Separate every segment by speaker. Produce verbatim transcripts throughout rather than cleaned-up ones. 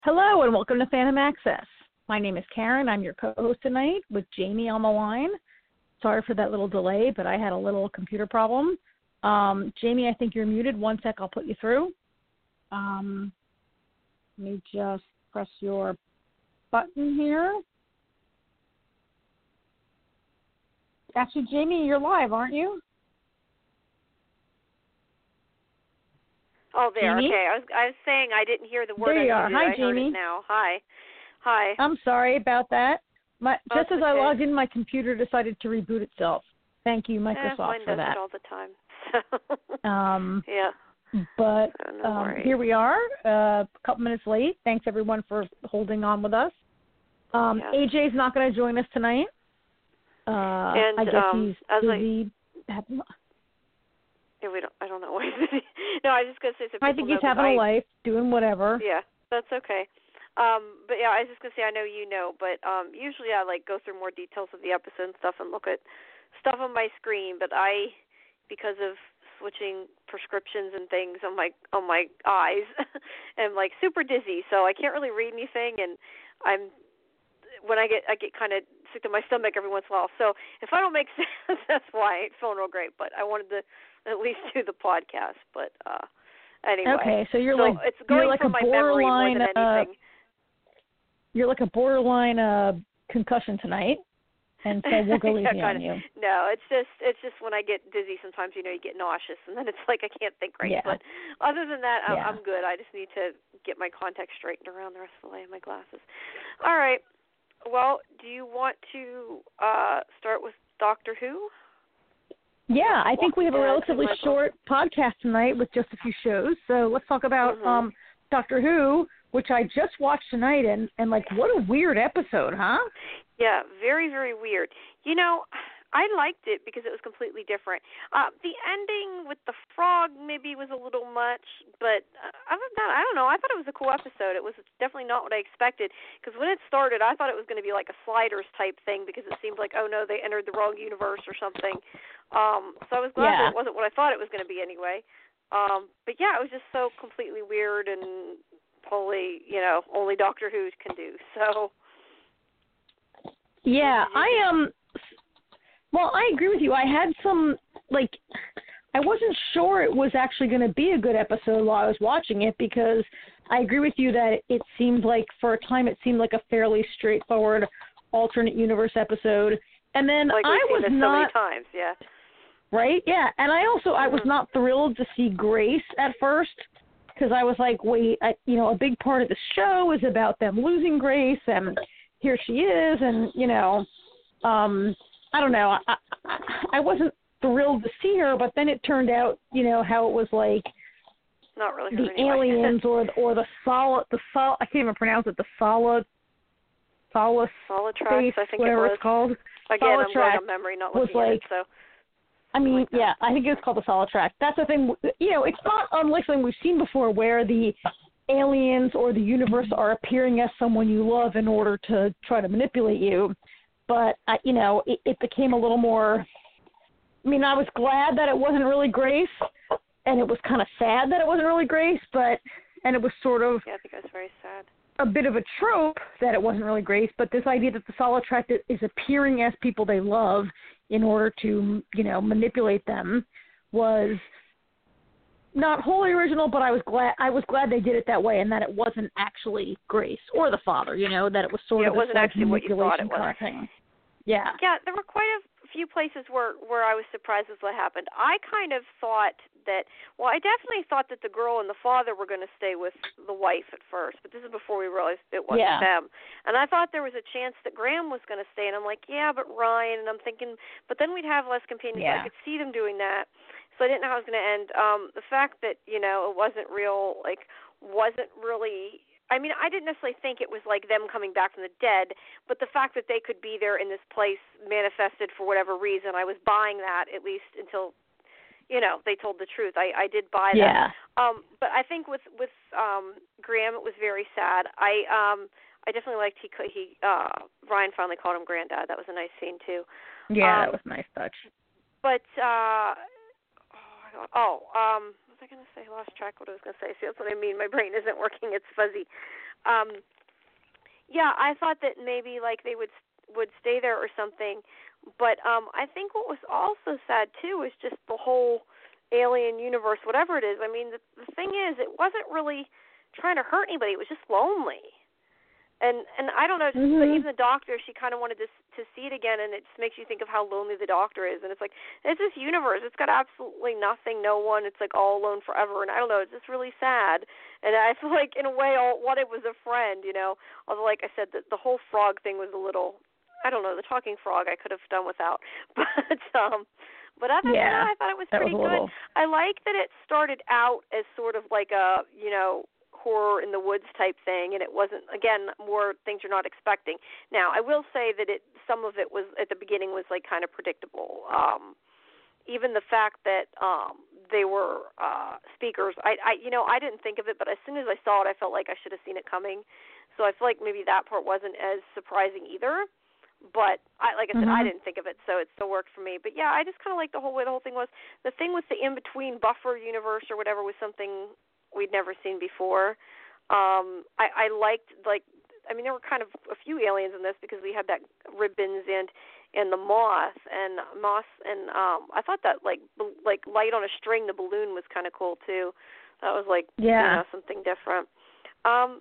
Speaker 1: Hello and welcome to Phantom Access. My name is Karen. I'm your co-host tonight with Jamie on the line. Sorry for that little delay, but I had a little computer problem. Um, Jamie, I think you're muted. One sec, I'll put you through. Um, let me just press your button here. Actually, Jamie, you're live, aren't you?
Speaker 2: Oh, there.
Speaker 1: Jamie?
Speaker 2: Okay. I was I was saying I didn't hear the word.
Speaker 1: There you
Speaker 2: I
Speaker 1: are.
Speaker 2: needed.
Speaker 1: Hi,
Speaker 2: I heard
Speaker 1: Jamie.
Speaker 2: it now. Hi. Hi.
Speaker 1: I'm sorry about that. My,
Speaker 2: Oh,
Speaker 1: just as
Speaker 2: it's
Speaker 1: I
Speaker 2: okay.
Speaker 1: logged in, my computer decided to reboot itself. Thank you, Microsoft,
Speaker 2: eh, mine
Speaker 1: for
Speaker 2: does
Speaker 1: that.
Speaker 2: it all the time. So.
Speaker 1: Um,
Speaker 2: yeah.
Speaker 1: But
Speaker 2: So no
Speaker 1: um,
Speaker 2: worries.
Speaker 1: here we are, uh, a couple minutes late. Thanks, everyone, for holding on with us. Um,
Speaker 2: Yeah.
Speaker 1: A J's not going to join us tonight. Uh,
Speaker 2: And,
Speaker 1: I guess
Speaker 2: um,
Speaker 1: he's
Speaker 2: as
Speaker 1: busy.
Speaker 2: I, yeah, we don't. I don't know. No, I was just gonna say so people
Speaker 1: I think he's
Speaker 2: know, 'cause
Speaker 1: having
Speaker 2: I,
Speaker 1: a life, doing whatever.
Speaker 2: Yeah, that's okay. Um, but yeah, I was just gonna say I know you know, but um, usually I like go through more details of the episode and stuff and look at stuff on my screen. But I, because of switching prescriptions and things on my on my eyes, am like super dizzy, so I can't really read anything. And I'm when I get I get kind of sick to my stomach every once in a while. So if I don't make sense, that's why I ain't feeling real great. But I wanted to at least do the podcast. But uh, anyway,
Speaker 1: Okay, so you're
Speaker 2: so
Speaker 1: like
Speaker 2: it's going
Speaker 1: you're like
Speaker 2: from
Speaker 1: a
Speaker 2: my memory more
Speaker 1: borderline.
Speaker 2: than anything.
Speaker 1: Uh, you're like a borderline uh, concussion tonight, and so we'll go
Speaker 2: yeah,
Speaker 1: easy
Speaker 2: kinda.
Speaker 1: on you.
Speaker 2: No, it's just it's just when I get dizzy, sometimes you know you get nauseous, and then it's like I can't think right.
Speaker 1: Yeah.
Speaker 2: But other than that, I'm,
Speaker 1: Yeah.
Speaker 2: I'm good. I just need to get my contacts straightened around the rest of the way, and my glasses. All right. Well, do you want to uh, start with Doctor Who?
Speaker 1: Yeah, I think we have a
Speaker 2: Yeah,
Speaker 1: relatively
Speaker 2: it's
Speaker 1: short podcast tonight with just a few shows. So let's talk about
Speaker 2: Mhm.
Speaker 1: um, Doctor Who, which I just watched tonight, and, and like, what a weird episode, huh?
Speaker 2: Yeah, very, very weird. You know, I liked it because it was completely different. Uh, the ending with the frog maybe was a little much, but uh, other than that, I don't know. I thought it was a cool episode. It was definitely not what I expected, because when it started, I thought it was going to be like a Sliders type thing, because it seemed like, oh no, they entered the wrong universe or something. Um, so I was glad
Speaker 1: Yeah.
Speaker 2: that it wasn't what I thought it was going to be anyway. Um, but yeah, it was just so completely weird and totally, you know, only Doctor Who can do. So.
Speaker 1: Yeah, I um. Well, I agree with you. I had some, like, I wasn't sure it was actually going to be a good episode while I was watching it, because I agree with you that it seemed like, for a time, it seemed like a fairly straightforward alternate universe episode. And then
Speaker 2: like
Speaker 1: I was
Speaker 2: this
Speaker 1: not.
Speaker 2: So many times, yeah.
Speaker 1: Right? Yeah. And I also, mm-hmm. I was not thrilled to see Grace at first, because I was like, wait, I, you know, a big part of the show is about them losing Grace, and here she is, and, you know, um, I don't know. I, I, I wasn't thrilled to see her, but then it turned out, you know, how it was like
Speaker 2: not really
Speaker 1: the
Speaker 2: anyway.
Speaker 1: aliens or or the solid, the sol, I can't even pronounce it, the solid, solid,
Speaker 2: solid tracks, I think
Speaker 1: whatever
Speaker 2: it was.
Speaker 1: it's called.
Speaker 2: Again,
Speaker 1: solid
Speaker 2: I'm
Speaker 1: track
Speaker 2: going on memory, not
Speaker 1: was
Speaker 2: looking
Speaker 1: like,
Speaker 2: at it, so.
Speaker 1: I mean,
Speaker 2: like
Speaker 1: yeah, I think it's called the solid track. That's the thing, you know, it's not unlike something we've seen before, where the aliens or the universe are appearing as someone you love in order to try to manipulate you. But, uh, you know, it, it became a little more, I mean, I was glad that it wasn't really Grace, and it was kind of sad that it wasn't really Grace, but, and it was sort of
Speaker 2: yeah, I think it was very sad.
Speaker 1: a bit of a trope that it wasn't really Grace, but this idea that the solid track is appearing as people they love in order to, you know, manipulate them was not wholly original, but I was glad I was glad they did it that way, and that it wasn't actually Grace or the father, you know, that it was sort
Speaker 2: yeah,
Speaker 1: of
Speaker 2: it wasn't
Speaker 1: this
Speaker 2: actually what you thought it was.
Speaker 1: Kind of thing. Yeah.
Speaker 2: Yeah, there were quite a few places where, where I was surprised with what happened. I kind of thought that, well, I definitely thought that the girl and the father were going to stay with the wife at first, but this is before we realized it wasn't
Speaker 1: yeah.
Speaker 2: them. And I thought there was a chance that Graham was going to stay, and I'm like, yeah, but Ryan, and I'm thinking, but then we'd have less companions.
Speaker 1: Yeah.
Speaker 2: I could see them doing that, so I didn't know how it was going to end. Um, the fact that, you know, it wasn't real, like, wasn't really... I mean, I didn't necessarily think it was like them coming back from the dead, but the fact that they could be there in this place manifested for whatever reason, I was buying that, at least until, you know, they told the truth. I, I did buy
Speaker 1: yeah.
Speaker 2: that. Um, but I think with with um, Graham, it was very sad. I um, I definitely liked he he uh, Ryan finally called him Granddad. That was a nice scene too.
Speaker 1: Yeah,
Speaker 2: um,
Speaker 1: that was a nice touch.
Speaker 2: But uh, oh, oh um. What was I going to say? I lost track of what I was going to say. See, that's what I mean. My brain isn't working. It's fuzzy. um, yeah, I thought that maybe like they would would stay there or something, but um, I think what was also sad too was just the whole alien universe, whatever it is. I mean, the, the thing is, it wasn't really trying to hurt anybody. It was just lonely. And and I don't know, just,
Speaker 1: mm-hmm.
Speaker 2: even the doctor, she kind of wanted to to see it again, and it just makes you think of how lonely the doctor is. And it's like, it's this universe. It's got absolutely nothing, no one. It's like all alone forever. And I don't know, it's just really sad. And I feel like, in a way, all what it was a friend, you know. Although, like I said, the, the whole frog thing was a little, I don't know, the talking frog I could have done without. But um, but other
Speaker 1: yeah,
Speaker 2: than that, I thought it was pretty good.
Speaker 1: Little...
Speaker 2: I like that it started out as sort of like a, you know, horror in the woods type thing, and it wasn't, again, more things you're not expecting. Now, I will say that it some of it was at the beginning was like kind of predictable. Um, even the fact that um, they were uh, speakers, I, I, you know, I didn't think of it, but as soon as I saw it, I felt like I should have seen it coming. So I feel like maybe that part wasn't as surprising either. But I, like I said,
Speaker 1: mm-hmm.
Speaker 2: I didn't think of it, so it still worked for me. But yeah, I just kind of like the whole way the whole thing was. The thing with the in-between buffer universe or whatever was something we'd never seen before. Um, I, I liked, like, I mean, there were kind of a few aliens in this because we had that ribbons and and the moth and moss and um, I thought that like b- like light on a string, the balloon was kind of cool too. That was like
Speaker 1: yeah.
Speaker 2: you know, something different. Um,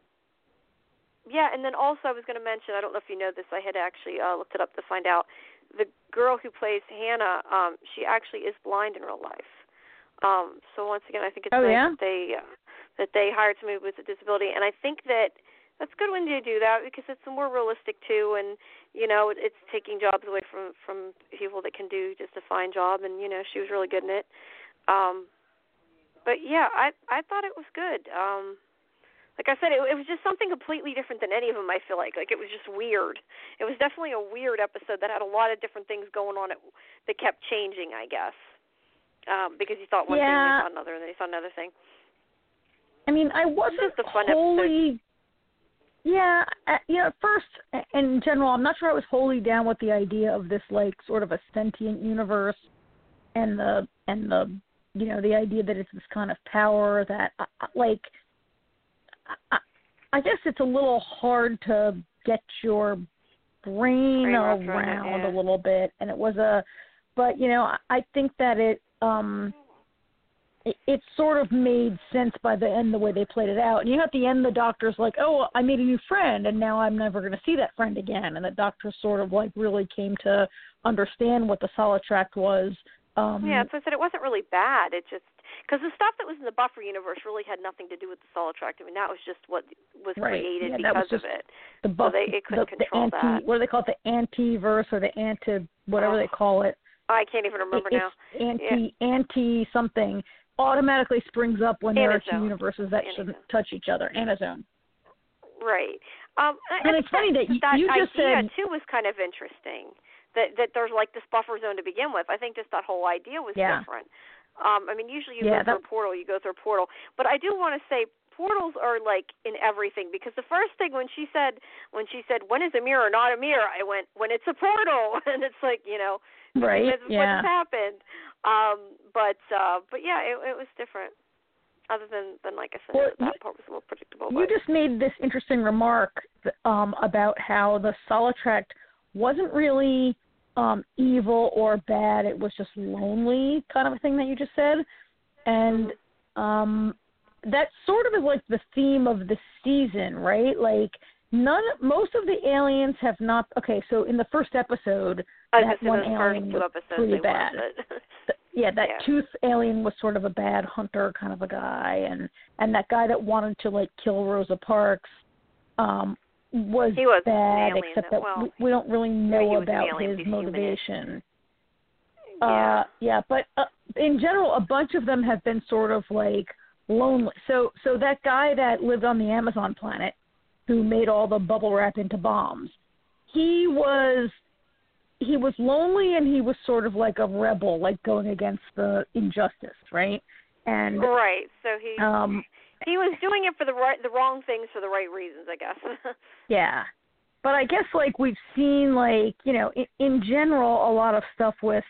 Speaker 2: yeah, and then also I was going to mention, I don't know if you know this, I had actually uh, looked it up to find out. The girl who plays Hannah, um, she actually is blind in real life. Um, so once again, I think it's
Speaker 1: oh,
Speaker 2: nice
Speaker 1: yeah?
Speaker 2: that they uh, that they hired somebody with a disability, and I think that that's good when you do that because it's more realistic too, and you know it's taking jobs away from from people that can do just a fine job, and you know she was really good in it. Um, but yeah, I I thought it was good. Um, like I said, it, it was just something completely different than any of them. I feel like like it was just weird. It was definitely a weird episode that had a lot of different things going on it, that kept changing, I guess. Um, because you thought one
Speaker 1: yeah.
Speaker 2: thing, and you saw another, and then you saw another thing.
Speaker 1: I mean, I wasn't wholly, yeah, uh, you know, at first, in general, I'm not sure I was wholly down with the idea of this, like, sort of a sentient universe and the, and the, you know, the idea that it's this kind of power that, uh, like, I, I guess it's a little hard to get your brain around, around
Speaker 2: yeah.
Speaker 1: a little bit, and it was a, but, you know, I think that it, Um, it, it sort of made sense by the end the way they played it out. And you know, at the end, the doctor's like, "Oh, I made a new friend, and now I'm never going to see that friend again." And the doctor sort of like really came to understand what the Solitract was. Um,
Speaker 2: yeah, so I said it wasn't really bad. It just because the stuff that was in the buffer universe really had nothing to do with the Solitract. I mean, that was just what was
Speaker 1: right.
Speaker 2: created
Speaker 1: yeah,
Speaker 2: because
Speaker 1: of
Speaker 2: it.
Speaker 1: The buff,
Speaker 2: so they it couldn't
Speaker 1: the,
Speaker 2: control
Speaker 1: the anti,
Speaker 2: that.
Speaker 1: What do they call it? The anti-verse or the anti whatever
Speaker 2: oh.
Speaker 1: they call it.
Speaker 2: I can't even remember
Speaker 1: it,
Speaker 2: now.
Speaker 1: Anti yeah. anti something automatically springs up when there are two universes that
Speaker 2: Anazone.
Speaker 1: shouldn't touch each other. Anazone.
Speaker 2: Right. Um,
Speaker 1: and it's funny that you,
Speaker 2: that
Speaker 1: you just
Speaker 2: idea
Speaker 1: said
Speaker 2: too was kind of interesting. That that there's like this buffer zone to begin with. I think just that whole idea was
Speaker 1: yeah.
Speaker 2: different. Um, I mean, usually you
Speaker 1: yeah,
Speaker 2: go through a portal, you go through a portal. But I do want to say portals are like in everything because the first thing when she said when she said when is a mirror not a mirror, I went when it's a portal, and it's like you know.
Speaker 1: Right.
Speaker 2: That's
Speaker 1: yeah.
Speaker 2: what happened. Um, but uh, but yeah, it, it was different. Other than, than like I said,
Speaker 1: well,
Speaker 2: that
Speaker 1: you,
Speaker 2: part was a little predictable.
Speaker 1: You
Speaker 2: but.
Speaker 1: just made this interesting remark um, about how the Solitract wasn't really um, evil or bad. It was just lonely, kind of a thing that you just said, and
Speaker 2: mm-hmm.
Speaker 1: um, that sort of is like the theme of the season, right? Like. None, most of the aliens have not. Okay, so in the first episode, that one alien was pretty bad. the, yeah, that
Speaker 2: yeah.
Speaker 1: tooth alien was sort of a bad hunter, kind of a guy, and and that guy that wanted to like kill Rosa Parks um, was,
Speaker 2: he was
Speaker 1: bad,
Speaker 2: alien,
Speaker 1: except that
Speaker 2: well,
Speaker 1: we, we don't really know about
Speaker 2: alien,
Speaker 1: his motivation.
Speaker 2: Yeah,
Speaker 1: uh, yeah, but uh, in general, a bunch of them have been sort of like lonely. So, so that guy that lived on the Amazon planet, who made all the bubble wrap into bombs, he was he was lonely and he was sort of like a rebel, like going against the injustice, right? And
Speaker 2: right, so he
Speaker 1: um,
Speaker 2: he was doing it for the right the wrong things for the right reasons, I guess.
Speaker 1: yeah, but I guess like we've seen like you know in, in general a lot of stuff with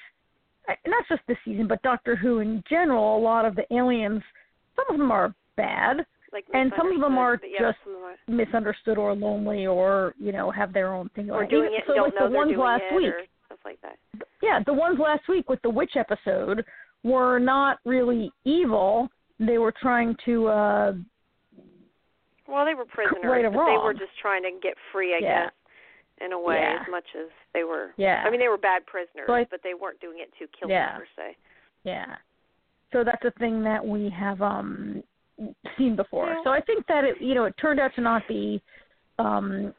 Speaker 1: not just this season, but Doctor Who in general. A lot of the aliens, some of them are bad.
Speaker 2: like
Speaker 1: and some of them are
Speaker 2: yeah,
Speaker 1: just
Speaker 2: some of them are.
Speaker 1: misunderstood or lonely, or you know have their own thing.
Speaker 2: Or doing
Speaker 1: Even,
Speaker 2: it
Speaker 1: so
Speaker 2: and
Speaker 1: like
Speaker 2: don't know
Speaker 1: the
Speaker 2: they're
Speaker 1: ones
Speaker 2: doing
Speaker 1: last
Speaker 2: it
Speaker 1: week,
Speaker 2: or stuff like that.
Speaker 1: Yeah, the ones last week with the witch episode were not really evil. They were trying to. Uh,
Speaker 2: well, they were prisoners,
Speaker 1: right
Speaker 2: but they were just trying to get free, I
Speaker 1: yeah.
Speaker 2: guess, in a way,
Speaker 1: yeah.
Speaker 2: as much as they were.
Speaker 1: Yeah.
Speaker 2: I mean, they were bad prisoners,
Speaker 1: so I,
Speaker 2: but they weren't doing it to kill
Speaker 1: yeah.
Speaker 2: them, per se.
Speaker 1: Yeah. So that's a thing that we have um, seen before.
Speaker 2: Yeah.
Speaker 1: So I think that it, you know, it turned out to not be. Um,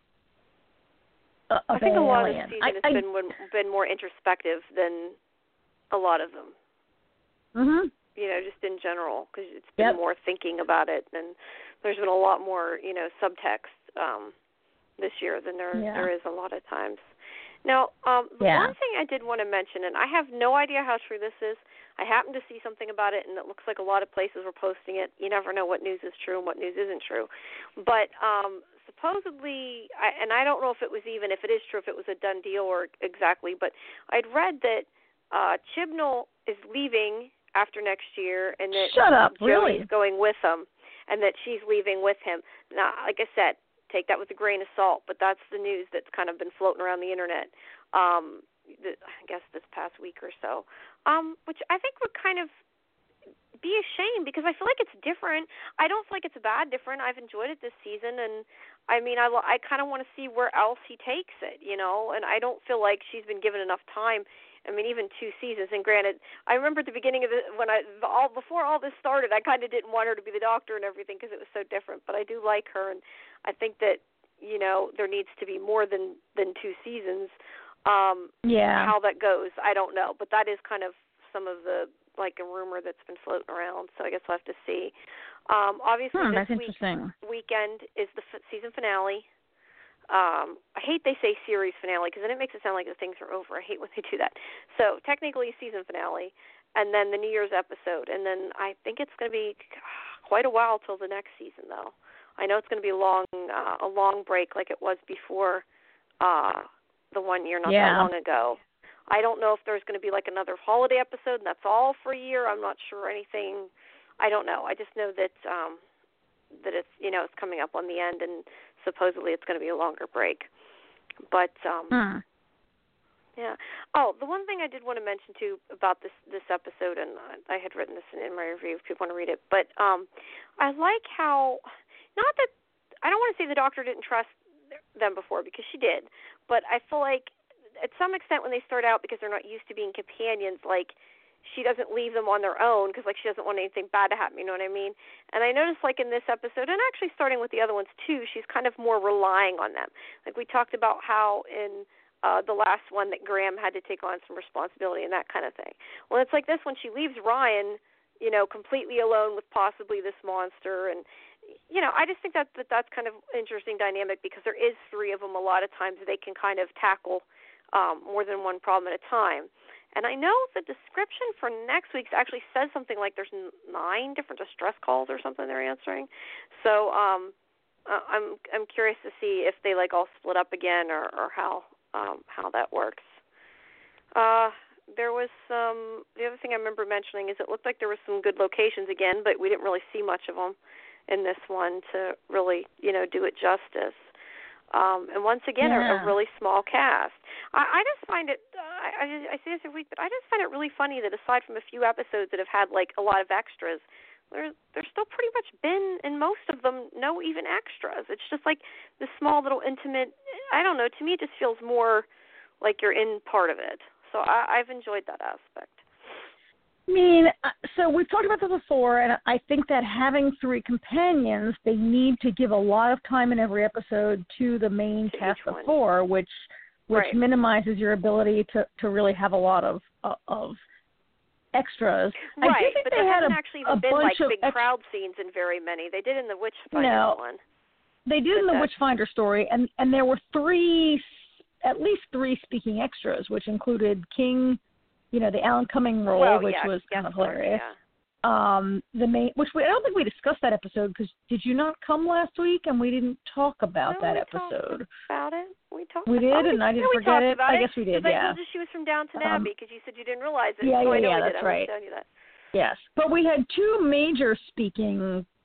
Speaker 1: a, a
Speaker 2: I think a lot
Speaker 1: alien.
Speaker 2: of the season
Speaker 1: I,
Speaker 2: has
Speaker 1: I,
Speaker 2: been been more introspective than a lot of them.
Speaker 1: Mhm.
Speaker 2: You know, just in general, because it's been
Speaker 1: Yep.
Speaker 2: more thinking about it, and there's been a lot more, you know, subtext um, this year than there
Speaker 1: yeah.
Speaker 2: there is a lot of times. Now, um, the
Speaker 1: yeah.
Speaker 2: one thing I did want to mention, and I have no idea how true this is. I happened to see something about it, and it looks like a lot of places were posting it. You never know what news is true and what news isn't true. But um, supposedly, I, and I don't know if it was even, if it is true, if it was a done deal or exactly, but I'd read that uh, Chibnall is leaving after next year, and that
Speaker 1: Shut up,
Speaker 2: Joey's
Speaker 1: really?
Speaker 2: going with him, and that she's leaving with him. Now, like I said, take that with a grain of salt, but that's the news that's kind of been floating around the internet, um, the, I guess this past week or so, um, which I think would kind of be a shame because I feel like it's different. I don't feel like it's bad different. I've enjoyed it this season, and I mean, I, I kind of want to see where else he takes it, you know, and I don't feel like she's been given enough time. I mean, even two seasons. And granted, I remember at the beginning of the when I all before all this started, I kind of didn't want her to be the doctor and everything because it was so different. But I do like her, and I think that you know there needs to be more than than two seasons. Um,
Speaker 1: yeah.
Speaker 2: How that goes, I don't know. But that is kind of some of the like a rumor that's been floating around. So I guess we'll have to see. Um, obviously,
Speaker 1: hmm,
Speaker 2: this
Speaker 1: that's
Speaker 2: week,
Speaker 1: interesting.
Speaker 2: weekend is the f- season finale. Um, I hate they say series finale because then it makes it sound like the things are over. I hate when they do that. So technically season finale, and then the New Year's episode, and then I think it's going to be quite a while till the next season, though. I know it's going to be a long, uh, a long break like it was before uh, the one year not
Speaker 1: yeah.
Speaker 2: that long ago. I don't know if there's going to be like another holiday episode, and that's all for a year. I'm not sure anything. I don't know. I just know that. Um, that it's, you know, it's coming up on the end, and supposedly it's going to be a longer break. But, um,
Speaker 1: hmm.
Speaker 2: yeah. Oh, the one thing I did want to mention, too, about this, this episode, and I had written this in, in my review if people want to read it, but um, I like how, not that, I don't want to say the doctor didn't trust them before, because she did, but I feel like at some extent when they start out, because they're not used to being companions, like, she doesn't leave them on their own because, like, she doesn't want anything bad to happen, you know what I mean? And I noticed, like, in this episode, and actually starting with the other ones, too, she's kind of more relying on them. Like, we talked about how in uh, the last one that Graham had to take on some responsibility and that kind of thing. Well, it's like this when she leaves Ryan, you know, completely alone with possibly this monster. And, you know, I just think that, that that's kind of interesting dynamic because there is three of them a lot of times they can kind of tackle um, more than one problem at a time. And I know the description for next week's actually says something like there's nine different distress calls or something they're answering. So um, uh, I'm I'm curious to see if they like all split up again or, or how um, how that works. Uh, there was some. The other thing I remember mentioning is it looked like there was some good locations again, but we didn't really see much of them in this one to really you know do it justice. Um, and once again,
Speaker 1: yeah.
Speaker 2: a, a really small cast. I, I just find it, uh, I, I say this every week, but I just find it really funny that aside from a few episodes that have had, like, a lot of extras, there, there's still pretty much been, in most of them, no even extras. It's just, like, this small little intimate, I don't know, to me it just feels more like you're in part of it. So I, I've enjoyed that aspect.
Speaker 1: I mean, so we've talked about this before, and I think that having three companions, they need to give a lot of time in every episode to the main
Speaker 2: to
Speaker 1: cast of
Speaker 2: one.
Speaker 1: four, which which
Speaker 2: right.
Speaker 1: minimizes your ability to, to really have a lot of uh, of extras.
Speaker 2: Right,
Speaker 1: I do think
Speaker 2: but
Speaker 1: they
Speaker 2: there
Speaker 1: had
Speaker 2: hasn't
Speaker 1: a,
Speaker 2: actually
Speaker 1: a
Speaker 2: even been
Speaker 1: bunch
Speaker 2: like
Speaker 1: of
Speaker 2: big
Speaker 1: ex-
Speaker 2: crowd scenes in very many. They did in the Witchfinder
Speaker 1: no,
Speaker 2: one.
Speaker 1: They did in the
Speaker 2: that...
Speaker 1: Witchfinder story, and, and there were three, at least three speaking extras, which included King. You know, the Alan Cumming role,
Speaker 2: well,
Speaker 1: which
Speaker 2: yeah,
Speaker 1: was kind of
Speaker 2: part,
Speaker 1: hilarious.
Speaker 2: Yeah.
Speaker 1: Um, the main, which we, I don't think we discussed that episode because did you not come last week and we didn't talk about
Speaker 2: no,
Speaker 1: that
Speaker 2: we
Speaker 1: episode?
Speaker 2: About it, we talked.
Speaker 1: We did,
Speaker 2: oh,
Speaker 1: and
Speaker 2: we,
Speaker 1: I didn't
Speaker 2: yeah,
Speaker 1: forget it. I
Speaker 2: it.
Speaker 1: guess we did.
Speaker 2: Yeah. I
Speaker 1: Yeah.
Speaker 2: told you she was from Downton
Speaker 1: um,
Speaker 2: Abbey because you said you didn't realize it.
Speaker 1: Yeah,
Speaker 2: so
Speaker 1: yeah,
Speaker 2: I know
Speaker 1: yeah.
Speaker 2: I
Speaker 1: That's
Speaker 2: did.
Speaker 1: right.
Speaker 2: I was telling you that.
Speaker 1: Yes, but we had two major speaking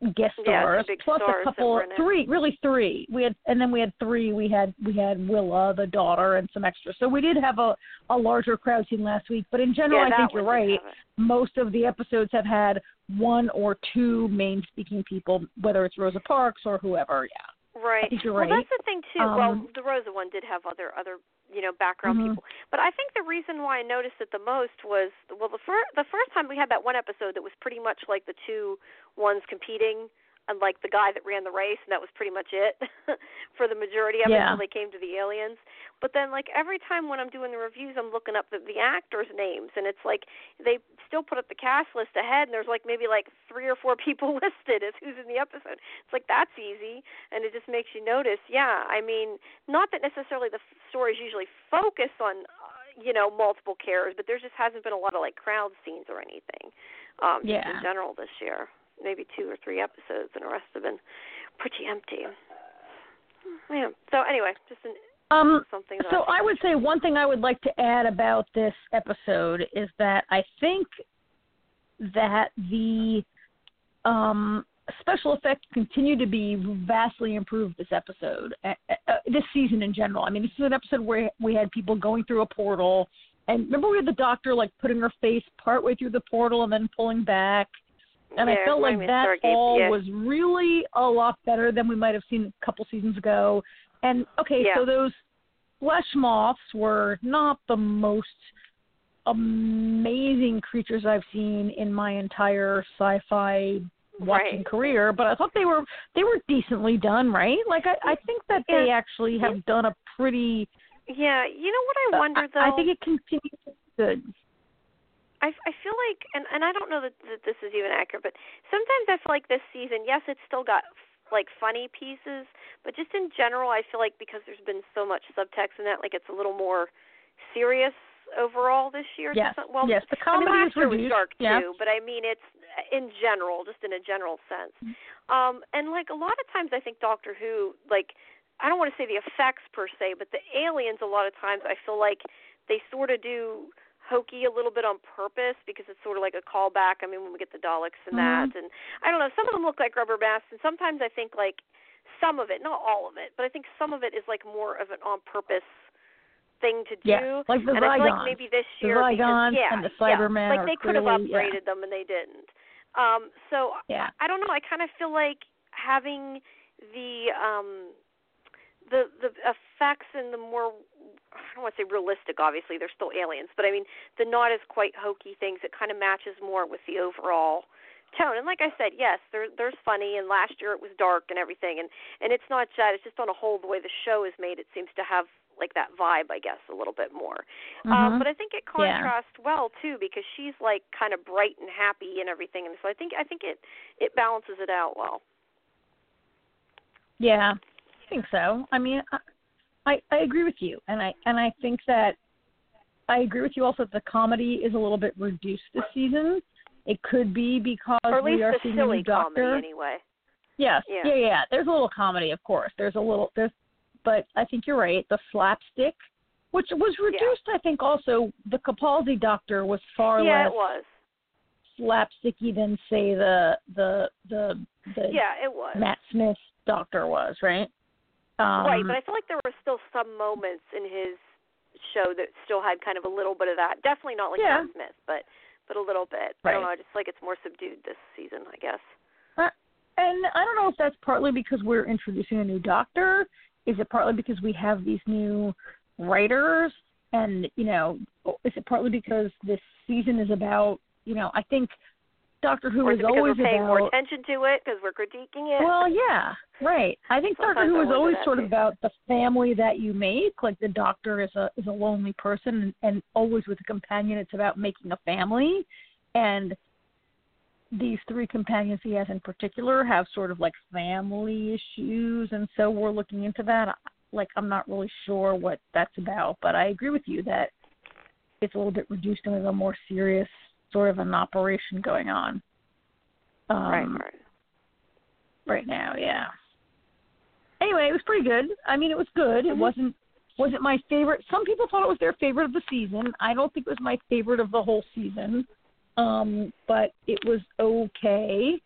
Speaker 1: guest stars,
Speaker 2: yeah,
Speaker 1: plus
Speaker 2: stars
Speaker 1: a couple, three,
Speaker 2: it.
Speaker 1: really three. We had, and then we had three. We had we had Willa, the daughter, and some extras. So we did have a, a larger crowd scene last week. But in general,
Speaker 2: yeah,
Speaker 1: I think you're right. Most of the episodes have had one or two main speaking people, whether it's Rosa Parks or whoever. Yeah,
Speaker 2: right.
Speaker 1: I think you're
Speaker 2: well,
Speaker 1: right.
Speaker 2: Well, that's the thing too.
Speaker 1: Um,
Speaker 2: well, the Rosa one did have other other. you know, background
Speaker 1: mm-hmm.
Speaker 2: people. But I think the reason why I noticed it the most was, well, the, fir- the first time we had that one episode that was pretty much like the two ones competing, and like the guy that ran the race, and that was pretty much it for the majority of
Speaker 1: yeah.
Speaker 2: it until they came to the aliens. But then, like, every time when I'm doing the reviews, I'm looking up the, the actors' names, and it's like they still put up the cast list ahead, and there's like maybe like three or four people listed as who's in the episode. It's like, that's easy, and it just makes you notice, yeah, I mean, not that necessarily the f- stories usually focus on, uh, you know, multiple characters, but there just hasn't been a lot of, like, crowd scenes or anything um,
Speaker 1: yeah.
Speaker 2: just in general this year. Maybe two or three episodes, and the rest have been pretty empty. Yeah. So anyway, just an,
Speaker 1: um,
Speaker 2: something.
Speaker 1: So
Speaker 2: I,
Speaker 1: I would say one thing I would like to add about this episode is that I think that the um, special effects continue to be vastly improved this episode, uh, uh, this season in general. I mean, this is an episode where we had people going through a portal, and remember we had the doctor like putting her face partway through the portal and then pulling back. And
Speaker 2: yeah,
Speaker 1: I felt like that all
Speaker 2: yeah.
Speaker 1: was really a lot better than we might have seen a couple seasons ago. And, okay,
Speaker 2: yeah.
Speaker 1: so those flesh moths were not the most amazing creatures I've seen in my entire sci-fi watching
Speaker 2: right.
Speaker 1: career, but I thought they were they were decently done, right? Like, I, I think that
Speaker 2: yeah.
Speaker 1: they actually have yeah. done a pretty...
Speaker 2: Yeah, you know what I wonder,
Speaker 1: uh,
Speaker 2: though?
Speaker 1: I, I think it continues to be good.
Speaker 2: I, I feel like, and, and I don't know that, that this is even accurate, but sometimes I feel like this season, yes, it's still got, like, funny pieces, but just in general, I feel like because there's been so much subtext in that, like, it's a little more serious overall this year.
Speaker 1: Yes,
Speaker 2: well,
Speaker 1: yes, the comedy
Speaker 2: I mean,
Speaker 1: is reduced.
Speaker 2: was dark,
Speaker 1: yeah.
Speaker 2: too, but I mean, it's in general, just in a general sense. Um, and, like, a lot of times I think Doctor Who, like, I don't want to say the effects per se, but the aliens, a lot of times I feel like they sort of do hokey a little bit on purpose because it's sort of like a callback. I mean, when we get the Daleks and
Speaker 1: mm-hmm.
Speaker 2: that, and I don't know, some of them look like rubber masks, and sometimes I think like some of it, not all of it, but I think some of it is like more of an on-purpose thing to do.
Speaker 1: Yeah, like the
Speaker 2: and
Speaker 1: Zygons.
Speaker 2: I feel like maybe this year,
Speaker 1: the Zygons
Speaker 2: because, yeah,
Speaker 1: and the Cybermen
Speaker 2: yeah, like they could have
Speaker 1: clearly,
Speaker 2: upgraded
Speaker 1: yeah.
Speaker 2: them and they didn't. Um, so
Speaker 1: yeah.
Speaker 2: I, I don't know. I kind of feel like having the um, the the effects and the more, I don't want to say realistic, obviously, they're still aliens, but I mean, the not as quite hokey things, it kind of matches more with the overall tone. And like I said, yes, there, there's funny, and last year it was dark and everything, and, and it's not that, it's just on a whole, the way the show is made, it seems to have like that vibe, I guess, a little bit more.
Speaker 1: Mm-hmm.
Speaker 2: Um, but I think it contrasts
Speaker 1: yeah.
Speaker 2: well, too, because she's like kind of bright and happy and everything, and so I think I think it, it balances it out well.
Speaker 1: Yeah, I think so. I mean, I, I, I agree with you, and I and I think that I agree with you also that the comedy is a little bit reduced this season. It could be because
Speaker 2: or at least
Speaker 1: we are
Speaker 2: the
Speaker 1: seeing
Speaker 2: silly
Speaker 1: a new Doctor.
Speaker 2: Comedy anyway.
Speaker 1: Yes,
Speaker 2: yeah.
Speaker 1: yeah, yeah. There's a little comedy, of course. There's a little, there's, but I think you're right. The slapstick, which was reduced, yeah. I think also the Capaldi Doctor was far
Speaker 2: yeah,
Speaker 1: less
Speaker 2: it was.
Speaker 1: slapsticky than say the the the the
Speaker 2: yeah, it was.
Speaker 1: Matt Smith Doctor was, right? Um,
Speaker 2: right, but I feel like there were still some moments in his show that still had kind of a little bit of that. Definitely not like
Speaker 1: yeah.
Speaker 2: Matt Smith, but but a little bit.
Speaker 1: Right.
Speaker 2: I don't know. I just feel like it's more subdued this season, I guess.
Speaker 1: Uh, and I don't know if that's partly because we're introducing a new Doctor. Is it partly because we have these new writers? And, you know, is it partly because this season is about, you know, I think Doctor Who
Speaker 2: or
Speaker 1: is,
Speaker 2: is it
Speaker 1: always
Speaker 2: we're paying
Speaker 1: about...
Speaker 2: more attention to it because we're critiquing it?
Speaker 1: Well, yeah, right. I think
Speaker 2: Sometimes
Speaker 1: Doctor Who
Speaker 2: I
Speaker 1: is
Speaker 2: wonder
Speaker 1: always
Speaker 2: that
Speaker 1: sort
Speaker 2: too.
Speaker 1: of about the family that you make. Like the Doctor is a is a lonely person, and, and always with a companion, it's about making a family. And these three companions he has in particular have sort of like family issues, and so we're looking into that. Like, I'm not really sure what that's about, but I agree with you that it's a little bit reduced and with a more serious sort of an operation going on. Um,
Speaker 2: right, right.
Speaker 1: Right now, yeah. Anyway, it was pretty good. I mean, it was good. It wasn't wasn't my favorite. Some people thought it was their favorite of the season. I don't think it was my favorite of the whole season, um, but it was okay.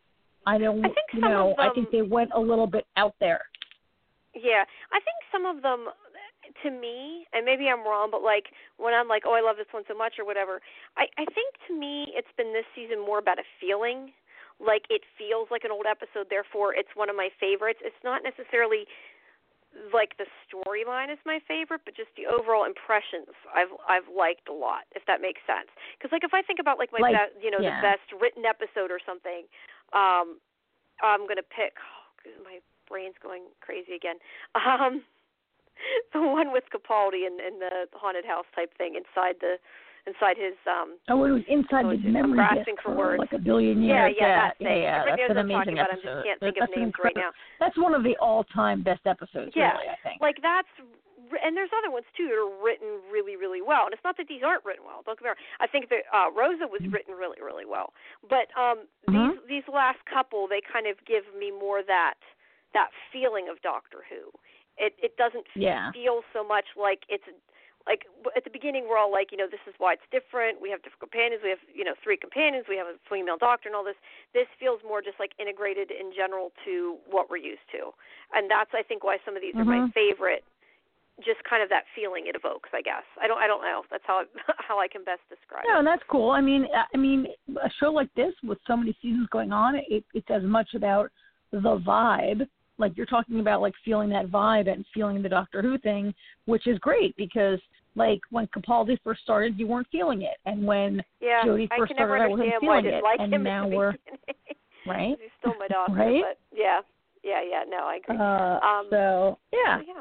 Speaker 1: I don't,
Speaker 2: I think
Speaker 1: you
Speaker 2: some
Speaker 1: know,
Speaker 2: of them,
Speaker 1: I think they went a little bit out there.
Speaker 2: Yeah, I think some of them, to me, and maybe I'm wrong, but like when I'm like, oh, I love this one so much or whatever, I, I think to me it's been this season more about a feeling. Like it feels like an old episode, therefore it's one of my favorites. It's not necessarily like the storyline is my favorite, but just the overall impressions I've I've liked a lot, if that makes sense. Because like if I think about like my
Speaker 1: like,
Speaker 2: best, you know,
Speaker 1: yeah.
Speaker 2: the best written episode or something, um, I'm gonna pick. Oh, my brain's going crazy again. Um, the one with Capaldi and, and the haunted house type thing inside the inside his um
Speaker 1: oh it was inside his memory
Speaker 2: disk
Speaker 1: for,
Speaker 2: for
Speaker 1: like a billion
Speaker 2: years.
Speaker 1: Yeah, yeah,
Speaker 2: yeah,
Speaker 1: that
Speaker 2: yeah,
Speaker 1: thing. Yeah, yeah, that's an amazing
Speaker 2: about.
Speaker 1: episode.
Speaker 2: I just can't think
Speaker 1: that's
Speaker 2: of names right now.
Speaker 1: That's one of the all-time best episodes,
Speaker 2: yeah.
Speaker 1: really, I think.
Speaker 2: Like that's and there's other ones too that are written really, really well. And it's not that these aren't written well. Don't get me wrong. I think that uh, Rosa was written really, really well. But um,
Speaker 1: mm-hmm.
Speaker 2: these these last couple, they kind of give me more that that feeling of Doctor Who. It it doesn't
Speaker 1: yeah.
Speaker 2: feel so much like it's like at the beginning we're all like, you know, this is why it's different. We have different companions. We have, you know, three companions. We have a female doctor and all this. This feels more just like integrated in general to what we're used to. And that's, I think, why some of these
Speaker 1: mm-hmm.
Speaker 2: are my favorite. Just kind of that feeling it evokes, I guess. I don't I don't know. That's how I, how I can best describe
Speaker 1: no,
Speaker 2: it.
Speaker 1: No, that's cool. I mean, I mean, a show like this with so many seasons going on, it, it's as much about the vibe. Like you're talking about, like feeling that vibe and feeling the Doctor Who thing, which is great because, like, when Capaldi first started, you weren't feeling it, and when
Speaker 2: yeah,
Speaker 1: Jodie first
Speaker 2: I can never
Speaker 1: started, I wasn't feeling
Speaker 2: I
Speaker 1: it,
Speaker 2: like
Speaker 1: and
Speaker 2: him
Speaker 1: now
Speaker 2: at the
Speaker 1: we're
Speaker 2: beginning.
Speaker 1: right.
Speaker 2: He's still my doctor,
Speaker 1: right?
Speaker 2: but yeah, yeah, yeah. No, I agree.
Speaker 1: Uh,
Speaker 2: um,
Speaker 1: so yeah.
Speaker 2: So, yeah.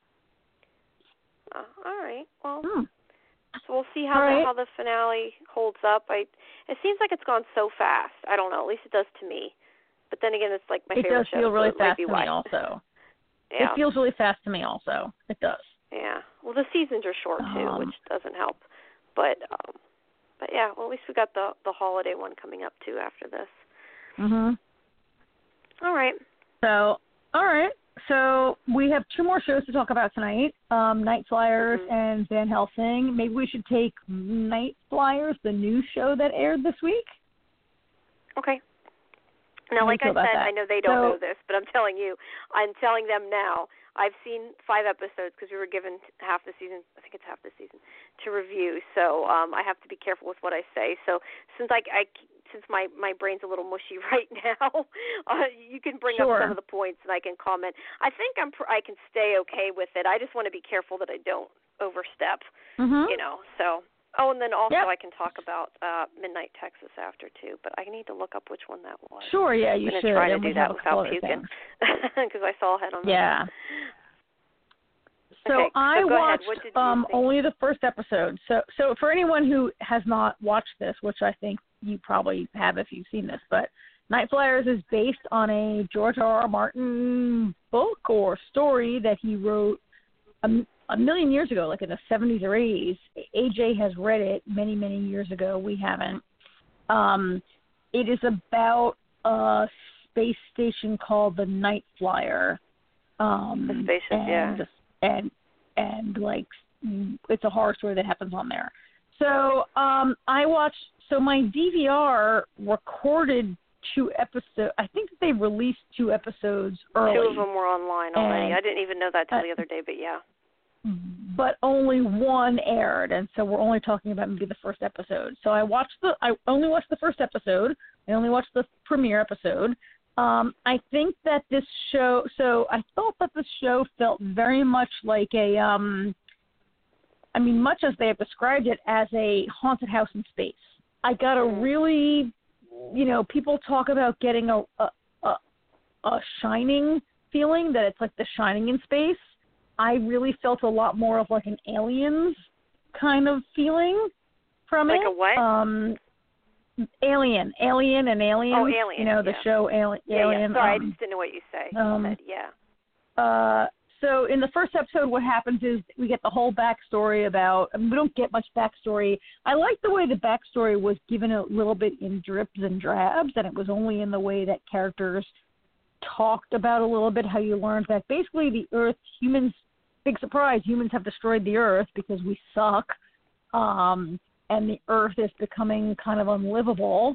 Speaker 2: Uh, all right. Well,
Speaker 1: hmm.
Speaker 2: so we'll see how
Speaker 1: all
Speaker 2: the
Speaker 1: right.
Speaker 2: how the finale holds up. I it seems like it's gone so fast. I don't know. At least it does to me. But then again, it's like my
Speaker 1: it
Speaker 2: favorite
Speaker 1: does
Speaker 2: show.
Speaker 1: feel really
Speaker 2: so
Speaker 1: fast to
Speaker 2: why.
Speaker 1: me also.
Speaker 2: Yeah.
Speaker 1: It feels really fast to me also. It does.
Speaker 2: Yeah. Well, the seasons are short too,
Speaker 1: Um,
Speaker 2: which doesn't help. But um, but yeah. Well, at least we got the the holiday one coming up too after this.
Speaker 1: Mhm.
Speaker 2: All right.
Speaker 1: So all right. So we have two more shows to talk about tonight. Um, Night Flyers
Speaker 2: mm-hmm.
Speaker 1: and Van Helsing. Maybe we should take Night Flyers, the new show that aired this week.
Speaker 2: Okay. Now, like I said,
Speaker 1: that?
Speaker 2: I know they don't
Speaker 1: so,
Speaker 2: know this, but I'm telling you, I'm telling them now. I've seen five episodes because we were given half the season, I think it's half the season, to review. So um, I have to be careful with what I say. So since I, I since my, my brain's a little mushy right now, uh, you can bring
Speaker 1: sure.
Speaker 2: up some of the points and I can comment. I think I'm I can stay okay with it. I just want to be careful that I don't overstep,
Speaker 1: mm-hmm.
Speaker 2: you know. So. Oh, and then also
Speaker 1: yep.
Speaker 2: I can talk about uh, Midnight Texas after, too. But I need to look up which one that was.
Speaker 1: Sure, yeah, you
Speaker 2: I'm
Speaker 1: should.
Speaker 2: I'm going to try to
Speaker 1: and
Speaker 2: do that without puking. Because I saw ahead on that.
Speaker 1: Yeah. So
Speaker 2: okay,
Speaker 1: I
Speaker 2: so
Speaker 1: watched um,
Speaker 2: think?
Speaker 1: only the first episode. So so for anyone who has not watched this, which I think you probably have if you've seen this, but Night Flyers is based on a George R. R. Martin book or story that he wrote a, a million years ago, like in the seventies or eighties. A J has read it many, many years ago. We haven't. Um, it is about a space station called the Night Flyer. Um,
Speaker 2: the spaceship,
Speaker 1: and,
Speaker 2: yeah.
Speaker 1: And, and, like, it's a horror story that happens on there. So um, I watched, so my D V R recorded two episodes. I think that they released two episodes early.
Speaker 2: Two of them were online already.
Speaker 1: And,
Speaker 2: I didn't even know that till
Speaker 1: uh,
Speaker 2: the other day, but yeah.
Speaker 1: But only one aired, and so we're only talking about maybe the first episode. So I watched the, I only watched the first episode. I only watched the premiere episode. Um, I think that this show, so I thought that the show felt very much like a, um, I mean, much as they have described it as a haunted house in space. I got a really, you know, people talk about getting a, a, a, a Shining feeling, that it's like The Shining in space. I really felt a lot more of like an Aliens kind of feeling from
Speaker 2: like
Speaker 1: it.
Speaker 2: Like a what?
Speaker 1: Um, Alien, Alien, and Aliens.
Speaker 2: Oh, Alien.
Speaker 1: You know the
Speaker 2: yeah.
Speaker 1: show Ali-
Speaker 2: yeah,
Speaker 1: Alien.
Speaker 2: Yeah. Sorry,
Speaker 1: um,
Speaker 2: I just didn't know what you say.
Speaker 1: Um,
Speaker 2: you said, yeah.
Speaker 1: Uh, so in the first episode, what happens is we get the whole backstory about. I mean, we don't get much backstory. I like the way the backstory was given a little bit in drips and drabs, and it was only in the way that characters talked about a little bit. How you learned that basically the Earth, humans. Big surprise, humans have destroyed the Earth because we suck, um, and the Earth is becoming kind of unlivable.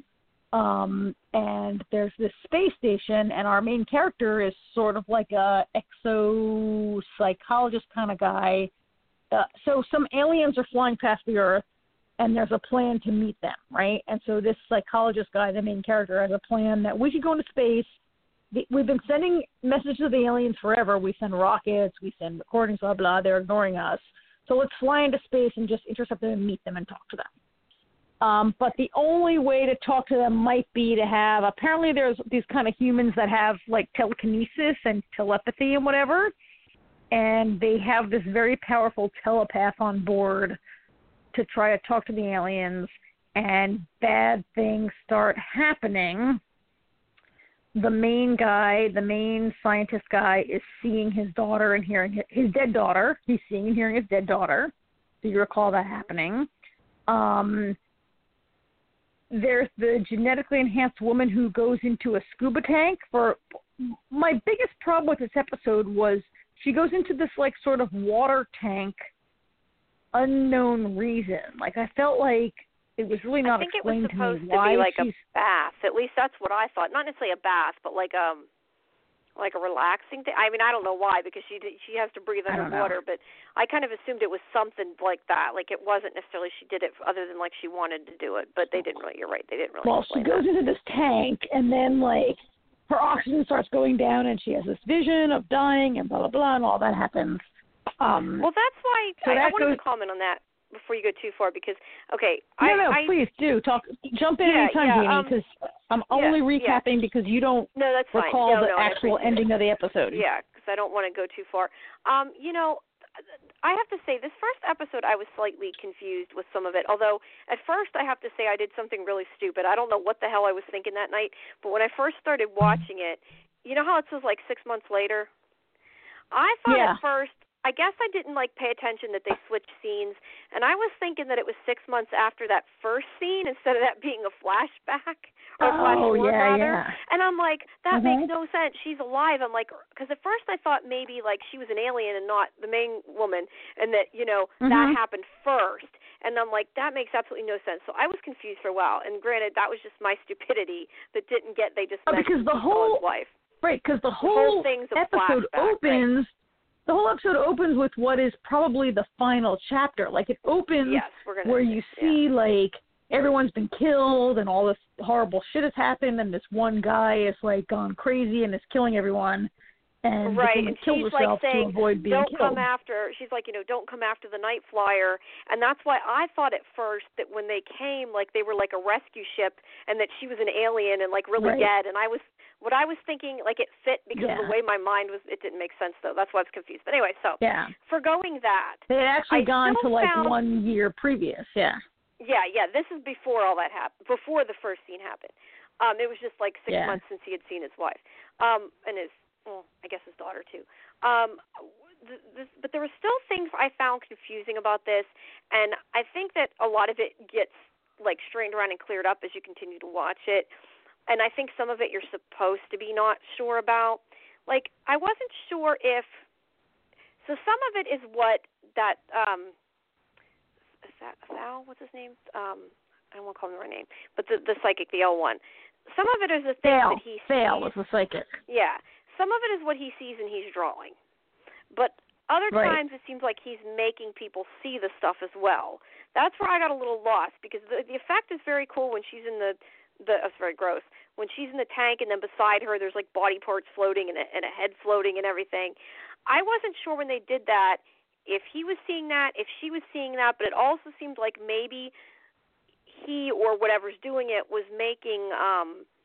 Speaker 1: Um, and there's this space station, and our main character is sort of like a exopsychologist kind of guy. Uh, so some aliens are flying past the Earth, and there's a plan to meet them, right? And so this psychologist guy, the main character, has a plan that we should go into space. The, we've been sending messages to the aliens forever. We send rockets, we send recordings, blah, blah. They're ignoring us. So let's fly into space and just intercept them and meet them and talk to them. Um, but the only way to talk to them might be to have, apparently there's these kind of humans that have like telekinesis and telepathy and whatever, and they have this very powerful telepath on board to try to talk to the aliens, and bad things start happening. The main guy, the main scientist guy, is seeing his daughter and hearing his, his dead daughter. He's seeing and hearing his dead daughter. Do you recall that happening? Um... There's the genetically enhanced woman who goes into a scuba tank. For my biggest problem with this episode was she goes into this like sort of water tank, unknown reason. Like I felt like it was really not explained to me why.
Speaker 2: I think it was supposed to be like
Speaker 1: she's...
Speaker 2: a bath. At least that's what I thought. Not necessarily a bath, but like um like a relaxing thing. I mean, I don't know why, because she she has to breathe underwater, but I kind of assumed it was something like that. Like it wasn't necessarily she did it other than like she wanted to do it, but they didn't really, you're right, they didn't really
Speaker 1: Well, she goes
Speaker 2: that.
Speaker 1: into this tank, and then like her oxygen starts going down, and she has this vision of dying, and blah, blah, blah, and all that happens. Um,
Speaker 2: well, that's why
Speaker 1: so
Speaker 2: I,
Speaker 1: that
Speaker 2: I wanted
Speaker 1: goes...
Speaker 2: to comment on that before you go too far, because, okay.
Speaker 1: No,
Speaker 2: I,
Speaker 1: no,
Speaker 2: I,
Speaker 1: please do. talk. Jump in
Speaker 2: yeah,
Speaker 1: anytime,
Speaker 2: yeah,
Speaker 1: Jeannie, because um, I'm only
Speaker 2: yeah,
Speaker 1: recapping
Speaker 2: yeah.
Speaker 1: because you don't
Speaker 2: no, that's
Speaker 1: recall
Speaker 2: fine. No,
Speaker 1: the
Speaker 2: no,
Speaker 1: actual ending
Speaker 2: it.
Speaker 1: of the episode.
Speaker 2: Yeah, because I don't want to go too far. Um, you know, I have to say, this first episode I was slightly confused with some of it, although at first I have to say I did something really stupid. I don't know what the hell I was thinking that night, but when I first started watching it, you know how it says like six months later? I thought
Speaker 1: yeah.
Speaker 2: at first, I guess I didn't like pay attention that they switched scenes, and I was thinking that it was six months after that first scene instead of that being a flashback or
Speaker 1: oh,
Speaker 2: flash forward
Speaker 1: yeah,
Speaker 2: rather.
Speaker 1: Yeah.
Speaker 2: And I'm like, that
Speaker 1: mm-hmm.
Speaker 2: makes no sense. She's alive. I'm like, because at first I thought maybe like she was an alien and not the main woman, and that you know
Speaker 1: mm-hmm.
Speaker 2: that happened first. And I'm like, that makes absolutely no sense. So I was confused for a while. And granted, that was just my stupidity that didn't get. They just
Speaker 1: oh, because the whole
Speaker 2: wife.
Speaker 1: Right, because the whole,
Speaker 2: the whole thing's a
Speaker 1: episode
Speaker 2: flashback,
Speaker 1: opens.
Speaker 2: Right.
Speaker 1: The whole episode opens with what is probably the final chapter. Like, it opens
Speaker 2: yes, we're gonna
Speaker 1: where
Speaker 2: see,
Speaker 1: you see,
Speaker 2: yeah.
Speaker 1: like, everyone's been killed and all this horrible shit has happened, and this one guy is, like, gone crazy and is killing everyone. And
Speaker 2: right,
Speaker 1: the woman
Speaker 2: and
Speaker 1: kills
Speaker 2: she's
Speaker 1: herself
Speaker 2: like saying,
Speaker 1: to avoid being
Speaker 2: don't
Speaker 1: killed.
Speaker 2: come after, she's like, you know, don't come after the Night Flyer. And that's why I thought at first that when they came, like, they were like a rescue ship and that she was an alien and, like, really
Speaker 1: right.
Speaker 2: dead. And I was, what I was thinking, like, it fit because
Speaker 1: yeah.
Speaker 2: of the way my mind was, it didn't make sense, though. That's why I was confused. But anyway, so,
Speaker 1: yeah.
Speaker 2: forgoing that.
Speaker 1: They had actually
Speaker 2: I
Speaker 1: gone to, like,
Speaker 2: found,
Speaker 1: one year previous, yeah.
Speaker 2: Yeah, yeah, this is before all that happened, before the first scene happened. Um, it was just, like, six
Speaker 1: yeah.
Speaker 2: months since he had seen his wife. Um, and his, well, I guess his daughter, too. Um, th- this, but there were still things I found confusing about this, and I think that a lot of it gets, like, strained around and cleared up as you continue to watch it. And I think some of it you're supposed to be not sure about. Like, I wasn't sure if – so some of it is what that um, – is that Sal? What's his name? Um, I don't want to call him the right name. But the, the psychic, the L one. Some of it is the things
Speaker 1: Fail.
Speaker 2: that he
Speaker 1: Fail
Speaker 2: sees.
Speaker 1: was the psychic.
Speaker 2: Yeah. Some of it is what he sees and he's drawing. But other
Speaker 1: right.
Speaker 2: times it seems like he's making people see the stuff as well. That's where I got a little lost because the, the effect is very cool when she's in the, the – it's very gross. When she's in the tank and then beside her there's like body parts floating and a, and a head floating and everything. I wasn't sure when they did that if he was seeing that, if she was seeing that, but it also seemed like maybe he or whatever's doing it was making um, –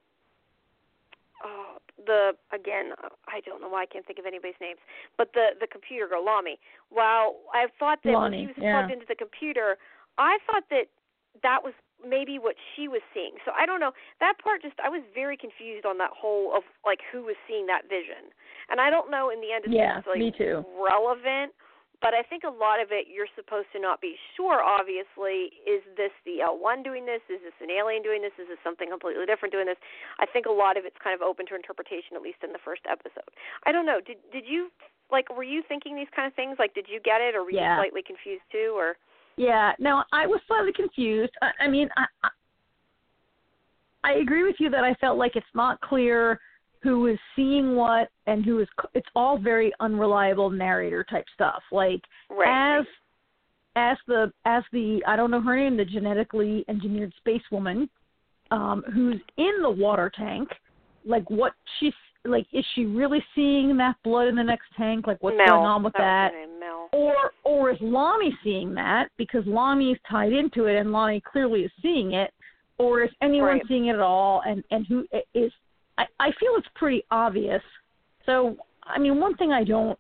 Speaker 2: Oh, the again, I don't know why I can't think of anybody's names, but the the computer girl, Lami. Wow, I thought that
Speaker 1: Lonnie,
Speaker 2: when she was
Speaker 1: yeah.
Speaker 2: plugged into the computer, I thought that that was maybe what she was seeing. So I don't know. That part just I was very confused on that whole of like who was seeing that vision, and I don't know in the end if
Speaker 1: yeah,
Speaker 2: it's like
Speaker 1: me too.
Speaker 2: relevant. But I think a lot of it you're supposed to not be sure, obviously. Is this the L one doing this? Is this an alien doing this? Is this something completely different doing this? I think a lot of it's kind of open to interpretation, at least in the first episode. I don't know. Did did you, like, were you thinking these kind of things? Like, did you get it, or were
Speaker 1: yeah.
Speaker 2: you slightly confused too? Or
Speaker 1: Yeah, no, I was slightly confused. I, I mean, I, I, I agree with you that I felt like it's not clear who is seeing what and who is. It's all very unreliable narrator type stuff. Like
Speaker 2: right.
Speaker 1: as as the as the I don't know her name, the genetically engineered space woman, um, who's in the water tank. Like what she's like, is she really seeing that blood in the next tank? Like what's
Speaker 2: Mel.
Speaker 1: going on with
Speaker 2: that?
Speaker 1: that?
Speaker 2: Was her name, Mel. Or
Speaker 1: or is Lonnie seeing that because Lonnie's tied into it and Lonnie clearly is seeing it? Or is anyone
Speaker 2: right.
Speaker 1: seeing it at all? And and who is? I I feel it's pretty obvious. So I mean, one thing I don't.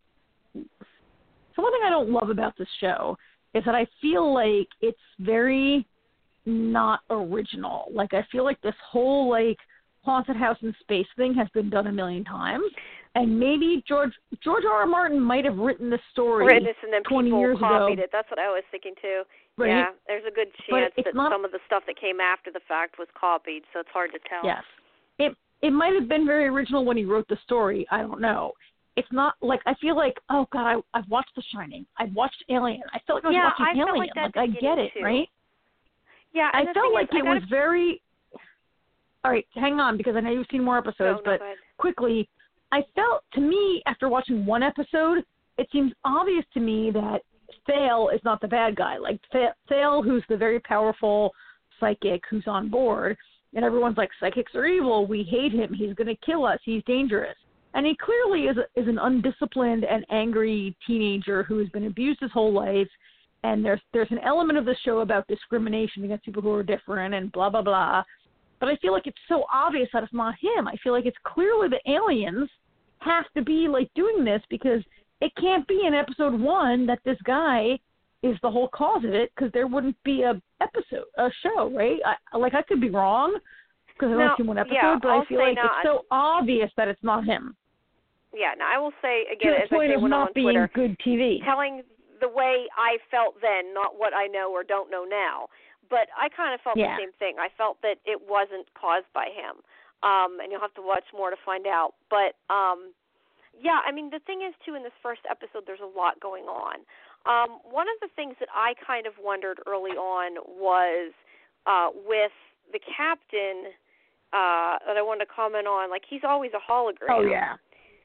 Speaker 1: So one thing I don't love about this show is that I feel like it's very not original. Like I feel like this whole like haunted house in space thing has been done a million times, and maybe George George R. R. Martin might have written this story
Speaker 2: written this and then
Speaker 1: twenty
Speaker 2: people
Speaker 1: years
Speaker 2: copied
Speaker 1: ago.
Speaker 2: it. That's what I was thinking too.
Speaker 1: Right?
Speaker 2: Yeah, there's a good chance that
Speaker 1: not,
Speaker 2: some of the stuff that came after the fact was copied, so it's hard to tell.
Speaker 1: Yes, it it might have been very original when he wrote the story. I don't know. It's not like I feel like oh god I I've watched The Shining. I've watched Alien. I felt like I was
Speaker 2: yeah,
Speaker 1: watching
Speaker 2: I
Speaker 1: Alien.
Speaker 2: Felt like, that
Speaker 1: like I get it,
Speaker 2: too.
Speaker 1: right?
Speaker 2: Yeah,
Speaker 1: I felt like
Speaker 2: is,
Speaker 1: it
Speaker 2: I gotta...
Speaker 1: was very. All right, hang on, because I know you've seen more episodes,
Speaker 2: no, no,
Speaker 1: but quickly, I felt, to me, after watching one episode, it seems obvious to me that Thale is not the bad guy. Like, Thale, who's the very powerful psychic who's on board, and everyone's like, psychics are evil, we hate him, he's going to kill us, he's dangerous. And he clearly is a, is an undisciplined and angry teenager who has been abused his whole life, and there's there's an element of the show about discrimination against people who are different and blah, blah, blah. But I feel like it's so obvious that it's not him. I feel like it's clearly the aliens have to be, like, doing this because it can't be in episode one that this guy is the whole cause of it because there wouldn't be a episode, a show, right? I, like, I could be wrong because I've only seen one episode,
Speaker 2: yeah,
Speaker 1: but
Speaker 2: I'll
Speaker 1: I feel like
Speaker 2: now,
Speaker 1: it's so obvious that it's not him.
Speaker 2: Yeah, now I will say, again,
Speaker 1: to
Speaker 2: as
Speaker 1: the point
Speaker 2: I say
Speaker 1: of
Speaker 2: when
Speaker 1: not
Speaker 2: I'm on
Speaker 1: being
Speaker 2: Twitter,
Speaker 1: good T V.
Speaker 2: telling the way I felt then, not what I know or don't know now. But I kind of felt
Speaker 1: yeah.
Speaker 2: the same thing. I felt that it wasn't caused by him. Um, and you'll have to watch more to find out. But, um, yeah, I mean, the thing is, too, in this first episode, there's a lot going on. Um, one of the things that I kind of wondered early on was uh, with the captain uh, that I wanted to comment on. Like, he's always a hologram.
Speaker 1: Oh, yeah.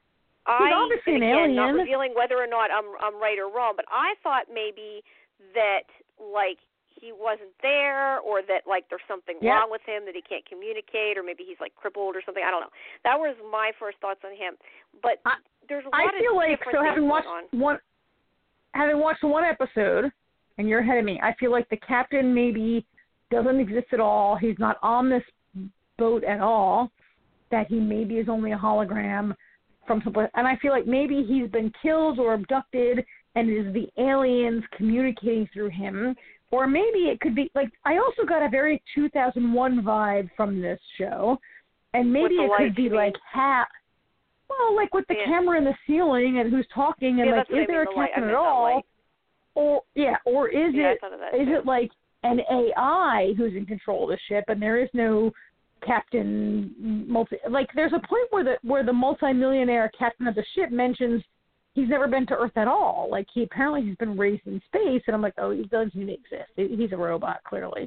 Speaker 2: I,
Speaker 1: he's obviously
Speaker 2: and
Speaker 1: an
Speaker 2: again,
Speaker 1: alien.
Speaker 2: not revealing whether or not I'm, I'm right or wrong, but I thought maybe that, like, he wasn't there, or that, like, there's something
Speaker 1: yep.
Speaker 2: wrong with him, that he can't communicate, or maybe he's, like, crippled or something. I don't know. That was my first thoughts on him. But
Speaker 1: I,
Speaker 2: there's a
Speaker 1: I
Speaker 2: lot
Speaker 1: feel
Speaker 2: of
Speaker 1: like,
Speaker 2: different
Speaker 1: so
Speaker 2: things
Speaker 1: having watched
Speaker 2: going on.
Speaker 1: one, having watched one episode, and you're ahead of me, I feel like the captain maybe doesn't exist at all. He's not on this boat at all, that he maybe is only a hologram from someplace. And I feel like maybe he's been killed or abducted, and it is the aliens communicating through him. Or maybe it could be, like, I also got a very two thousand one vibe from this show. And maybe it could be, like, half, well, like with the
Speaker 2: yeah.
Speaker 1: camera in the ceiling and who's talking, and,
Speaker 2: yeah,
Speaker 1: like, is there
Speaker 2: the
Speaker 1: a captain
Speaker 2: at
Speaker 1: all? Or, yeah, or is
Speaker 2: yeah,
Speaker 1: it, is it, like, an A I who's in control of the ship, and there is no captain, multi, like, there's a point where the, where the multimillionaire captain of the ship mentions he's never been to Earth at all. Like, he apparently he's been raised in space, and I'm like, oh, he doesn't exist. He's a robot, clearly.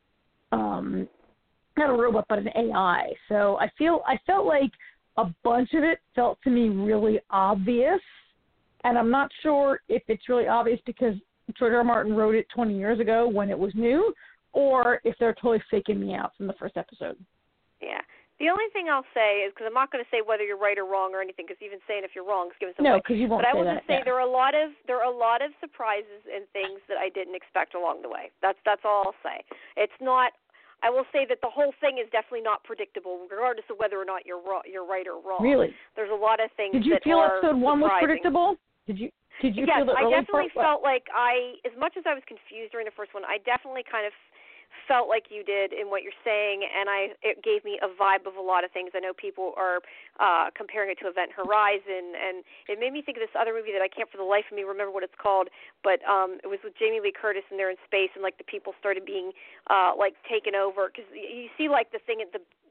Speaker 1: Um, not a robot, but an A I. So I feel I felt like a bunch of it felt to me really obvious, and I'm not sure if it's really obvious because George R. R. Martin wrote it twenty years ago when it was new, or if they're totally faking me out from the first episode.
Speaker 2: Yeah. The only thing I'll say is, because I'm not going to say whether you're right or wrong or anything, because even saying if you're wrong is giving some
Speaker 1: no,
Speaker 2: away.
Speaker 1: because you won't.
Speaker 2: But I
Speaker 1: say
Speaker 2: will
Speaker 1: that,
Speaker 2: just say
Speaker 1: yeah.
Speaker 2: there are a lot of there are a lot of surprises and things that I didn't expect along the way. That's that's all I'll say. It's not. I will say that the whole thing is definitely not predictable, regardless of whether or not you're wrong, you're right or wrong.
Speaker 1: Really?
Speaker 2: There's a lot of things.
Speaker 1: Did you
Speaker 2: that
Speaker 1: feel
Speaker 2: are
Speaker 1: episode one was
Speaker 2: surprising.
Speaker 1: predictable? Did you? Did you
Speaker 2: yes,
Speaker 1: feel the
Speaker 2: I
Speaker 1: early
Speaker 2: definitely
Speaker 1: part?
Speaker 2: felt like I, as much as I was confused during the first one, I definitely kind of felt like you did in what you're saying, and I it gave me a vibe of a lot of things. I know people are uh, comparing it to Event Horizon, and it made me think of this other movie that I can't for the life of me remember what it's called, but um, it was with Jamie Lee Curtis, and they're in space, and like the people started being uh, like taken over, because you see like the thing at the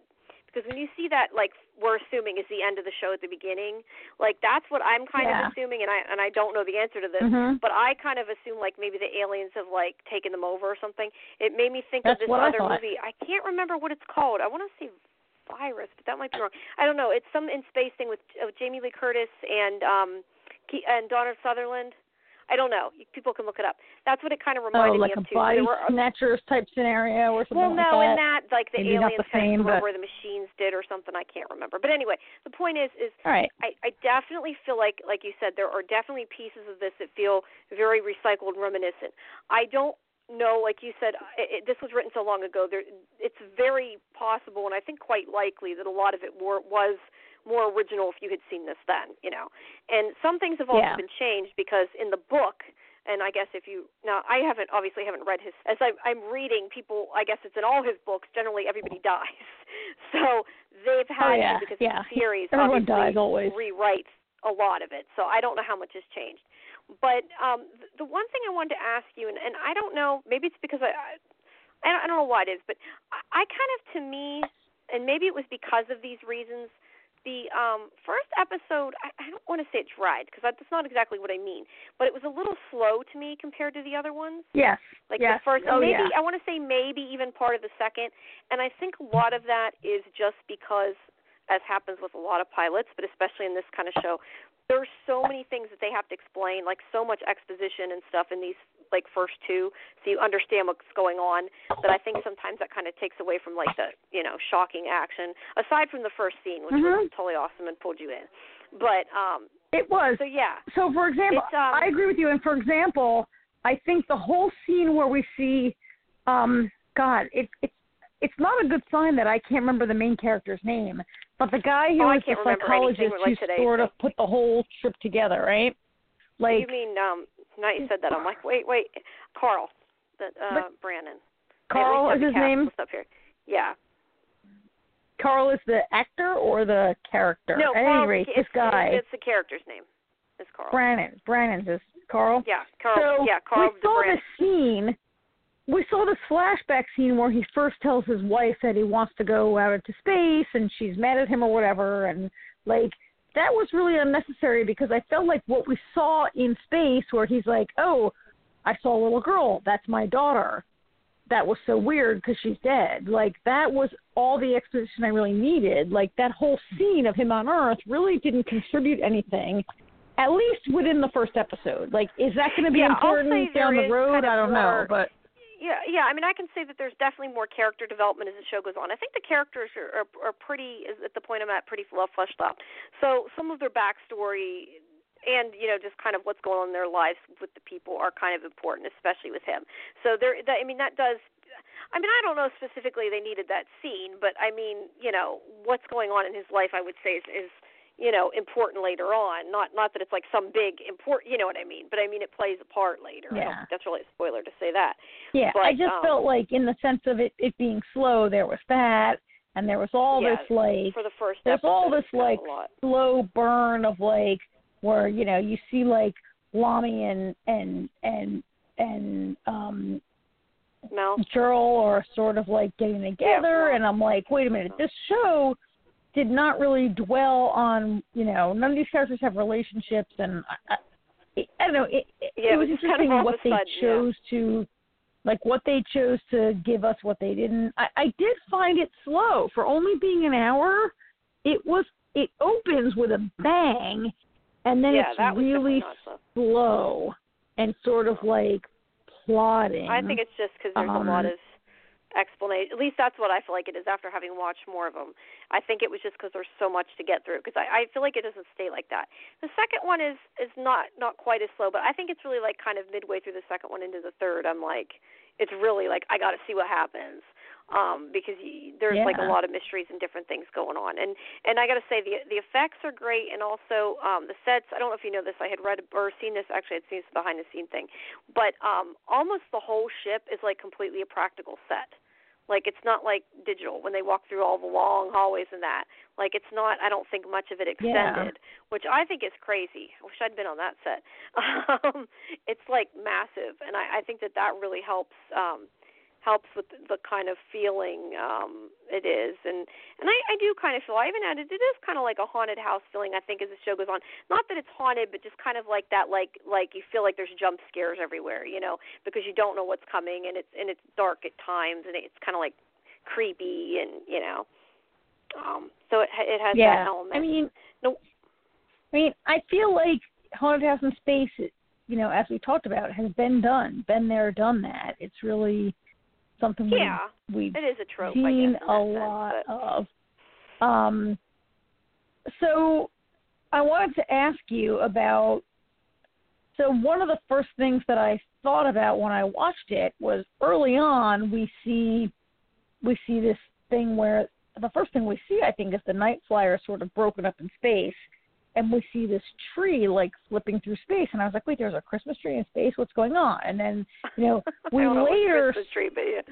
Speaker 2: Because when you see that, like, we're assuming is the end of the show at the beginning, like, that's what I'm kind
Speaker 1: yeah.
Speaker 2: of assuming, and I and I don't know the answer to this,
Speaker 1: mm-hmm.
Speaker 2: but I kind of assume, like, maybe the aliens have, like, taken them over or something. It made me think
Speaker 1: That's
Speaker 2: of this
Speaker 1: what
Speaker 2: other
Speaker 1: I thought.
Speaker 2: movie. I can't remember what it's called. I want to say Virus, but that might be wrong. I don't know. It's some in space thing with uh, Jamie Lee Curtis and um and Donna Sutherland. I don't know. People can look it up. That's what it kind of reminded
Speaker 1: oh, like
Speaker 2: me of
Speaker 1: a
Speaker 2: too.
Speaker 1: body
Speaker 2: So were,
Speaker 1: snatchers type scenario or something
Speaker 2: well,
Speaker 1: like
Speaker 2: no,
Speaker 1: that.
Speaker 2: in that, like the
Speaker 1: Maybe
Speaker 2: aliens
Speaker 1: the
Speaker 2: kind
Speaker 1: same,
Speaker 2: of took
Speaker 1: but...
Speaker 2: over where the machines did or something. I can't remember. But anyway, the point is, is
Speaker 1: All right.
Speaker 2: I, I definitely feel like, like you said, there are definitely pieces of this that feel very recycled, reminiscent. I don't know, like you said, it, it, this was written so long ago. There, it's very possible, and I think quite likely, that a lot of it were, was more original if you had seen this then, you know. And some things have also
Speaker 1: yeah.
Speaker 2: been changed because in the book. And I guess if you now, I haven't obviously haven't read his. As I, I'm reading, people, I guess it's in all his books. Generally, everybody dies, so they've had
Speaker 1: oh, yeah.
Speaker 2: to, because
Speaker 1: yeah.
Speaker 2: the series
Speaker 1: Everyone
Speaker 2: obviously
Speaker 1: dies always.
Speaker 2: rewrites a lot of it. So I don't know how much has changed. But um, the one thing I wanted to ask you, and, and I don't know, maybe it's because I, I, I don't know why it is, but I, I kind of, to me, and maybe it was because of these reasons. The um, first episode, I, I don't want to say it dragged because that's not exactly what I mean, but it was a little slow to me compared to the other ones.
Speaker 1: Yes.
Speaker 2: Like
Speaker 1: yes.
Speaker 2: the first,
Speaker 1: oh,
Speaker 2: maybe
Speaker 1: yeah.
Speaker 2: I want to say maybe even part of the second, and I think a lot of that is just because, as happens with a lot of pilots, but especially in this kind of show, there's so many things that they have to explain, like so much exposition and stuff in these like first two, so you understand what's going on, that I think sometimes that kind of takes away from like the, you know, shocking action, aside from the first scene, which
Speaker 1: mm-hmm.
Speaker 2: was totally awesome and pulled you in. But um
Speaker 1: it was.
Speaker 2: So yeah.
Speaker 1: So for example,
Speaker 2: um,
Speaker 1: I agree with you, and for example, I think the whole scene where we see um God, it it's it's not a good sign that I can't remember the main character's name. But the guy who
Speaker 2: oh,
Speaker 1: is the psychologist
Speaker 2: like
Speaker 1: who
Speaker 2: today,
Speaker 1: sort
Speaker 2: so.
Speaker 1: of put the whole trip together, right? Like
Speaker 2: you mean um now you said that I'm like wait wait Carl the uh Brandon
Speaker 1: Carl is his name.
Speaker 2: Up here. Yeah.
Speaker 1: Carl is the actor or the character?
Speaker 2: No,
Speaker 1: At
Speaker 2: Carl,
Speaker 1: any rate,
Speaker 2: it's,
Speaker 1: this guy.
Speaker 2: It's the character's name. It's Carl.
Speaker 1: Brandon. Brandon's is Carl.
Speaker 2: Yeah, Carl.
Speaker 1: So
Speaker 2: yeah, Carl.
Speaker 1: we saw
Speaker 2: Brandon.
Speaker 1: this scene. We saw this flashback scene where he first tells his wife that he wants to go out into space, and she's mad at him or whatever, and like that was really unnecessary because I felt like what we saw in space, where he's like, "Oh, I saw a little girl. That's my daughter." That was so weird because she's dead. Like, that was all the exposition I really needed. Like, that whole scene of him on Earth really didn't contribute anything, at least within the first episode. Like, is that going to be
Speaker 2: yeah,
Speaker 1: important down the road?
Speaker 2: Kind of
Speaker 1: I don't
Speaker 2: more,
Speaker 1: know, but...
Speaker 2: Yeah, yeah. I mean, I can say that there's definitely more character development as the show goes on. I think the characters are, are, are pretty, at the point I'm at, pretty well fleshed out. So some of their backstory... and, you know, just kind of what's going on in their lives with the people are kind of important, especially with him. So, there, that, I mean, that does – I mean, I don't know specifically they needed that scene, but, I mean, you know, what's going on in his life, I would say, is, is you know, important later on. Not not that it's like some big important – you know what I mean? But, I mean, it plays a part later.
Speaker 1: Yeah.
Speaker 2: I don't think that's really a spoiler to say that.
Speaker 1: Yeah,
Speaker 2: but,
Speaker 1: I just
Speaker 2: um,
Speaker 1: felt like in the sense of it, it being slow, there was that, and there was all
Speaker 2: yeah,
Speaker 1: this, like
Speaker 2: for the first –
Speaker 1: there's all this, like, slow burn of, like, where, you know, you see like Lami and and and and um
Speaker 2: Mel
Speaker 1: Joel are sort of like getting together,
Speaker 2: yeah,
Speaker 1: and I'm like, wait a minute, this show did not really dwell on, you know, none of these characters have relationships, and I, I, I don't know, it, it,
Speaker 2: yeah,
Speaker 1: it was
Speaker 2: it was
Speaker 1: interesting
Speaker 2: kind of
Speaker 1: what they
Speaker 2: sudden,
Speaker 1: chose
Speaker 2: yeah.
Speaker 1: to, like what they chose to give us, what they didn't. I, I did find it slow for only being an hour. It was, it opens with a bang. And then
Speaker 2: yeah,
Speaker 1: it's really slow and sort of like plotting.
Speaker 2: I think it's just because there's
Speaker 1: um,
Speaker 2: a lot of explanation. At least that's what I feel like it is after having watched more of them. I think it was just because there's so much to get through. Because I, I feel like it doesn't stay like that. The second one is is not not quite as slow, but I think it's really like kind of midway through the second one into the third. I'm like, it's really like I got to see what happens. Um, because you, there's
Speaker 1: yeah.
Speaker 2: like a lot of mysteries and different things going on, and and I got to say the the effects are great, and also um, the sets. I don't know if you know this. I had read or seen this. Actually, I'd seen this behind the scene thing, but um, almost the whole ship is like completely a practical set. Like it's not like digital when they walk through all the long hallways and that. Like it's not. I don't think much of it extended,
Speaker 1: yeah.
Speaker 2: which I think is crazy. I wish I'd been on that set. Um, it's like massive, and I, I think that that really helps. Um, helps with the kind of feeling um, it is. And and I, I do kind of feel, I even added, it is kind of like a haunted house feeling, I think, as the show goes on. Not that it's haunted, but just kind of like that, like like you feel like there's jump scares everywhere, you know, because you don't know what's coming, and it's and it's dark at times, and it's kind of like creepy, and, you know. Um, so it it has
Speaker 1: yeah.
Speaker 2: that element.
Speaker 1: I mean,
Speaker 2: no,
Speaker 1: I mean, I feel like Haunted House in Space, you know, as we talked about, has been done, been there, done that. It's really something
Speaker 2: yeah,
Speaker 1: we've, we've
Speaker 2: it is a trope,
Speaker 1: seen
Speaker 2: I guess, in
Speaker 1: a
Speaker 2: that
Speaker 1: lot
Speaker 2: sense,
Speaker 1: of. Um, so I wanted to ask you about, so one of the first things that I thought about when I watched it was early on we see we see this thing where the first thing we see, I think, is the Night Flyer sort of broken up in space, and we see this tree like slipping through space, and I was like, wait, there's a Christmas tree in space? What's going on? And then, you know, we
Speaker 2: I don't know
Speaker 1: later,
Speaker 2: what's Christmas tree, but yeah.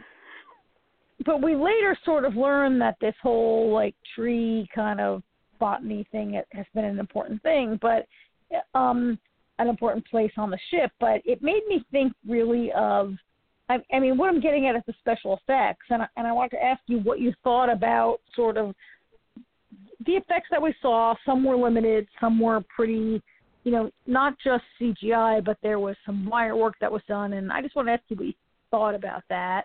Speaker 1: but we later sort of learn that this whole like tree kind of botany thing has been an important thing, but um, an important place on the ship. But it made me think really of, I, I mean, what I'm getting at is the special effects, and I, and I want to ask you what you thought about sort of the effects that we saw. Some were limited, some were pretty, you know, not just C G I, but there was some wire work that was done, and I just want to ask you what you thought about that.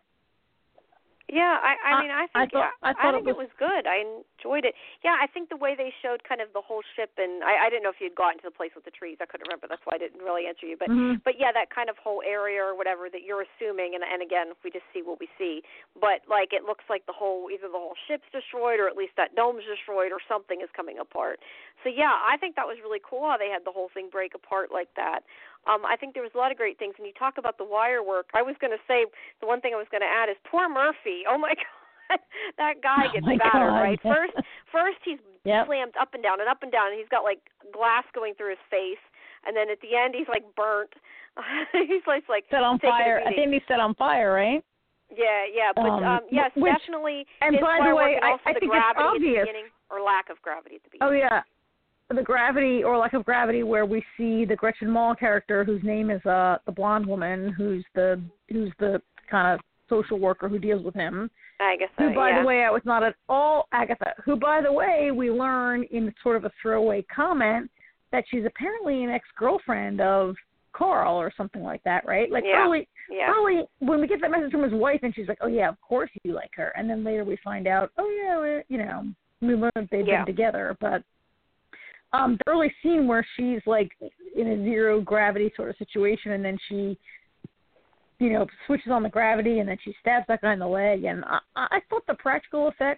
Speaker 2: Yeah, I, I mean, I think
Speaker 1: I, thought, I,
Speaker 2: I,
Speaker 1: thought
Speaker 2: I think
Speaker 1: it, was,
Speaker 2: it was good. I enjoyed it. Yeah, I think the way they showed kind of the whole ship, and I, I didn't know if you'd gotten to the place with the trees. I couldn't remember. That's why I didn't really answer you. But
Speaker 1: mm-hmm.
Speaker 2: but yeah, that kind of whole area or whatever that you're assuming, and and again, we just see what we see. But like it looks like the whole, either the whole ship's destroyed, or at least that dome's destroyed, or something is coming apart. So yeah, I think that was really cool how they had the whole thing break apart like that. Um, I think there was a lot of great things. And you talk about the wire work. I was going to say, the one thing I was going to add is poor Murphy. Oh, my God. That guy gets
Speaker 1: oh
Speaker 2: battered,
Speaker 1: God.
Speaker 2: right? First, first he's
Speaker 1: yep.
Speaker 2: slammed up and down and up and down, and he's got, like, glass going through his face. And then at the end, he's, like, burnt. he's, like, like
Speaker 1: set on fire. I think he's set on fire, right?
Speaker 2: Yeah, yeah. But, um, um, yes,
Speaker 1: which,
Speaker 2: definitely
Speaker 1: and
Speaker 2: his
Speaker 1: by
Speaker 2: wire
Speaker 1: the way,
Speaker 2: work, and
Speaker 1: I,
Speaker 2: also
Speaker 1: I
Speaker 2: the
Speaker 1: think
Speaker 2: gravity
Speaker 1: it's obvious.
Speaker 2: at the beginning, or lack of gravity at the beginning.
Speaker 1: Oh, yeah. The gravity or lack of gravity, where we see the Gretchen Mol character, whose name is uh the blonde woman, who's the who's the kind of social worker who deals with him.
Speaker 2: I guess so,
Speaker 1: who, by
Speaker 2: yeah.
Speaker 1: the way, I was not at all Agatha. Who, by the way, we learn in sort of a throwaway comment that she's apparently an ex-girlfriend of Carl or something like that, right? Like
Speaker 2: yeah.
Speaker 1: early,
Speaker 2: yeah.
Speaker 1: early when we get that message from his wife, and she's like, "Oh yeah, of course you like her," and then later we find out, "Oh yeah, we're, you know, we learned they've
Speaker 2: yeah.
Speaker 1: been together," but. Um, the early scene where she's like in a zero gravity sort of situation, and then she, you know, switches on the gravity, and then she stabs that guy in the leg. And I, I thought the practical effects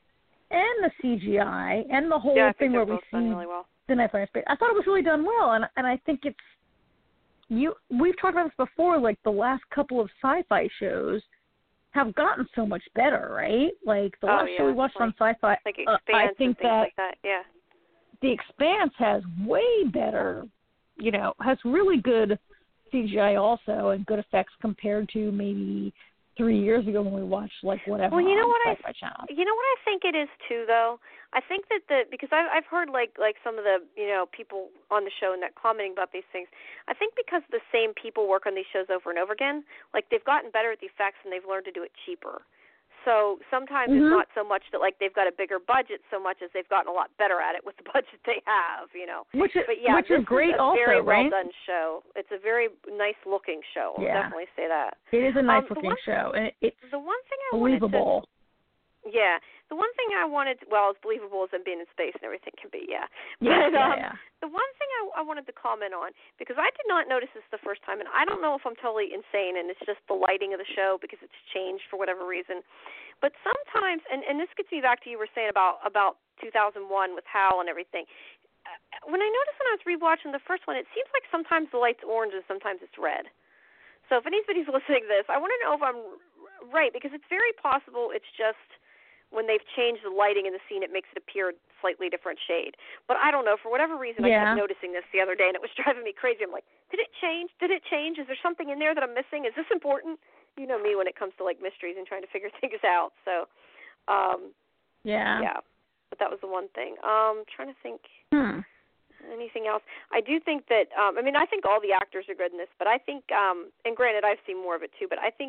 Speaker 1: and the C G I and the whole
Speaker 2: yeah,
Speaker 1: thing where we see
Speaker 2: really well.
Speaker 1: the Night Flyer in space, I thought it was really done well. And and I think it's you. We've talked about this before. Like the last couple of sci-fi shows have gotten so much better, right? Like the
Speaker 2: oh,
Speaker 1: last
Speaker 2: yeah,
Speaker 1: show we watched
Speaker 2: like,
Speaker 1: on Sci-Fi,
Speaker 2: like
Speaker 1: uh, I think
Speaker 2: and
Speaker 1: that.
Speaker 2: Like that. Yeah.
Speaker 1: The Expanse has way better, you know, has really good C G I also and good effects compared to maybe three years ago when we watched like whatever
Speaker 2: well, you know
Speaker 1: on
Speaker 2: what
Speaker 1: Sci-Fi
Speaker 2: I,
Speaker 1: Channel.
Speaker 2: You know what I think it is too, though. I think that the because I've I've heard like like some of the you know people on the show and that commenting about these things. I think because the same people work on these shows over and over again, like they've gotten better at the effects and they've learned to do it cheaper. So sometimes
Speaker 1: mm-hmm.
Speaker 2: it's not so much that like they've got a bigger budget, so much as they've gotten a lot better at it with the budget they have, you know.
Speaker 1: Which is,
Speaker 2: but yeah,
Speaker 1: which
Speaker 2: this
Speaker 1: is great
Speaker 2: is a
Speaker 1: also,
Speaker 2: very
Speaker 1: right?
Speaker 2: well done show. It's a very nice looking show. I'll
Speaker 1: yeah.
Speaker 2: definitely say that.
Speaker 1: It is a nice
Speaker 2: um,
Speaker 1: looking
Speaker 2: one,
Speaker 1: show, and it's
Speaker 2: the one thing I
Speaker 1: believable.
Speaker 2: Wanted to, Yeah, the one thing I wanted, well, as believable as them being in space and everything can be, yeah.
Speaker 1: Yeah,
Speaker 2: but,
Speaker 1: yeah,
Speaker 2: um,
Speaker 1: yeah.
Speaker 2: The one thing I, I wanted to comment on, because I did not notice this the first time, and I don't know if I'm totally insane and it's just the lighting of the show because it's changed for whatever reason, but sometimes, and, and this gets me back to you were saying about, about two thousand one with Hal and everything. When I noticed when I was rewatching the first one, it seems like sometimes the light's orange and sometimes it's red. So if anybody's listening to this, I want to know if I'm right, because it's very possible it's just when they've changed the lighting in the scene, it makes it appear a slightly different shade. But I don't know. For whatever reason,
Speaker 1: yeah.
Speaker 2: I kept noticing this the other day, and it was driving me crazy. I'm like, did it change? Did it change? Is there something in there that I'm missing? Is this important? You know me when it comes to, like, mysteries and trying to figure things out. So, um,
Speaker 1: yeah.
Speaker 2: Yeah. But that was the one thing. Um, trying to think.
Speaker 1: Hmm.
Speaker 2: Anything else? I do think that, um, I mean, I think all the actors are good in this, but I think, um, and granted, I've seen more of it too, but I think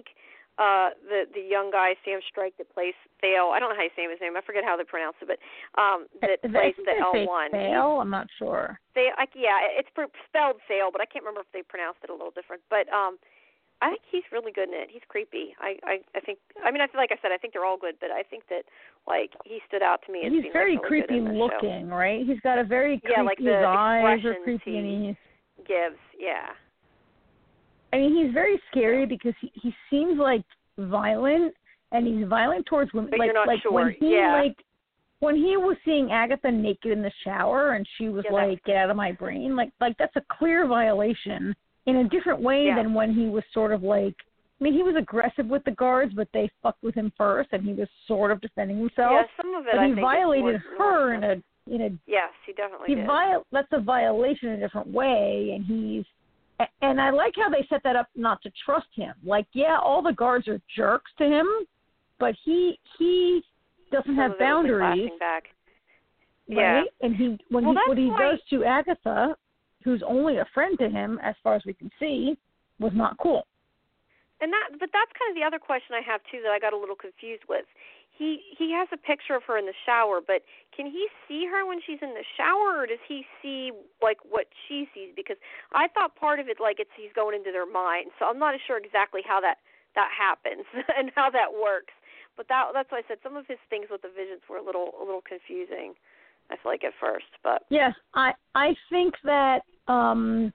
Speaker 2: uh, the the young guy Sam Strike that plays Thale. I don't know how you say his name. I forget how they pronounce it, but um, that
Speaker 1: I,
Speaker 2: plays
Speaker 1: I
Speaker 2: the L one.
Speaker 1: Thale? I'm not sure.
Speaker 2: They, like, yeah, it's spelled Thale, but I can't remember if they pronounced it a little different. But um, I think he's really good in it. He's creepy. I, I, I think. I mean, I feel like I said, I think they're all good, but I think that like he stood out to me as
Speaker 1: he's
Speaker 2: being
Speaker 1: very
Speaker 2: like, really
Speaker 1: creepy
Speaker 2: good in
Speaker 1: looking,
Speaker 2: show.
Speaker 1: right? He's got a very
Speaker 2: yeah,
Speaker 1: creepy
Speaker 2: like the
Speaker 1: his eyes are
Speaker 2: expressions
Speaker 1: creepy,
Speaker 2: he
Speaker 1: and he's
Speaker 2: gives. Yeah.
Speaker 1: I mean, he's very scary
Speaker 2: yeah.
Speaker 1: because he he seems like violent, and he's violent towards women.
Speaker 2: But
Speaker 1: like
Speaker 2: you're not
Speaker 1: like
Speaker 2: sure.
Speaker 1: when he
Speaker 2: yeah.
Speaker 1: like when he was seeing Agatha naked in the shower, and she was
Speaker 2: yeah,
Speaker 1: like, "Get out of my brain!" Like like that's a clear violation in a different way
Speaker 2: yeah.
Speaker 1: than when he was sort of like. I mean, he was aggressive with the guards, but they fucked with him first, and he was sort of defending himself.
Speaker 2: Yeah, some of it
Speaker 1: but
Speaker 2: I
Speaker 1: he
Speaker 2: think
Speaker 1: violated
Speaker 2: more,
Speaker 1: her
Speaker 2: more
Speaker 1: in a in a.
Speaker 2: Yes, he definitely
Speaker 1: he
Speaker 2: did.
Speaker 1: Viol- that's a violation in a different way, and he's. And I like how they set that up not to trust him. Like, yeah, all the guards are jerks to him, but he he doesn't
Speaker 2: some
Speaker 1: have
Speaker 2: of it was,
Speaker 1: boundaries.
Speaker 2: like, back.
Speaker 1: Right?
Speaker 2: Yeah.
Speaker 1: And he when
Speaker 2: well,
Speaker 1: he what he
Speaker 2: why...
Speaker 1: does to Agatha, who's only a friend to him as far as we can see, was not cool.
Speaker 2: And that, but that's kind of the other question I have too that I got a little confused with. He he has a picture of her in the shower, but can he see her when she's in the shower, or does he see like what she sees? Because I thought part of it like it's he's going into their mind, so I'm not sure exactly how that that happens and how that works. But that that's why I said some of his things with the visions were a little a little confusing. I feel like at first, but
Speaker 1: yes, I I think that um.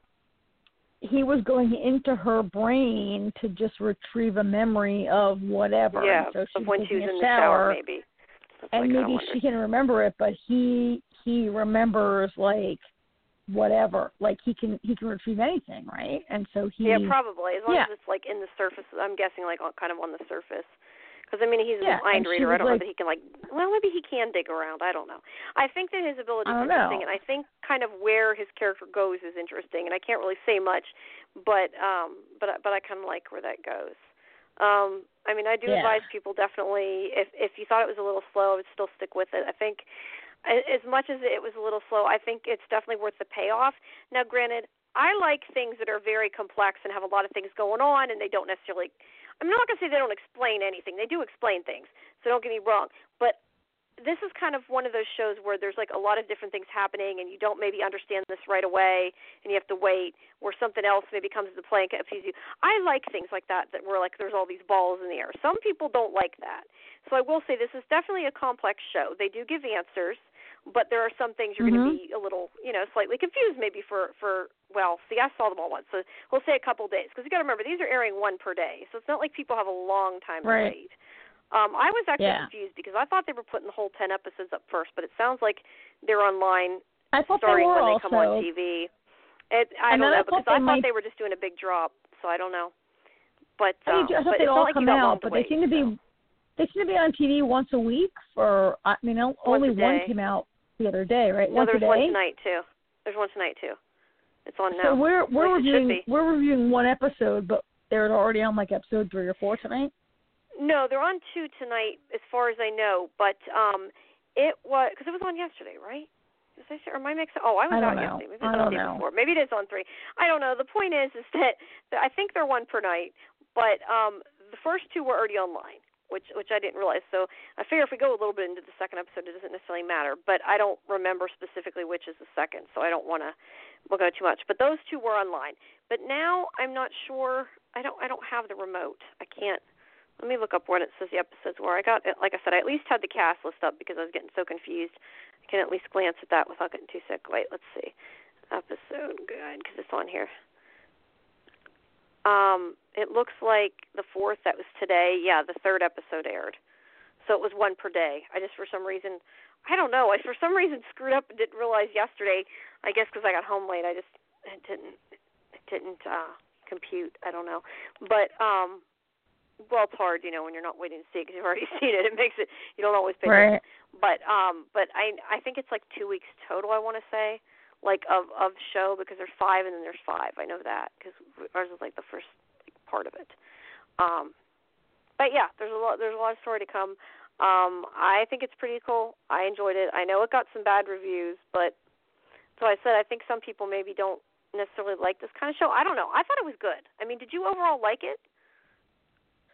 Speaker 1: he was going into her brain to just retrieve a memory of whatever.
Speaker 2: Yeah,
Speaker 1: and so she
Speaker 2: of when
Speaker 1: was
Speaker 2: she was
Speaker 1: in
Speaker 2: the
Speaker 1: shower,
Speaker 2: shower, maybe. That's
Speaker 1: and maybe she can remember it, but he he remembers like whatever. Like he can he can retrieve anything, right? And so he
Speaker 2: yeah, probably as long
Speaker 1: yeah.
Speaker 2: as it's like in the surface. I'm guessing like kind of on the surface. Because, I mean, he's
Speaker 1: yeah,
Speaker 2: a mind reader. I don't
Speaker 1: like,
Speaker 2: know that he can, like, well, maybe he can dig around. I don't know. I think that his ability is
Speaker 1: know.
Speaker 2: interesting, and I think kind of where his character goes is interesting, and I can't really say much, but um, but, but I kind of like where that goes. Um, I mean, I do
Speaker 1: yeah.
Speaker 2: advise people definitely, if, if you thought it was a little slow, I would still stick with it. I think as much as it was a little slow, I think it's definitely worth the payoff. Now, granted, I like things that are very complex and have a lot of things going on, and they don't necessarily – I'm not going to say they don't explain anything. They do explain things, so don't get me wrong. But this is kind of one of those shows where there's like a lot of different things happening, and you don't maybe understand this right away, and you have to wait, or something else maybe comes into play and confuses you. I like things like that, that where like there's all these balls in the air. Some people don't like that. So I will say this is definitely a complex show. They do give answers, but there are some things you're
Speaker 1: mm-hmm.
Speaker 2: going to be a little, you know, slightly confused maybe for, for well, see, I saw them all once, so we'll say a couple days. Because you got to remember, these are airing one per day, so it's not like people have a long time
Speaker 1: right.
Speaker 2: to wait. Um, I was actually
Speaker 1: yeah.
Speaker 2: confused because I thought they were putting the whole ten episodes up first, but it sounds like they're online
Speaker 1: I thought
Speaker 2: starting
Speaker 1: they were
Speaker 2: when
Speaker 1: also.
Speaker 2: they come on T V. It, I
Speaker 1: and
Speaker 2: don't
Speaker 1: I
Speaker 2: know, because I
Speaker 1: might...
Speaker 2: thought they were just doing a big drop, so I don't know. But,
Speaker 1: I,
Speaker 2: um,
Speaker 1: I thought
Speaker 2: but
Speaker 1: they'd
Speaker 2: it's
Speaker 1: all
Speaker 2: not like
Speaker 1: come
Speaker 2: you got
Speaker 1: out,
Speaker 2: long to
Speaker 1: but they
Speaker 2: wait,
Speaker 1: seem to be
Speaker 2: so.
Speaker 1: they seem to be on T V once a week. For I mean, only one came out the other day, right?
Speaker 2: No,
Speaker 1: once
Speaker 2: there's
Speaker 1: a day?
Speaker 2: one tonight too. There's one tonight too. It's on
Speaker 1: So
Speaker 2: now.
Speaker 1: we're we're reviewing
Speaker 2: be.
Speaker 1: we're reviewing one episode, but they're already on like episode three or four tonight.
Speaker 2: No, they're on two tonight, as far as I know. But um, it was because it was on yesterday, right? Is I, or am I mixing? Oh, I was
Speaker 1: I
Speaker 2: out
Speaker 1: know.
Speaker 2: yesterday. Maybe it
Speaker 1: I
Speaker 2: was on
Speaker 1: don't
Speaker 2: the day
Speaker 1: know.
Speaker 2: before. Maybe it is on three. I don't know. The point is, is that, that I think they're one per night. But um, the first two were already online, which which I didn't realize. So I figure if we go a little bit into the second episode, it doesn't necessarily matter. But I don't remember specifically which is the second, so I don't want to we'll go too much. But those two were online. But now I'm not sure. I don't I don't have the remote. I can't. Let me look up when it says the episodes were. I got, like I said, I at least had the cast list up because I was getting so confused. I can at least glance at that without getting too sick. Wait, let's see. Episode guide, because it's on here. Um, it looks like the fourth, that was today. Yeah, the third episode aired. So it was one per day. I just, for some reason, I don't know. I, for some reason, screwed up and didn't realize yesterday. I guess because I got home late, I just it didn't, it didn't uh, compute. I don't know. But, um, well, it's hard, you know, when you're not waiting to see it because you've already seen it. It makes it, you don't always pay
Speaker 1: right.
Speaker 2: attention. But, um, but I, I think it's like two weeks total, I want to say, like of, of show, because there's five and then there's five. I know that because ours is like the first part of it. Um, but yeah, there's a lot, there's a lot of story to come. Um, I think it's pretty cool. I enjoyed it. I know it got some bad reviews, but so I said, I think some people maybe don't necessarily like this kind of show. I don't know. I thought it was good. I mean, did you overall like it?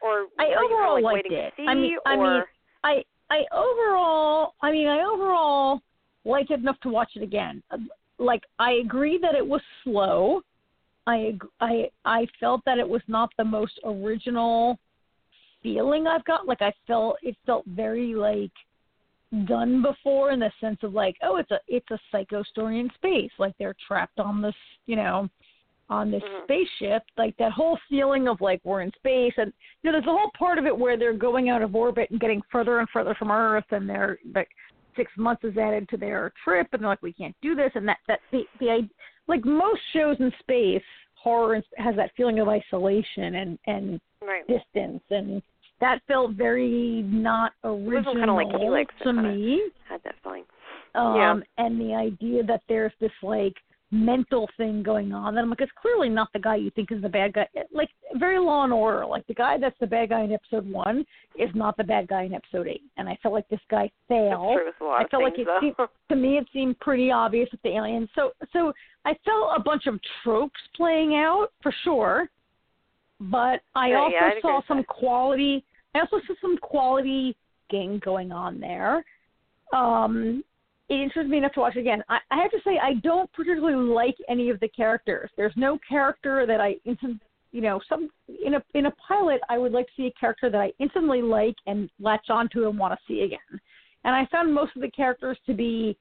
Speaker 2: or
Speaker 1: I
Speaker 2: were you
Speaker 1: overall
Speaker 2: kind of, like,
Speaker 1: liked
Speaker 2: waiting
Speaker 1: it.
Speaker 2: to see,
Speaker 1: I mean,
Speaker 2: or?
Speaker 1: I mean, I I overall, I mean, I overall liked it enough to watch it again. Like, I agree that it was slow. I I I felt that it was not the most original feeling I've got. Like, I felt it felt very like done before, in the sense of like, oh, it's a it's a psycho story in space. Like, they're trapped on this, you know, on this
Speaker 2: mm-hmm.
Speaker 1: spaceship. Like, that whole feeling of like we're in space, and you know, there's a whole part of it where they're going out of orbit and getting further and further from Earth, and they're like six months is added to their trip, and they're like, we can't do this, and that that the the like most shows in space, horror has that feeling of isolation and and
Speaker 2: right.
Speaker 1: distance, and that felt very not original
Speaker 2: kind of like Helix,
Speaker 1: to me.
Speaker 2: Had that feeling.
Speaker 1: Um,
Speaker 2: yeah.
Speaker 1: And the idea that there's this like mental thing going on, that I'm like, it's clearly not the guy you think is the bad guy. Like, very Law and Order. Like, the guy that's the bad guy in episode one is not the bad guy in episode eight. And I felt like this guy failed.
Speaker 2: That's true with a lot
Speaker 1: I felt
Speaker 2: of things,
Speaker 1: like it seemed, to me it seemed pretty obvious with the aliens. So, so I felt a bunch of tropes playing out for sure. But I
Speaker 2: yeah,
Speaker 1: also
Speaker 2: yeah,
Speaker 1: saw some
Speaker 2: that.
Speaker 1: quality. I also saw some quality game going on there. Um, it interests me enough to watch it again. I, I have to say, I don't particularly like any of the characters. There's no character that I instant, you know, some in a in a pilot, I would like to see a character that I instantly like and latch onto and want to see again. And I found most of the characters to be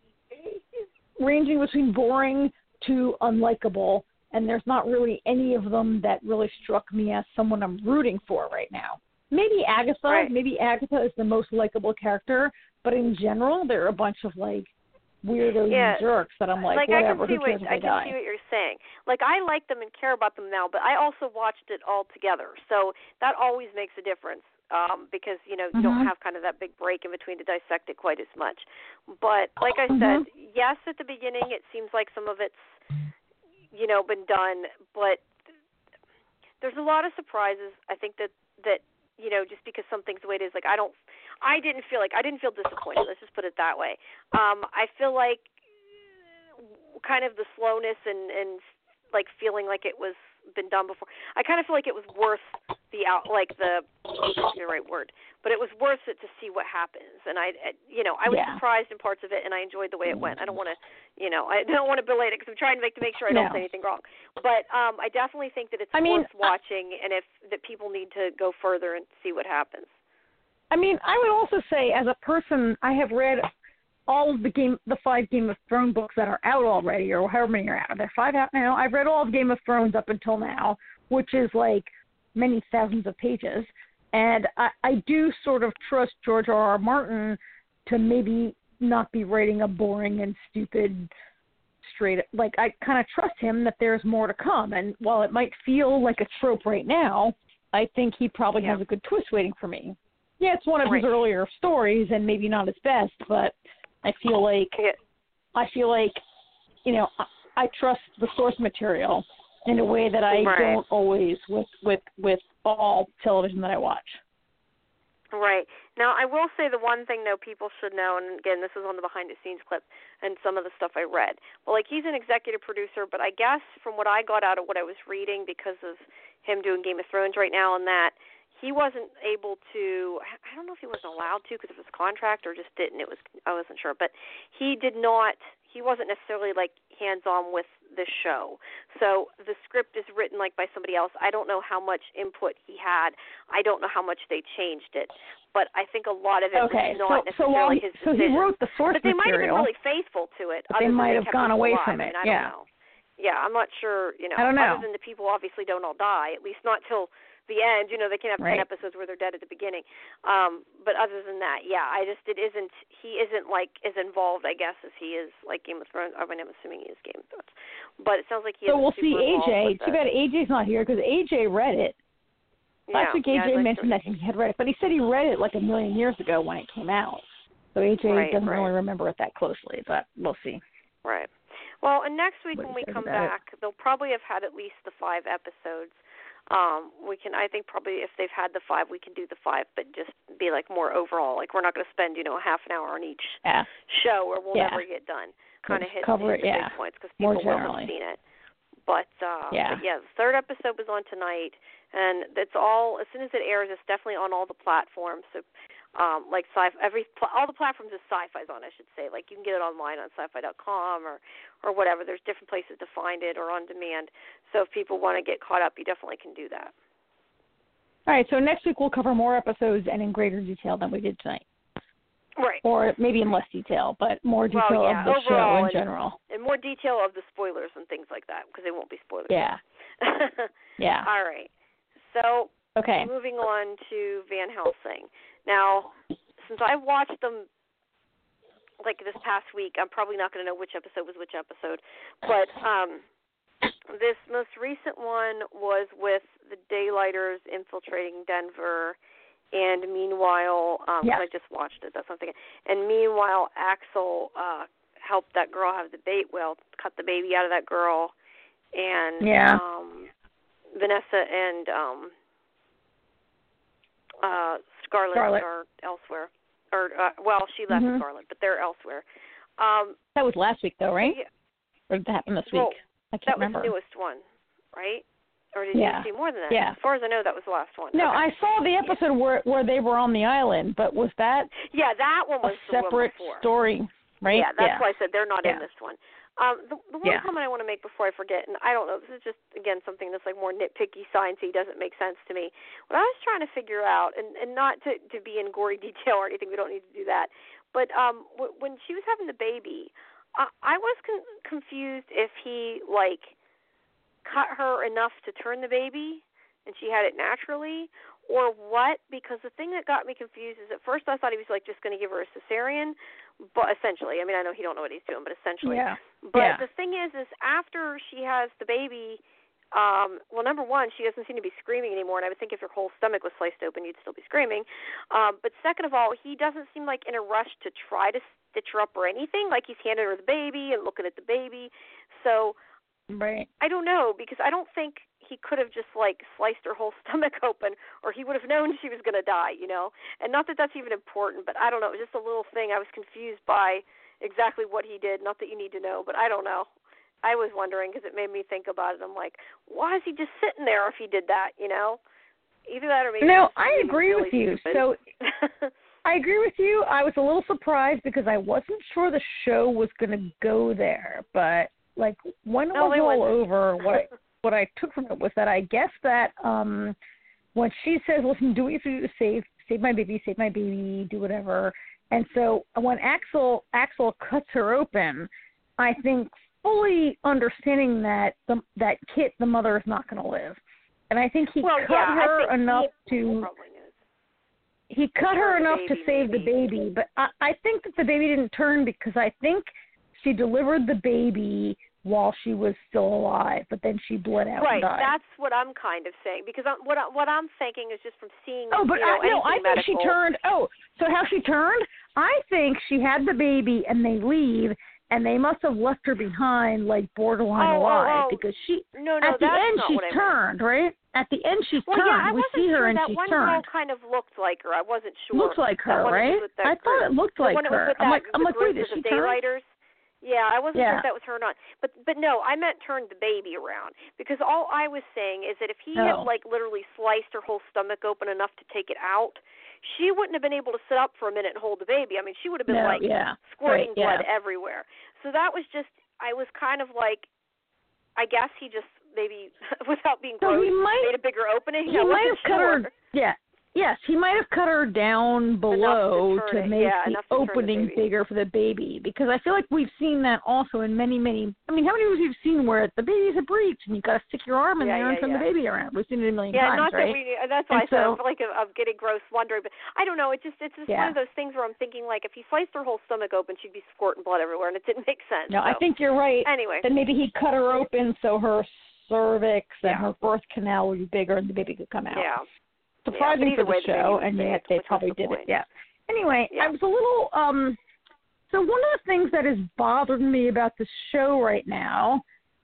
Speaker 1: ranging between boring to unlikable, and there's not really any of them that really struck me as someone I'm rooting for right now. Maybe Agatha.
Speaker 2: Right.
Speaker 1: Maybe Agatha is the most likable character, but in general, there are a bunch of like weirdos
Speaker 2: yeah.
Speaker 1: and jerks that I'm like,
Speaker 2: like
Speaker 1: whatever.
Speaker 2: I can see
Speaker 1: Who cares
Speaker 2: what
Speaker 1: if
Speaker 2: I
Speaker 1: they
Speaker 2: can
Speaker 1: die?
Speaker 2: see what you're saying. Like, I like them and care about them now, but I also watched it all together, so that always makes a difference. Um, because, you know, you
Speaker 1: Mm-hmm.
Speaker 2: don't have kind of that big break in between to dissect it quite as much. But like I
Speaker 1: Mm-hmm.
Speaker 2: said, yes, at the beginning it seems like some of it's, you know, been done, but there's a lot of surprises. I think that, that you know, just because something's the way it is, like I don't, I didn't feel like, I didn't feel disappointed. Let's just put it that way. Um, I feel like kind of the slowness and, and like feeling like it was been done before. I kind of feel like it was worth the out, like the, the right word, but it was worth it to see what happens. And I, you know, I was
Speaker 1: yeah.
Speaker 2: surprised in parts of it, and I enjoyed the way it went. I don't want to, you know, I don't want to belay it because I'm trying to make to make sure I don't
Speaker 1: no.
Speaker 2: say anything wrong. But um, I definitely think that it's
Speaker 1: I mean,
Speaker 2: worth watching, and if that people need to go further and see what happens.
Speaker 1: I mean, I would also say, as a person, I have read all of the game, the five Game of Thrones books that are out already, or however many are out. Are there five out now? I've read all of Game of Thrones up until now, which is like many thousands of pages. And I, I do sort of trust George R. R. Martin to maybe not be writing a boring and stupid straight, like I kind of trust him that there's more to come. And while it might feel like a trope right now, I think he probably
Speaker 2: yeah.
Speaker 1: has a good twist waiting for me. Yeah, it's one of
Speaker 2: right.
Speaker 1: his earlier stories and maybe not his best, but I feel like,
Speaker 2: yeah.
Speaker 1: I feel like, you know, I, I trust the source material in a way that I
Speaker 2: right.
Speaker 1: don't always with, with, with all television that I watch.
Speaker 2: Right. Now, I will say the one thing, though, people should know, and again, this is on the behind-the-scenes clip and some of the stuff I read. Well, like, he's an executive producer, but I guess from what I got out of what I was reading, because of him doing Game of Thrones right now and that, he wasn't able to, I don't know if he wasn't allowed to because of his contract or just didn't. It was, I wasn't sure. But he did not, he wasn't necessarily, like, hands-on with the show. So the script is written, like, by somebody else. I don't know how much input he had. I don't know how much they changed it. But I think a lot of it
Speaker 1: okay,
Speaker 2: was not
Speaker 1: so,
Speaker 2: necessarily
Speaker 1: so
Speaker 2: his
Speaker 1: so
Speaker 2: decision.
Speaker 1: he wrote the source
Speaker 2: but they
Speaker 1: material.
Speaker 2: might have been really faithful to it.
Speaker 1: They might have gone away
Speaker 2: alive.
Speaker 1: from it,
Speaker 2: I mean, I
Speaker 1: yeah.
Speaker 2: don't know. Yeah, I'm not sure, you know.
Speaker 1: I don't know.
Speaker 2: Other than the people obviously don't all die, at least not till the end. You know, they can have
Speaker 1: right.
Speaker 2: ten episodes where they're dead at the beginning. Um, but other than that, yeah, I just, it isn't, he isn't, like, as involved, I guess, as he is, like, Game of Thrones. I mean, I'm assuming he is Game of Thrones. But it sounds like he is
Speaker 1: So we'll
Speaker 2: super
Speaker 1: see A J. Too
Speaker 2: the,
Speaker 1: bad A J's not here because A J read it.
Speaker 2: Yeah,
Speaker 1: Last week A J
Speaker 2: yeah, like
Speaker 1: mentioned that he had read it, but he said he read it like a million years ago when it came out. So A J
Speaker 2: right,
Speaker 1: doesn't
Speaker 2: right.
Speaker 1: really remember it that closely, but we'll see.
Speaker 2: Right. Well, and next week
Speaker 1: What
Speaker 2: when we
Speaker 1: he says
Speaker 2: come
Speaker 1: about
Speaker 2: back, they'll probably have had at least the five episodes. Um, we can, I think probably if they've had the five, we can do the five, but just be like more overall. Like we're not going to spend, you know, a half an hour on each
Speaker 1: yeah.
Speaker 2: show or we'll
Speaker 1: yeah.
Speaker 2: never get done. Kind of hit,
Speaker 1: cover
Speaker 2: hit
Speaker 1: it,
Speaker 2: the
Speaker 1: yeah.
Speaker 2: big points because
Speaker 1: More
Speaker 2: people will
Speaker 1: generally.
Speaker 2: have seen it. But, uh,
Speaker 1: yeah.
Speaker 2: but yeah, the third episode was on tonight, and it's all, as soon as it airs, it's definitely on all the platforms. So, um, like sci every all the platforms is Sci-Fi's on, I should say. Like you can get it online on sci fi dot com or, or whatever. There's different places to find it or on demand. So if people want to get caught up, you definitely can do that.
Speaker 1: All right, so next week we'll cover more episodes and in greater detail than we did tonight.
Speaker 2: Right.
Speaker 1: Or maybe in less detail, but more detail
Speaker 2: well, yeah,
Speaker 1: of the show in
Speaker 2: and,
Speaker 1: general.
Speaker 2: And more detail of the spoilers and things like that, because they won't be spoilers.
Speaker 1: Yeah. yeah.
Speaker 2: All right. So
Speaker 1: okay.
Speaker 2: moving on to Van Helsing. Now, since I've watched them like this past week, I'm probably not going to know which episode was which episode, but um, this most recent one was with the Daylighters infiltrating Denver, and meanwhile, um,
Speaker 1: yeah.
Speaker 2: I just watched it, that's something. And meanwhile, Axel uh, helped that girl have the baby, well, cut the baby out of that girl, and
Speaker 1: yeah.
Speaker 2: um, Vanessa and um, uh, Scarlett,
Speaker 1: Scarlett
Speaker 2: are elsewhere. Or uh, well, she left
Speaker 1: mm-hmm.
Speaker 2: Scarlett, but they're elsewhere. Um,
Speaker 1: that was last week, though, right?
Speaker 2: Yeah.
Speaker 1: Or did that happen this
Speaker 2: well,
Speaker 1: week? I can't
Speaker 2: that
Speaker 1: remember.
Speaker 2: That was the newest one, right? Or did
Speaker 1: yeah.
Speaker 2: you see more than that?
Speaker 1: Yeah.
Speaker 2: As far as I know, that was the last one.
Speaker 1: No,
Speaker 2: okay.
Speaker 1: I saw the episode yeah. where where they were on the island, but was that?
Speaker 2: Yeah, that one was
Speaker 1: a separate
Speaker 2: the one before.
Speaker 1: story, right?
Speaker 2: Yeah, that's
Speaker 1: yeah.
Speaker 2: why I said they're not
Speaker 1: yeah.
Speaker 2: in this one. Um, the, the one
Speaker 1: yeah.
Speaker 2: comment I want to make before I forget, and I don't know, this is just, again, something that's like more nitpicky, sciencey, doesn't make sense to me. What I was trying to figure out, and, and not to, to be in gory detail or anything, we don't need to do that, but um, w- when she was having the baby, I, I was con- confused if he, like, cut her enough to turn the baby, and she had it naturally, or what, because the thing that got me confused is at first I thought he was, like, just going to give her a cesarean, but essentially, I mean, I know he don't know what he's doing, but essentially.
Speaker 1: Yeah.
Speaker 2: But
Speaker 1: yeah.
Speaker 2: the thing is, is after she has the baby, um, well, number one, she doesn't seem to be screaming anymore, and I would think if your whole stomach was sliced open, you'd still be screaming. Um, but second of all, he doesn't seem like in a rush to try to stitch her up or anything, like he's handing her the baby and looking at the baby. So
Speaker 1: right.
Speaker 2: I don't know, because I don't think he could have just, like, sliced her whole stomach open, or he would have known she was going to die, you know? And not that that's even important, but I don't know. It was just a little thing. I was confused by exactly what he did. Not that you need to know, but I don't know. I was wondering because it made me think about it. I'm like, why is he just sitting there if he did that, you know? Either that or maybe...
Speaker 1: No, I agree
Speaker 2: really
Speaker 1: with you.
Speaker 2: stupid.
Speaker 1: So I agree with you. I was a little surprised because I wasn't sure the show was going to go there, but, like, when it
Speaker 2: no,
Speaker 1: was
Speaker 2: it
Speaker 1: all
Speaker 2: wasn't.
Speaker 1: over, what what I took from it was that I guess that um, when she says, listen, do what you have to do to save, save my baby, save my baby, do whatever. And so when Axel Axel cuts her open, I think fully understanding that the, that Kit, the mother, is not going to live. And I think he
Speaker 2: well,
Speaker 1: cut
Speaker 2: yeah,
Speaker 1: her enough
Speaker 2: he
Speaker 1: to...
Speaker 2: probably knows.
Speaker 1: He cut her
Speaker 2: Turn the
Speaker 1: enough to
Speaker 2: baby,
Speaker 1: save
Speaker 2: maybe.
Speaker 1: the baby, but I, I think that the baby didn't turn because I think she delivered the baby while she was still alive, but then she bled out
Speaker 2: right,
Speaker 1: and died.
Speaker 2: That's what I'm kind of saying, because I'm, what, I, what I'm thinking is just from seeing,
Speaker 1: Oh, but
Speaker 2: you know,
Speaker 1: I, no, I think
Speaker 2: medical.
Speaker 1: she turned, oh, so how she turned? I think she had the baby and they leave, and they must have left her behind, like, borderline
Speaker 2: oh,
Speaker 1: alive,
Speaker 2: oh, oh.
Speaker 1: because she,
Speaker 2: no, no,
Speaker 1: at the
Speaker 2: that's
Speaker 1: end,
Speaker 2: not
Speaker 1: she's
Speaker 2: what I
Speaker 1: turned,
Speaker 2: meant.
Speaker 1: right? At the end, she's
Speaker 2: well,
Speaker 1: turned.
Speaker 2: Yeah, I
Speaker 1: we
Speaker 2: wasn't
Speaker 1: see her
Speaker 2: sure.
Speaker 1: and
Speaker 2: that
Speaker 1: she's
Speaker 2: one
Speaker 1: turned.
Speaker 2: girl kind of looked like her. I wasn't sure.
Speaker 1: Looks like her,
Speaker 2: that
Speaker 1: right? I thought it looked
Speaker 2: the
Speaker 1: like
Speaker 2: one
Speaker 1: her.
Speaker 2: With
Speaker 1: I'm
Speaker 2: that,
Speaker 1: like, I'm like, wait, is she turned?
Speaker 2: Daylighters? Yeah, I wasn't
Speaker 1: yeah.
Speaker 2: sure if that was her or not. But but no, I meant turned the baby around, because all I was saying is that if he
Speaker 1: oh.
Speaker 2: had, like, literally sliced her whole stomach open enough to take it out, she wouldn't have been able to sit up for a minute and hold the baby. I mean, she would have been,
Speaker 1: no,
Speaker 2: like,
Speaker 1: yeah.
Speaker 2: squirting
Speaker 1: right,
Speaker 2: blood
Speaker 1: yeah.
Speaker 2: everywhere. So that was just, I was kind of like, I guess he just maybe, without being
Speaker 1: so
Speaker 2: gross,
Speaker 1: he might,
Speaker 2: made a bigger opening.
Speaker 1: He
Speaker 2: I
Speaker 1: might have cut
Speaker 2: sure.
Speaker 1: her, yeah. Yes, he might have cut her down below
Speaker 2: to,
Speaker 1: to
Speaker 2: it,
Speaker 1: make
Speaker 2: yeah,
Speaker 1: the
Speaker 2: to
Speaker 1: opening
Speaker 2: the
Speaker 1: bigger for the baby, because I feel like we've seen that also in many, many, I mean, how many movies we've seen where the baby's a breach and you've got to stick your arm in
Speaker 2: yeah,
Speaker 1: there
Speaker 2: yeah,
Speaker 1: and turn
Speaker 2: yeah.
Speaker 1: the baby around. We've seen it a million
Speaker 2: yeah,
Speaker 1: times,
Speaker 2: not
Speaker 1: right?
Speaker 2: that we, that's why
Speaker 1: and
Speaker 2: I said
Speaker 1: so,
Speaker 2: I'm like I'm getting gross wondering, but I don't know. It just it's just
Speaker 1: yeah.
Speaker 2: one of those things where I'm thinking, like, if he sliced her whole stomach open, she'd be squirting blood everywhere, and it didn't make sense.
Speaker 1: No,
Speaker 2: so.
Speaker 1: I think you're right.
Speaker 2: Anyway,
Speaker 1: then maybe he cut her open so her cervix
Speaker 2: yeah.
Speaker 1: and her birth canal would be bigger and the baby could come out.
Speaker 2: Yeah.
Speaker 1: Surprising
Speaker 2: yeah,
Speaker 1: for the
Speaker 2: way,
Speaker 1: show,
Speaker 2: the
Speaker 1: and
Speaker 2: dead,
Speaker 1: yet they
Speaker 2: which
Speaker 1: probably
Speaker 2: the
Speaker 1: did
Speaker 2: point.
Speaker 1: it. Yeah. Anyway,
Speaker 2: yeah.
Speaker 1: I was a little. Um, so one of the things that has bothered me about the show right now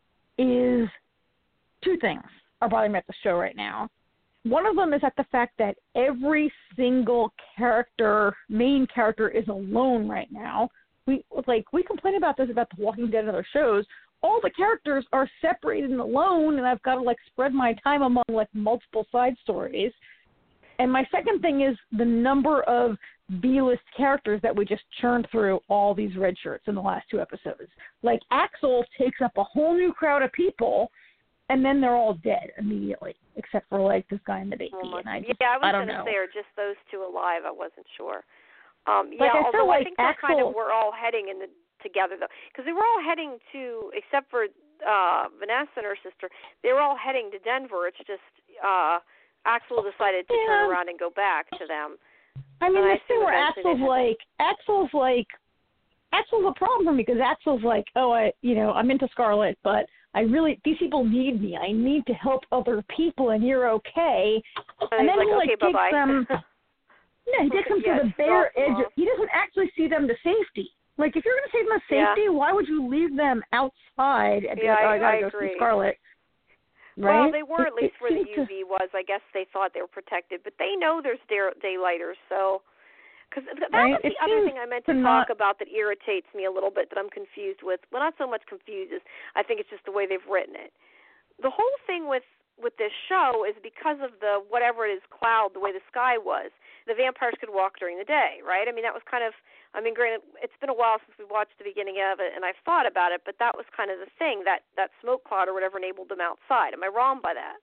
Speaker 1: is two things are bothering me about the show right now. One of them is at the fact that every single character, main character, is alone right now. We like we complain about this about The Walking Dead and other shows. all the characters are separated and alone, and I've got to like spread my time among like multiple side stories. And my second thing is the number of B-list characters that we just churned through all these red shirts in the last two episodes. Like Axel takes up a whole new crowd of people, and then they're all dead immediately, except for like this guy and the baby.
Speaker 2: Oh
Speaker 1: and I just,
Speaker 2: yeah, I was
Speaker 1: I don't
Speaker 2: going to
Speaker 1: know.
Speaker 2: say, are just those two alive? I wasn't sure. Um,
Speaker 1: Like,
Speaker 2: yeah,
Speaker 1: I
Speaker 2: although
Speaker 1: feel like
Speaker 2: I think that's
Speaker 1: Axel,
Speaker 2: kind of we're all heading in the together though, because they were all heading to, except for uh, Vanessa and her sister, they were all heading to Denver. It's just uh, Axel decided to
Speaker 1: yeah.
Speaker 2: turn around and go back to them.
Speaker 1: I mean,
Speaker 2: and
Speaker 1: this
Speaker 2: I
Speaker 1: thing where Axel's like, Axel's like, Axel's a problem for me because Axel's like, oh, I, you know, I'm into Scarlet, but I really, these people need me. I need to help other people, and you're okay.
Speaker 2: And,
Speaker 1: and then
Speaker 2: like,
Speaker 1: he like
Speaker 2: okay,
Speaker 1: takes
Speaker 2: bye-bye.
Speaker 1: them. Yeah, he takes them
Speaker 2: yeah,
Speaker 1: to the bare edge.
Speaker 2: off.
Speaker 1: Of, he doesn't actually see them to safety. Like, if you're going to save them to safety,
Speaker 2: Yeah.
Speaker 1: why would you leave them outside and be
Speaker 2: Yeah,
Speaker 1: like, oh, I,
Speaker 2: I,
Speaker 1: gotta
Speaker 2: I
Speaker 1: go
Speaker 2: agree.
Speaker 1: see Scarlet? Right?
Speaker 2: Well, they were at
Speaker 1: It-
Speaker 2: least
Speaker 1: it
Speaker 2: where the
Speaker 1: seems to-
Speaker 2: U V was. I guess they thought they were protected, but they know there's day- daylighters, so. Because that
Speaker 1: Right?
Speaker 2: was the
Speaker 1: It
Speaker 2: other
Speaker 1: seems
Speaker 2: thing I meant
Speaker 1: to
Speaker 2: to
Speaker 1: not-
Speaker 2: talk about that irritates me a little bit, that I'm confused with. Well, not so much confused as I think it's just the way they've written it. The whole thing with with this show is because of the whatever it is cloud, the way the sky was. The vampires could walk during the day, right? I mean, that was kind of. I mean, granted, it's been a while since we watched the beginning of it, and I've thought about it, but that was kind of the thing, that that smoke cloud or whatever enabled them outside. Am I wrong by that?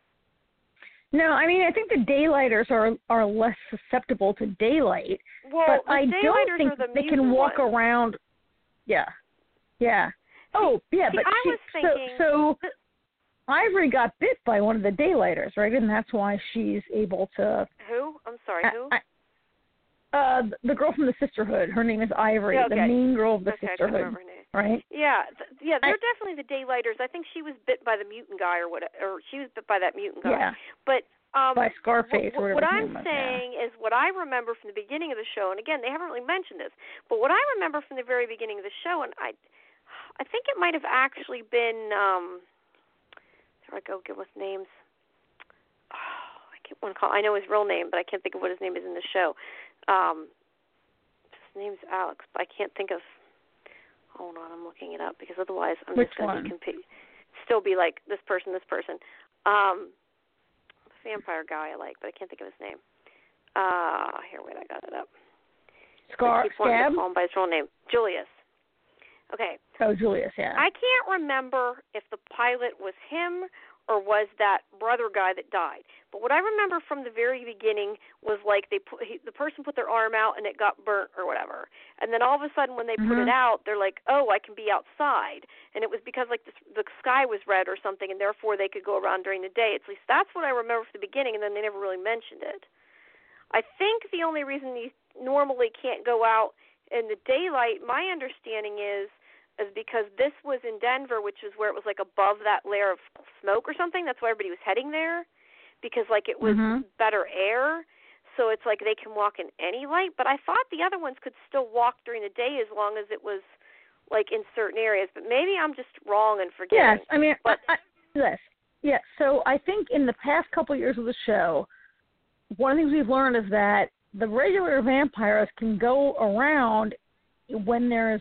Speaker 1: No, I mean, I think the daylighters are are less susceptible to daylight,
Speaker 2: Well,
Speaker 1: but
Speaker 2: the
Speaker 1: I don't
Speaker 2: daylighters
Speaker 1: think
Speaker 2: are the
Speaker 1: they can
Speaker 2: mutant
Speaker 1: walk
Speaker 2: ones.
Speaker 1: around. Yeah, yeah. Oh, yeah,
Speaker 2: see,
Speaker 1: but
Speaker 2: I
Speaker 1: she,
Speaker 2: was thinking,
Speaker 1: so so Ivory got bit by one of the daylighters, right? And that's why she's able to.
Speaker 2: Who? I'm sorry,
Speaker 1: I,
Speaker 2: who?
Speaker 1: I, uh, the girl from the Sisterhood. Her name is Ivory,
Speaker 2: Yeah, okay.
Speaker 1: the main girl of the
Speaker 2: okay, I can't
Speaker 1: Sisterhood,
Speaker 2: remember her name.
Speaker 1: right?
Speaker 2: Yeah, th- yeah, they're
Speaker 1: I,
Speaker 2: definitely the daylighters. I think she was bit by the mutant guy, or what? Or she was bit by that mutant guy.
Speaker 1: Yeah.
Speaker 2: But um,
Speaker 1: by Scarface
Speaker 2: what,
Speaker 1: or whatever
Speaker 2: what
Speaker 1: his
Speaker 2: I'm
Speaker 1: name was,
Speaker 2: saying is what I remember from the beginning of the show, and again, they haven't really mentioned this, but what I remember from the very beginning of the show, and I, I think it might have actually been. Um, there I go, give with names. Oh, I can't want to call. I know his real name, but I can't think of what his name is in the show. Um, his name's Alex, but I can't think of. Hold on, I'm looking it up because otherwise I'm
Speaker 1: Which
Speaker 2: just going to
Speaker 1: one?
Speaker 2: be comp- still be like this person, this person. Um, the vampire guy I like, but I can't think of his name. Uh, here, wait, I got it up.
Speaker 1: Scar
Speaker 2: I keep wanting
Speaker 1: Scab.
Speaker 2: to call him by his real name, Julius. Okay.
Speaker 1: Oh, Julius, yeah.
Speaker 2: I can't remember if the pilot was him or was that brother guy that died. But what I remember from the very beginning was like they put he, the person put their arm out and it got burnt or whatever. And then all of a sudden when they
Speaker 1: mm-hmm.
Speaker 2: put it out, they're like, "Oh, I can be outside." And it was because like the, the sky was red or something, and therefore they could go around during the day. At least that's what I remember from the beginning, and then they never really mentioned it. I think the only reason you normally can't go out in the daylight, my understanding is, is because this was in Denver, which is where it was like above that layer of smoke or something. That's why everybody was heading there, because like it was
Speaker 1: mm-hmm.
Speaker 2: better air. So it's like they can walk in any light. But I thought the other ones could still walk during the day as long as it was like in certain areas. But maybe I'm just wrong and forgetting.
Speaker 1: Yes, I mean,
Speaker 2: but
Speaker 1: I, I, yes, yeah. So I think in the past couple of years of the show, one of the things we've learned is that the regular vampires can go around when there's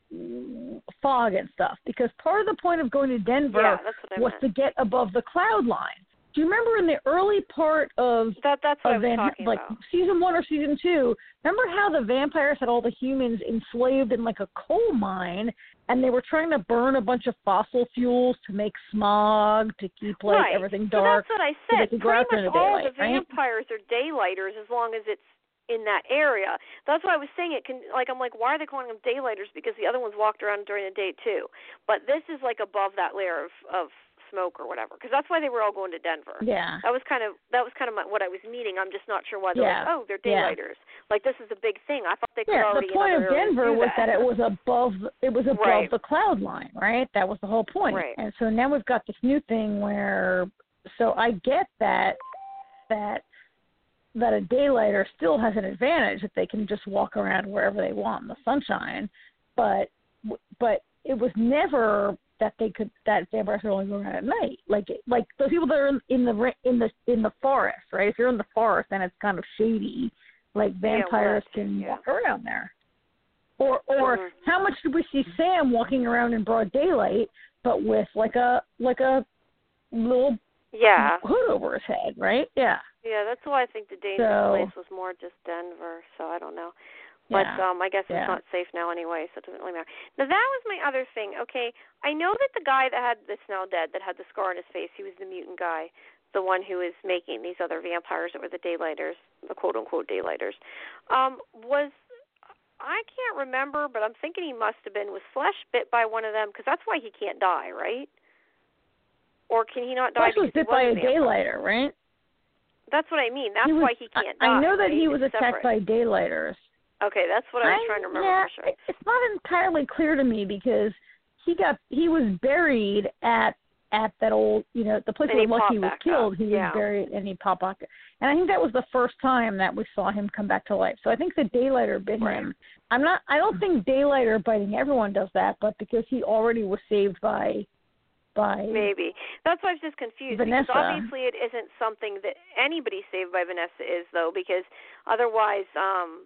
Speaker 1: fog and stuff, because part of the point of going to Denver
Speaker 2: yeah, that's what I
Speaker 1: was
Speaker 2: meant.
Speaker 1: to get above the cloud line. Do you remember in the early part of
Speaker 2: that? That's what
Speaker 1: of
Speaker 2: I was
Speaker 1: Van,
Speaker 2: talking
Speaker 1: like
Speaker 2: about.
Speaker 1: season one or season two? Remember how the vampires had all the humans enslaved in like a coal mine, and they were trying to burn a bunch of fossil fuels to make smog to keep like
Speaker 2: right.
Speaker 1: everything
Speaker 2: so
Speaker 1: dark.
Speaker 2: that's what I
Speaker 1: so they
Speaker 2: said.
Speaker 1: could go
Speaker 2: Pretty
Speaker 1: out during
Speaker 2: much
Speaker 1: the
Speaker 2: all
Speaker 1: daylight,
Speaker 2: the
Speaker 1: right?
Speaker 2: vampires are daylighters as long as it's in that area. That's why I was saying it can, like, I'm like, why are they calling them daylighters? Because the other ones walked around during the day too. But this is like above that layer of, of smoke or whatever, because that's why they were all going to Denver.
Speaker 1: Yeah.
Speaker 2: That was kind of that was kind of my, what I was meaning. I'm just not sure why they're
Speaker 1: Yeah.
Speaker 2: like, oh, they're
Speaker 1: Yeah.
Speaker 2: daylighters. Like this is a big thing. I thought they could
Speaker 1: Yeah,
Speaker 2: already
Speaker 1: the point
Speaker 2: in
Speaker 1: of
Speaker 2: other areas
Speaker 1: Denver
Speaker 2: do
Speaker 1: was
Speaker 2: that.
Speaker 1: that it was above it was above
Speaker 2: Right.
Speaker 1: the cloud line, right? That was the whole point.
Speaker 2: Right.
Speaker 1: And so now we've got this new thing where, so I get that that that a daylighter still has an advantage, that they can just walk around wherever they want in the sunshine, but but it was never that they could that vampires could only go around at night. Like like those people that are in, in the in the in the forest, right? If you're in the forest, then it's kind of shady. Like vampires
Speaker 2: yeah,
Speaker 1: can
Speaker 2: yeah.
Speaker 1: walk around there. Or or
Speaker 2: mm-hmm.
Speaker 1: how much did we see Sam walking around in broad daylight, but with like a like a little
Speaker 2: yeah.
Speaker 1: hood over his head, right? Yeah.
Speaker 2: Yeah, that's why I think the dangerous
Speaker 1: so,
Speaker 2: place was more just Denver. So I don't know. But
Speaker 1: yeah,
Speaker 2: um, I guess it's
Speaker 1: yeah.
Speaker 2: not safe now anyway, so it doesn't really matter. Now, that was my other thing. Okay, I know that the guy that had that's now dead, that had the scar on his face, he was the mutant guy, the one who was making these other vampires that were the daylighters, the quote-unquote daylighters. Um, was, I can't remember, but I'm thinking he must have been, was Flesh bit by one of them? Because that's why he can't die, right? Or can he not die
Speaker 1: Flesh was
Speaker 2: because
Speaker 1: bit
Speaker 2: he
Speaker 1: by a
Speaker 2: was a vampire?
Speaker 1: daylighter, right?
Speaker 2: That's what I mean. That's
Speaker 1: he was,
Speaker 2: why he can't
Speaker 1: I,
Speaker 2: die.
Speaker 1: I know that
Speaker 2: right?
Speaker 1: he was
Speaker 2: it's
Speaker 1: attacked
Speaker 2: separate.
Speaker 1: by daylighters.
Speaker 2: Okay, that's what I was
Speaker 1: I,
Speaker 2: trying to remember
Speaker 1: yeah,
Speaker 2: for sure.
Speaker 1: It's not entirely clear to me because he got he was buried at at that old you know the place
Speaker 2: and
Speaker 1: where Lucky was killed.
Speaker 2: Up.
Speaker 1: He
Speaker 2: yeah.
Speaker 1: was buried and he popped back, and I think that was the first time that we saw him come back to life. So I think the daylighter bit
Speaker 2: right.
Speaker 1: him. I'm not. I don't think daylighter biting everyone does that, but because he already was saved by. By
Speaker 2: Maybe. That's why I was just confused.
Speaker 1: Vanessa.
Speaker 2: Because obviously it isn't something that anybody saved by Vanessa is, though, because otherwise um,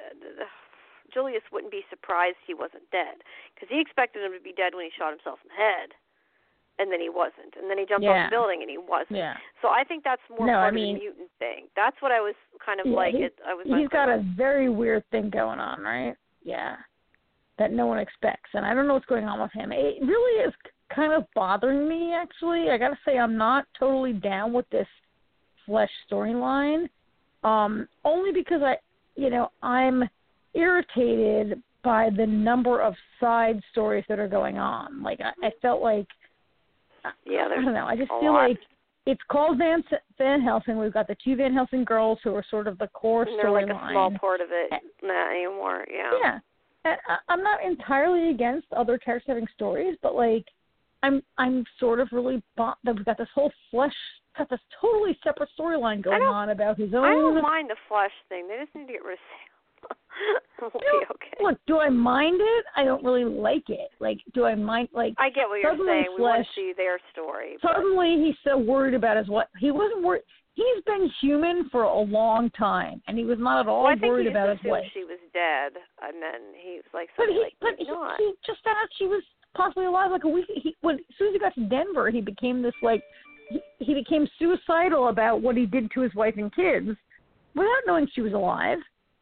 Speaker 2: Julius wouldn't be surprised he wasn't dead. Because he expected him to be dead when he shot himself in the head, and then he wasn't. And then he jumped
Speaker 1: yeah.
Speaker 2: off the building, and he wasn't.
Speaker 1: Yeah.
Speaker 2: So I think that's more
Speaker 1: no,
Speaker 2: part
Speaker 1: I mean,
Speaker 2: of the mutant thing. That's what I was kind of
Speaker 1: yeah,
Speaker 2: like.
Speaker 1: He,
Speaker 2: it, I was
Speaker 1: he's got
Speaker 2: about.
Speaker 1: a very weird thing going on, right? Yeah. That no one expects. And I don't know what's going on with him. It really is kind of bothering me, actually. I got to say I'm not totally down with this Flesh storyline, um, only because I, you know, I'm irritated by the number of side stories that are going on. Like, I, I felt like,
Speaker 2: yeah,
Speaker 1: I don't know, I just feel
Speaker 2: lot.
Speaker 1: like it's called Van Van Helsing. We've got the two Van Helsing girls who are sort of the core storyline.
Speaker 2: They're like a small part of it, not anymore, yeah.
Speaker 1: Yeah. I'm not entirely against other characters having stories, but like, I'm I'm sort of really bummed that we've got this whole Flesh, got this totally separate storyline going on about his own.
Speaker 2: I don't mind the Flesh thing. They just need to get rid of Sam. We'll
Speaker 1: you know,
Speaker 2: be okay.
Speaker 1: Look, do I mind it? I don't really like it. Like, do I mind? Like,
Speaker 2: I get what you're saying.
Speaker 1: Flesh,
Speaker 2: we want to see their story.
Speaker 1: Suddenly, but... he's so worried about his what? He wasn't worried. He's been human for a long time, and he was not at all
Speaker 2: well,
Speaker 1: worried about his wife.
Speaker 2: she was dead, and then he was like,
Speaker 1: but he,
Speaker 2: like,
Speaker 1: but he,
Speaker 2: not.
Speaker 1: he just found out she was possibly alive like a week. He, when as soon as he got to Denver, he became this like he, he became suicidal about what he did to his wife and kids, without knowing she was alive.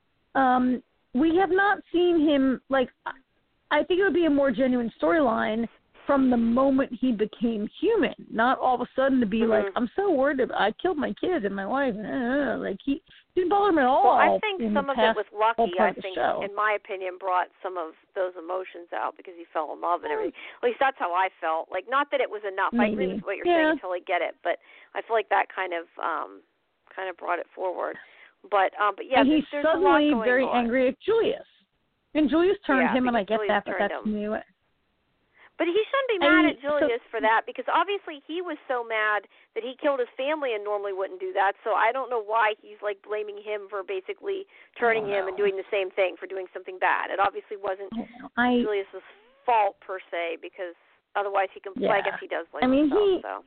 Speaker 1: Um, we have not seen him like. I think it would be a more genuine storyline from the moment he became human, not all of a sudden to be
Speaker 2: mm-hmm.
Speaker 1: like, I'm so worried about, I killed my kids and my wife. Uh, like, he didn't bother him at all.
Speaker 2: Well, I think some of it with Lucky, I think,
Speaker 1: show.
Speaker 2: in my opinion, brought some of those emotions out because he fell in love and everything. At least that's how I felt. Like, not that it was enough.
Speaker 1: Maybe.
Speaker 2: I agree with what you're
Speaker 1: yeah.
Speaker 2: saying until I get it, but I feel like that kind of um, kind of brought it forward. But, um, but yeah,
Speaker 1: and he's
Speaker 2: there's, there's
Speaker 1: suddenly
Speaker 2: a lot going
Speaker 1: very
Speaker 2: on.
Speaker 1: angry at Julius. And Julius turned
Speaker 2: yeah,
Speaker 1: him, and I get
Speaker 2: Julius
Speaker 1: that, but that's
Speaker 2: him.
Speaker 1: new.
Speaker 2: But he shouldn't be mad
Speaker 1: I,
Speaker 2: at Julius
Speaker 1: so,
Speaker 2: for that because obviously he was so mad that he killed his family and normally wouldn't do that. So I don't know why he's like blaming him for basically turning him and doing the same thing for doing something bad. It obviously wasn't
Speaker 1: I,
Speaker 2: Julius's fault per se because otherwise he can.
Speaker 1: Yeah.
Speaker 2: I guess he does blame
Speaker 1: I mean,
Speaker 2: himself.
Speaker 1: he,
Speaker 2: So.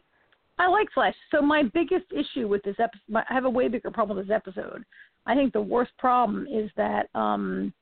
Speaker 1: I like Flesh. So my biggest issue with this episode, I have a way bigger problem with this episode. I think the worst problem is that. Um,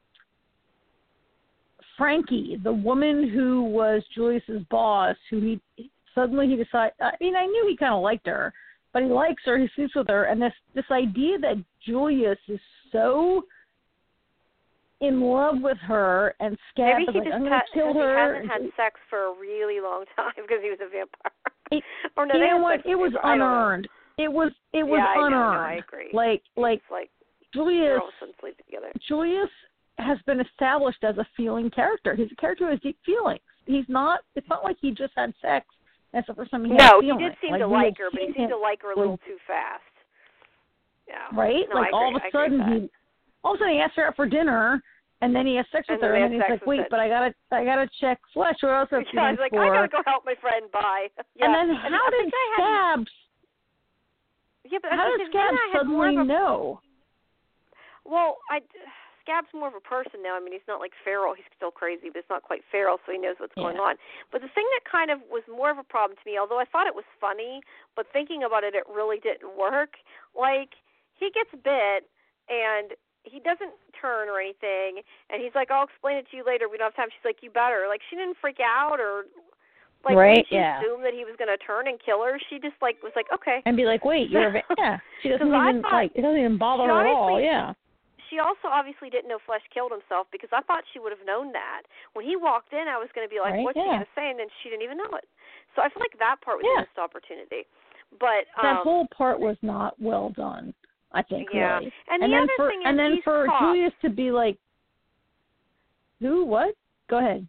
Speaker 1: Frankie, the woman who was Julius's boss, who he suddenly he decided. I mean, I knew he kind of liked her, but he likes her. He sleeps with her, and this this idea that Julius is so in love with her and Scab is like, I'm going to kill her.
Speaker 2: He hasn't had sex for a really long time because he was a vampire.
Speaker 1: It,
Speaker 2: or no,
Speaker 1: you
Speaker 2: they
Speaker 1: know
Speaker 2: had
Speaker 1: what?
Speaker 2: sex
Speaker 1: It was
Speaker 2: vampire.
Speaker 1: unearned. It was it was
Speaker 2: yeah,
Speaker 1: unearned.
Speaker 2: I know, no, I agree.
Speaker 1: Like like,
Speaker 2: like
Speaker 1: Julius.
Speaker 2: Sleep together.
Speaker 1: Julius has been established as a feeling character. He's a character who has deep feelings. He's not. It's not like he just had sex. That's the first time he had
Speaker 2: No,
Speaker 1: feelings.
Speaker 2: he did seem
Speaker 1: like,
Speaker 2: to like her, but he seemed
Speaker 1: him,
Speaker 2: to like her a little too fast. Yeah.
Speaker 1: Right?
Speaker 2: No,
Speaker 1: like all of a sudden he, all of a sudden he asked her out for dinner, and then he has sex with
Speaker 2: and
Speaker 1: her, and then he's
Speaker 2: sex
Speaker 1: like, "Wait, but I gotta, I gotta check Flesh. What else have
Speaker 2: yeah, I was like,
Speaker 1: for?
Speaker 2: I gotta go help my friend. Bye. Yeah.
Speaker 1: And then
Speaker 2: and
Speaker 1: how did Scabs?
Speaker 2: Yeah, but
Speaker 1: how did Scabs suddenly
Speaker 2: a,
Speaker 1: know?
Speaker 2: Well, I. Scab's more of a person now. I mean, he's not like feral. He's still crazy, but it's not quite feral, so he knows what's
Speaker 1: yeah.
Speaker 2: going on. But the thing that kind of was more of a problem to me, although I thought it was funny, but thinking about it, it really didn't work. Like, he gets bit, and he doesn't turn or anything, and he's like, I'll explain it to you later. We don't have time. She's like, you better. Like, she didn't freak out or, like,
Speaker 1: right,
Speaker 2: she
Speaker 1: yeah.
Speaker 2: assumed that he was going to turn and kill her. She just, like, was like, okay.
Speaker 1: And be like, wait, you're a va- yeah. She doesn't even,
Speaker 2: thought,
Speaker 1: like, it doesn't even bother her at all, yeah.
Speaker 2: She also obviously didn't know Flesh killed himself because I thought she would have known that. When he walked in, I was going to be like,
Speaker 1: right,
Speaker 2: what's
Speaker 1: yeah.
Speaker 2: she going to say? And then she didn't even know it. So I feel like that part was
Speaker 1: yeah.
Speaker 2: a missed opportunity. But um,
Speaker 1: that whole part was not well done, I think,
Speaker 2: yeah.
Speaker 1: really.
Speaker 2: And,
Speaker 1: and
Speaker 2: the
Speaker 1: then
Speaker 2: other
Speaker 1: for
Speaker 2: thing
Speaker 1: and
Speaker 2: is
Speaker 1: then
Speaker 2: these
Speaker 1: for
Speaker 2: cops,
Speaker 1: Julius to be like, who? What? Go ahead.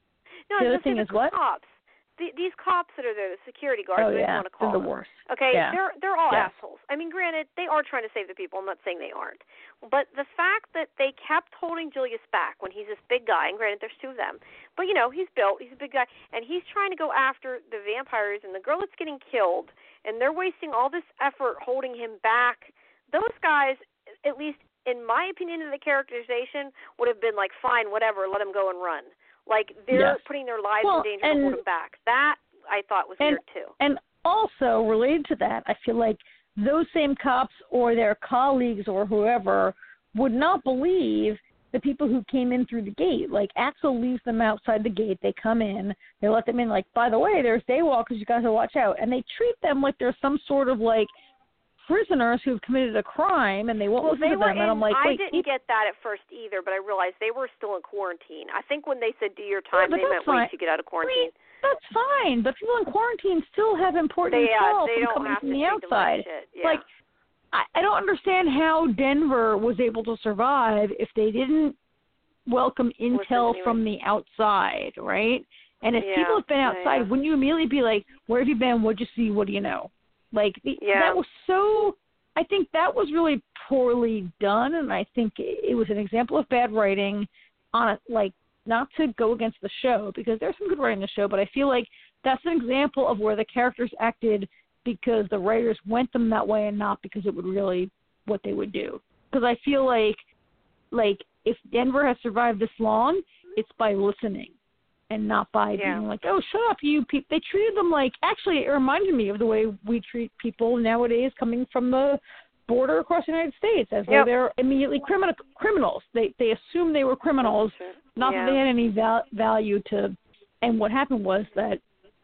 Speaker 2: No,
Speaker 1: the other
Speaker 2: just
Speaker 1: thing
Speaker 2: the
Speaker 1: is what?
Speaker 2: Cops. The, these cops that are there, the security guards,
Speaker 1: oh,
Speaker 2: what
Speaker 1: yeah.
Speaker 2: you want to call
Speaker 1: they're the
Speaker 2: them.
Speaker 1: worst.
Speaker 2: Okay,
Speaker 1: yeah.
Speaker 2: they're they're all
Speaker 1: yes.
Speaker 2: assholes. I mean, granted, they are trying to save the people. I'm not saying they aren't, but the fact that they kept holding Julius back when he's this big guy, and granted, there's two of them, but you know, he's built, he's a big guy, and he's trying to go after the vampires and the girl that's getting killed, and they're wasting all this effort holding him back. Those guys, at least in my opinion of the characterization, would have been like, fine, whatever, let him go and run. Like, they're
Speaker 1: yes.
Speaker 2: putting their lives
Speaker 1: well,
Speaker 2: in danger
Speaker 1: and,
Speaker 2: to hold him back. That, I thought, was
Speaker 1: and,
Speaker 2: weird, too.
Speaker 1: And also, related to that, I feel like those same cops or their colleagues or whoever would not believe the people who came in through the gate. Like, Axel leaves them outside the gate. They come in. They let them in, like, by the way, there's daywalkers. You guys have to watch out. And they treat them like they're some sort of, like, prisoners who've committed a crime, and they won't
Speaker 2: well,
Speaker 1: listen
Speaker 2: they
Speaker 1: to
Speaker 2: were
Speaker 1: them.
Speaker 2: in,
Speaker 1: and I'm like,
Speaker 2: I
Speaker 1: wait,
Speaker 2: didn't
Speaker 1: keep...
Speaker 2: get that at first either, but I realized they were still in quarantine. I think when they said do your time,
Speaker 1: yeah,
Speaker 2: they meant
Speaker 1: fine.
Speaker 2: wait to get out of quarantine.
Speaker 1: Wait, that's fine, but people in quarantine still have important
Speaker 2: they,
Speaker 1: intel
Speaker 2: they
Speaker 1: from
Speaker 2: don't
Speaker 1: coming
Speaker 2: have
Speaker 1: from
Speaker 2: to
Speaker 1: the
Speaker 2: treat them like
Speaker 1: outside.
Speaker 2: shit. Yeah.
Speaker 1: Like, I, I don't understand how Denver was able to survive if they didn't welcome intel
Speaker 2: anyway.
Speaker 1: from the outside, right? And if
Speaker 2: yeah.
Speaker 1: people have been outside,
Speaker 2: yeah, yeah.
Speaker 1: wouldn't you immediately be like, where have you been? What'd you see? What do you know? Like, the,
Speaker 2: yeah.
Speaker 1: that was so... I think that was really poorly done, and I think it was an example of bad writing on it, like, not to go against the show, because there's some good writing in the show, but I feel like that's an example of where the characters acted because the writers went them that way and not because it would really what they would do. Because I feel like, like, if Denver has survived this long, it's by listening and not by
Speaker 2: yeah.
Speaker 1: being like, oh, shut up, you people. They treated them like, actually, it reminded me of the way we treat people nowadays coming from the border across the United States, as
Speaker 2: yep.
Speaker 1: though they're immediately criminal criminals. They they assumed they were criminals, not
Speaker 2: yeah.
Speaker 1: that they had any val- value to. And what happened was that,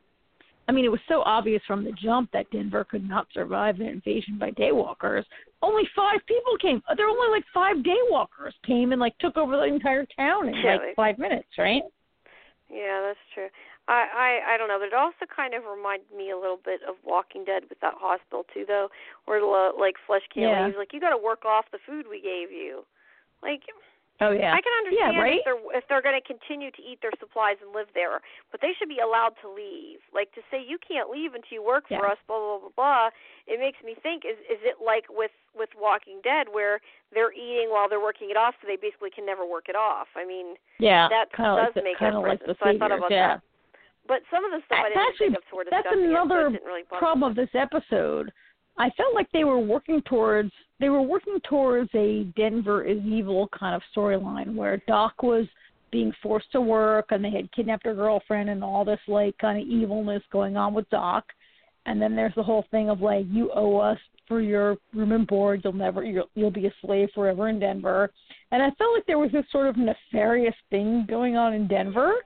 Speaker 1: I mean, it was so obvious from the jump that Denver could not survive an invasion by daywalkers. Only five people came. There were only like five daywalkers came and like took over the entire town in
Speaker 2: yeah,
Speaker 1: like five minutes, right?
Speaker 2: Yeah, that's true. I, I I don't know, but it also kind of reminded me a little bit of Walking Dead with that hospital too, though, where like Flesh can't
Speaker 1: yeah.
Speaker 2: leave. Like, you got to work off the food we gave you. Like,
Speaker 1: oh yeah,
Speaker 2: I can understand
Speaker 1: yeah, right?
Speaker 2: if they're if they're going to continue to eat their supplies and live there, but they should be allowed to leave. Like, to say you can't leave until you work
Speaker 1: yeah.
Speaker 2: for us, blah blah blah blah. It makes me think: is is it like with with Walking Dead where they're eating while they're working it off, so they basically can never work it off? I mean,
Speaker 1: yeah,
Speaker 2: that does
Speaker 1: like the,
Speaker 2: make it
Speaker 1: like
Speaker 2: so I thought about
Speaker 1: yeah.
Speaker 2: that. But some of the stuff I didn't
Speaker 1: Actually,
Speaker 2: think of toward
Speaker 1: that's
Speaker 2: discussing
Speaker 1: another
Speaker 2: it, so it didn't really bother
Speaker 1: problem
Speaker 2: me.
Speaker 1: of this episode. I felt like they were working towards they were working towards a Denver is evil kind of storyline where Doc was being forced to work and they had kidnapped her girlfriend and all this like kind of evilness going on with Doc. And then there's the whole thing of like, you owe us for your room and board. You'll never you'll, you'll be a slave forever in Denver. And I felt like there was this sort of nefarious thing going on in Denver,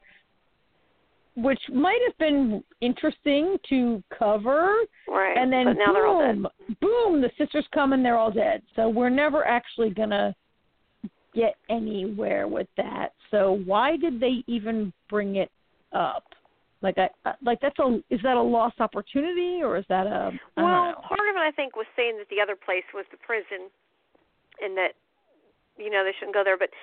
Speaker 1: which might have been interesting to cover.
Speaker 2: Right.
Speaker 1: And then
Speaker 2: but now
Speaker 1: boom,
Speaker 2: they're all dead.
Speaker 1: boom, the sisters come and they're all dead. So we're never actually going to get anywhere with that. So why did they even bring it up? Like, I like that's a is that a lost opportunity or is that a I
Speaker 2: well?
Speaker 1: don't know.
Speaker 2: Part of it I think was saying that the other place was the prison, and that you know they shouldn't go there. But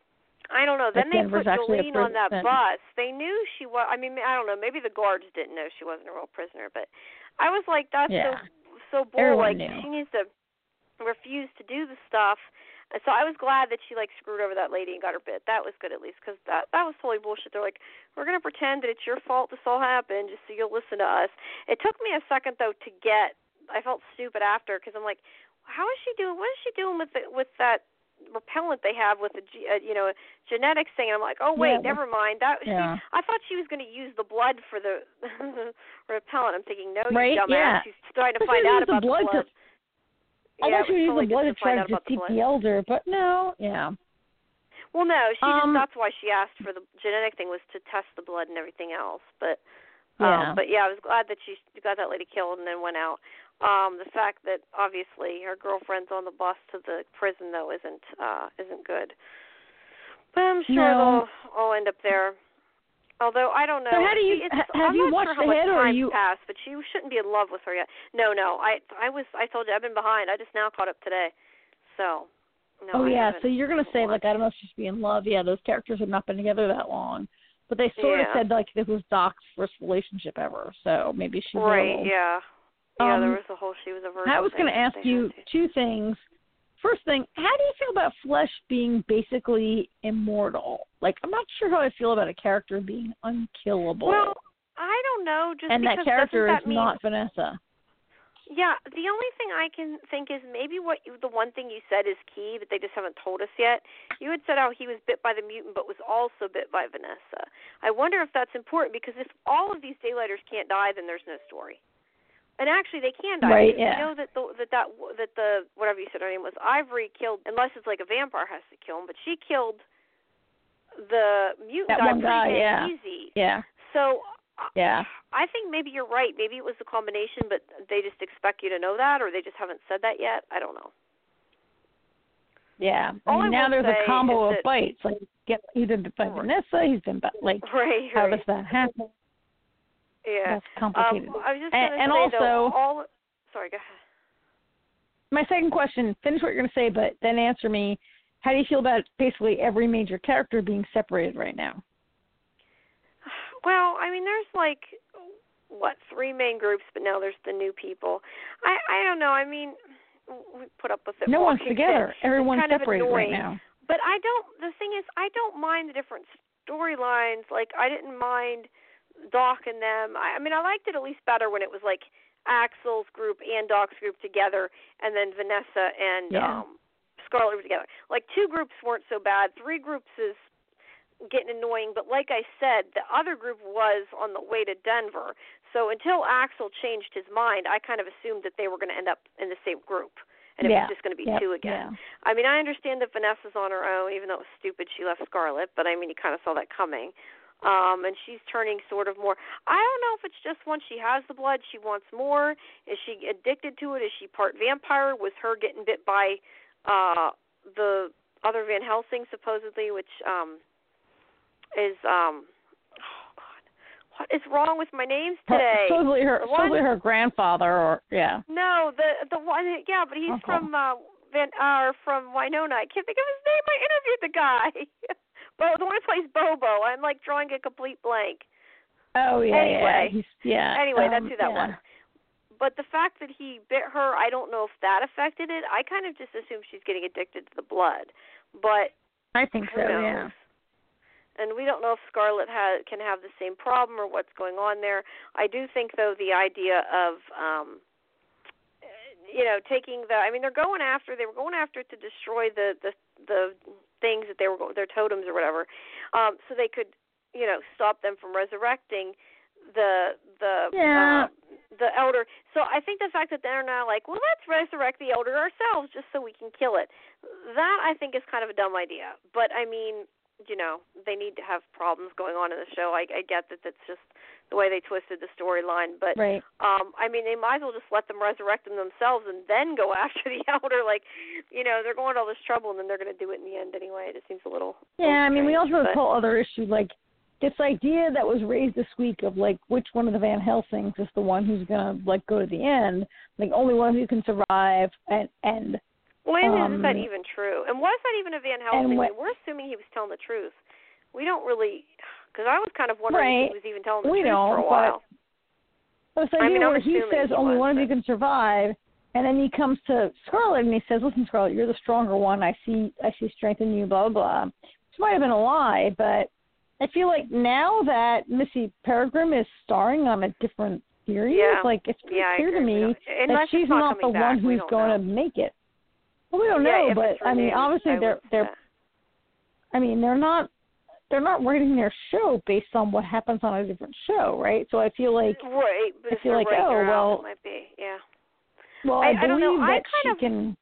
Speaker 2: I don't know. Then they put Jolene on that bus. They knew she was. I mean, I don't know. Maybe the guards didn't know she wasn't a real prisoner. But I was like, that's
Speaker 1: yeah.
Speaker 2: so so bull. Like
Speaker 1: knew.
Speaker 2: She needs to refuse to do the stuff. And so I was glad that she like screwed over that lady and got her bit. That was good at least, because that that was totally bullshit. They're like, we're gonna pretend that it's your fault this all happened just so you'll listen to us. It took me a second though to get. I felt stupid after because I'm like, how is she doing? What is she doing with the, with that repellent they have with the uh, you know genetics thing? And I'm like, oh wait,
Speaker 1: yeah,
Speaker 2: never mind. That
Speaker 1: yeah.
Speaker 2: she, I thought she was going to use the blood for the repellent. I'm thinking, no,
Speaker 1: right?
Speaker 2: you dumbass.
Speaker 1: Yeah.
Speaker 2: She's trying to
Speaker 1: but
Speaker 2: find out about
Speaker 1: the blood.
Speaker 2: the blood.
Speaker 1: To, I
Speaker 2: yeah,
Speaker 1: thought she was
Speaker 2: totally
Speaker 1: using blood to
Speaker 2: to find
Speaker 1: try
Speaker 2: out
Speaker 1: to
Speaker 2: about
Speaker 1: defeat
Speaker 2: the,
Speaker 1: the elder, but no, yeah.
Speaker 2: Well, no, she
Speaker 1: um,
Speaker 2: just, that's why she asked for the genetic thing, was to test the blood and everything else. But
Speaker 1: yeah.
Speaker 2: um, but yeah, I was glad that she got that lady killed and then went out. Um, the fact that obviously her girlfriend's on the bus to the prison though isn't uh, isn't good. But I'm sure
Speaker 1: no.
Speaker 2: they'll all end up there. Although I don't know.
Speaker 1: So how do you
Speaker 2: See, it's,
Speaker 1: have
Speaker 2: I'm
Speaker 1: you
Speaker 2: not
Speaker 1: watched
Speaker 2: sure how
Speaker 1: ahead,
Speaker 2: much
Speaker 1: or are
Speaker 2: time's
Speaker 1: you?
Speaker 2: passed, but she shouldn't be in love with her yet. No, no. I I was I told you I've been behind. I just now caught up today. So. No,
Speaker 1: oh
Speaker 2: I
Speaker 1: yeah,
Speaker 2: haven't
Speaker 1: so you're gonna say
Speaker 2: watched.
Speaker 1: like I don't know if she's being in love. Yeah, those characters have not been together that long, but they sort
Speaker 2: yeah.
Speaker 1: of said like this was Doc's first relationship ever. So maybe she's
Speaker 2: right.
Speaker 1: a little.
Speaker 2: Yeah. Yeah.
Speaker 1: Um,
Speaker 2: there was the whole she was a virgin.
Speaker 1: I was
Speaker 2: going
Speaker 1: to ask you two things. First thing, how do you feel about Flesh being basically immortal? Like, I'm not sure how I feel about a character being unkillable.
Speaker 2: Well, I don't know. Just
Speaker 1: and
Speaker 2: because
Speaker 1: that character
Speaker 2: that
Speaker 1: is
Speaker 2: mean...
Speaker 1: not Vanessa.
Speaker 2: Yeah, the only thing I can think is maybe what you, the one thing you said is key, but they just haven't told us yet. You had said how he was bit by the mutant, but was also bit by Vanessa. I wonder if that's important, because if all of these Daylighters can't die, then there's no story. And actually, they can die.
Speaker 1: Right,
Speaker 2: because
Speaker 1: yeah.
Speaker 2: We know that the, that that that the whatever you said her name was, Ivory, killed, unless it's like a vampire has to kill him, but she killed the mutant
Speaker 1: that
Speaker 2: guy
Speaker 1: one
Speaker 2: pretty
Speaker 1: guy,
Speaker 2: dang
Speaker 1: yeah.
Speaker 2: easy.
Speaker 1: Yeah.
Speaker 2: So.
Speaker 1: Yeah.
Speaker 2: I think maybe you're right. Maybe it was the combination, but they just expect you to know that, or they just haven't said that yet. I don't know.
Speaker 1: Yeah.
Speaker 2: All
Speaker 1: I mean,
Speaker 2: I
Speaker 1: now there's a combo of
Speaker 2: that,
Speaker 1: bites. Like, get either by
Speaker 2: right.
Speaker 1: Vanessa, he's been like,
Speaker 2: right,
Speaker 1: how
Speaker 2: right.
Speaker 1: does that happen?
Speaker 2: Yeah.
Speaker 1: That's complicated.
Speaker 2: Um, I was just
Speaker 1: and,
Speaker 2: going to
Speaker 1: and
Speaker 2: say,
Speaker 1: also,
Speaker 2: though, all... Sorry, go ahead.
Speaker 1: My second question, finish what you're going to say, but then answer me. How do you feel about basically every major character being separated right now?
Speaker 2: Well, I mean, there's like, what, three main groups, but now there's the new people. I I don't know. I mean, we put up with it.
Speaker 1: No one's together.
Speaker 2: It's
Speaker 1: Everyone's
Speaker 2: kind
Speaker 1: separated
Speaker 2: of
Speaker 1: right now.
Speaker 2: But I don't, the thing is, I don't mind the different storylines. Like, I didn't mind Doc and them. I, I mean, I liked it at least better when it was like Axel's group and Doc's group together, and then Vanessa and
Speaker 1: yeah.
Speaker 2: um, Scarlet were together. Like, two groups weren't so bad. Three groups is getting annoying, but like I said, the other group was on the way to Denver. So until Axel changed his mind, I kind of assumed that they were going to end up in the same group, and it
Speaker 1: yeah.
Speaker 2: was just going to be
Speaker 1: yep.
Speaker 2: two again.
Speaker 1: Yeah.
Speaker 2: I mean, I understand that Vanessa's on her own, even though it was stupid she left Scarlet, but I mean, you kind of saw that coming. Um, and she's turning sort of more, I don't know if it's just once she has the blood, she wants more. Is she addicted to it? Is she part vampire? Was her getting bit by uh, the other Van Helsing, supposedly, which... um. is um oh god, what is wrong with my names today?
Speaker 1: Her, supposedly her
Speaker 2: the
Speaker 1: supposedly
Speaker 2: one,
Speaker 1: her grandfather, or yeah.
Speaker 2: No, the the one yeah, but he's
Speaker 1: okay.
Speaker 2: from uh Van uh from Winona. I can't think of his name. I interviewed the guy. Bo the one who plays Bobo. I'm like drawing a complete blank.
Speaker 1: Oh yeah,
Speaker 2: anyway,
Speaker 1: yeah. He's, yeah.
Speaker 2: Anyway,
Speaker 1: um,
Speaker 2: that's who that
Speaker 1: yeah.
Speaker 2: was. But the fact that he bit her, I don't know if that affected it. I kind of just assume she's getting addicted to the blood. But
Speaker 1: I think so,
Speaker 2: knows?
Speaker 1: yeah.
Speaker 2: And we don't know if Scarlet ha- can have the same problem or what's going on there. I do think, though, the idea of, um, you know, taking the, I mean, they're going after, they were going after it to destroy the, the, the things that they were, their totems or whatever, um, so they could, you know, stop them from resurrecting the, the,
Speaker 1: yeah.
Speaker 2: uh, the elder. So I think the fact that they're now like, well, let's resurrect the elder ourselves just so we can kill it, that I think is kind of a dumb idea. But, I mean, you know, they need to have problems going on in the show. I, I get that that's just the way they twisted the storyline. But,
Speaker 1: right.
Speaker 2: um, I mean, they might as well just let them resurrect them themselves and then go after the elder. Like, you know, they're going to all this trouble and then they're going to do it in the end anyway. It just seems a little
Speaker 1: Yeah,
Speaker 2: a little
Speaker 1: I mean,
Speaker 2: strange,
Speaker 1: we also have
Speaker 2: but...
Speaker 1: this whole other issue, like, this idea that was raised this week of, like, which one of the Van Helsings is the one who's going to, like, go to the end. Like, only one who can survive and... and
Speaker 2: Well,
Speaker 1: um,
Speaker 2: is that even true? And was that even a Van Helsing?
Speaker 1: what,
Speaker 2: I mean, we're assuming he was telling the truth. We don't really, because I was kind of wondering
Speaker 1: right,
Speaker 2: if he was even telling the
Speaker 1: we
Speaker 2: truth
Speaker 1: don't,
Speaker 2: for a while.
Speaker 1: But, but
Speaker 2: I mean, I'm
Speaker 1: where he says
Speaker 2: he
Speaker 1: only
Speaker 2: was,
Speaker 1: one
Speaker 2: but...
Speaker 1: of you can survive, and then he comes to Scarlet and he says, "Listen, Scarlet, you're the stronger one. I see, I see strength in you." Blah blah. blah. This might have been a lie, but I feel like now that Missy Peregrine is starring on a different series,
Speaker 2: yeah.
Speaker 1: like it's pretty
Speaker 2: yeah,
Speaker 1: clear to me that she's
Speaker 2: not,
Speaker 1: not the
Speaker 2: back,
Speaker 1: one who's going
Speaker 2: know.
Speaker 1: to make it. Well, we don't
Speaker 2: yeah,
Speaker 1: know, but I mean, obviously
Speaker 2: I
Speaker 1: they're they're. I mean, they're not. They're not writing their show based on what happens on a different show, right? So I feel like
Speaker 2: right, but
Speaker 1: I
Speaker 2: if
Speaker 1: feel like
Speaker 2: right,
Speaker 1: oh well,
Speaker 2: it might be, yeah.
Speaker 1: Well, I,
Speaker 2: I, I don't
Speaker 1: believe
Speaker 2: know.
Speaker 1: that
Speaker 2: I kind
Speaker 1: she
Speaker 2: of
Speaker 1: can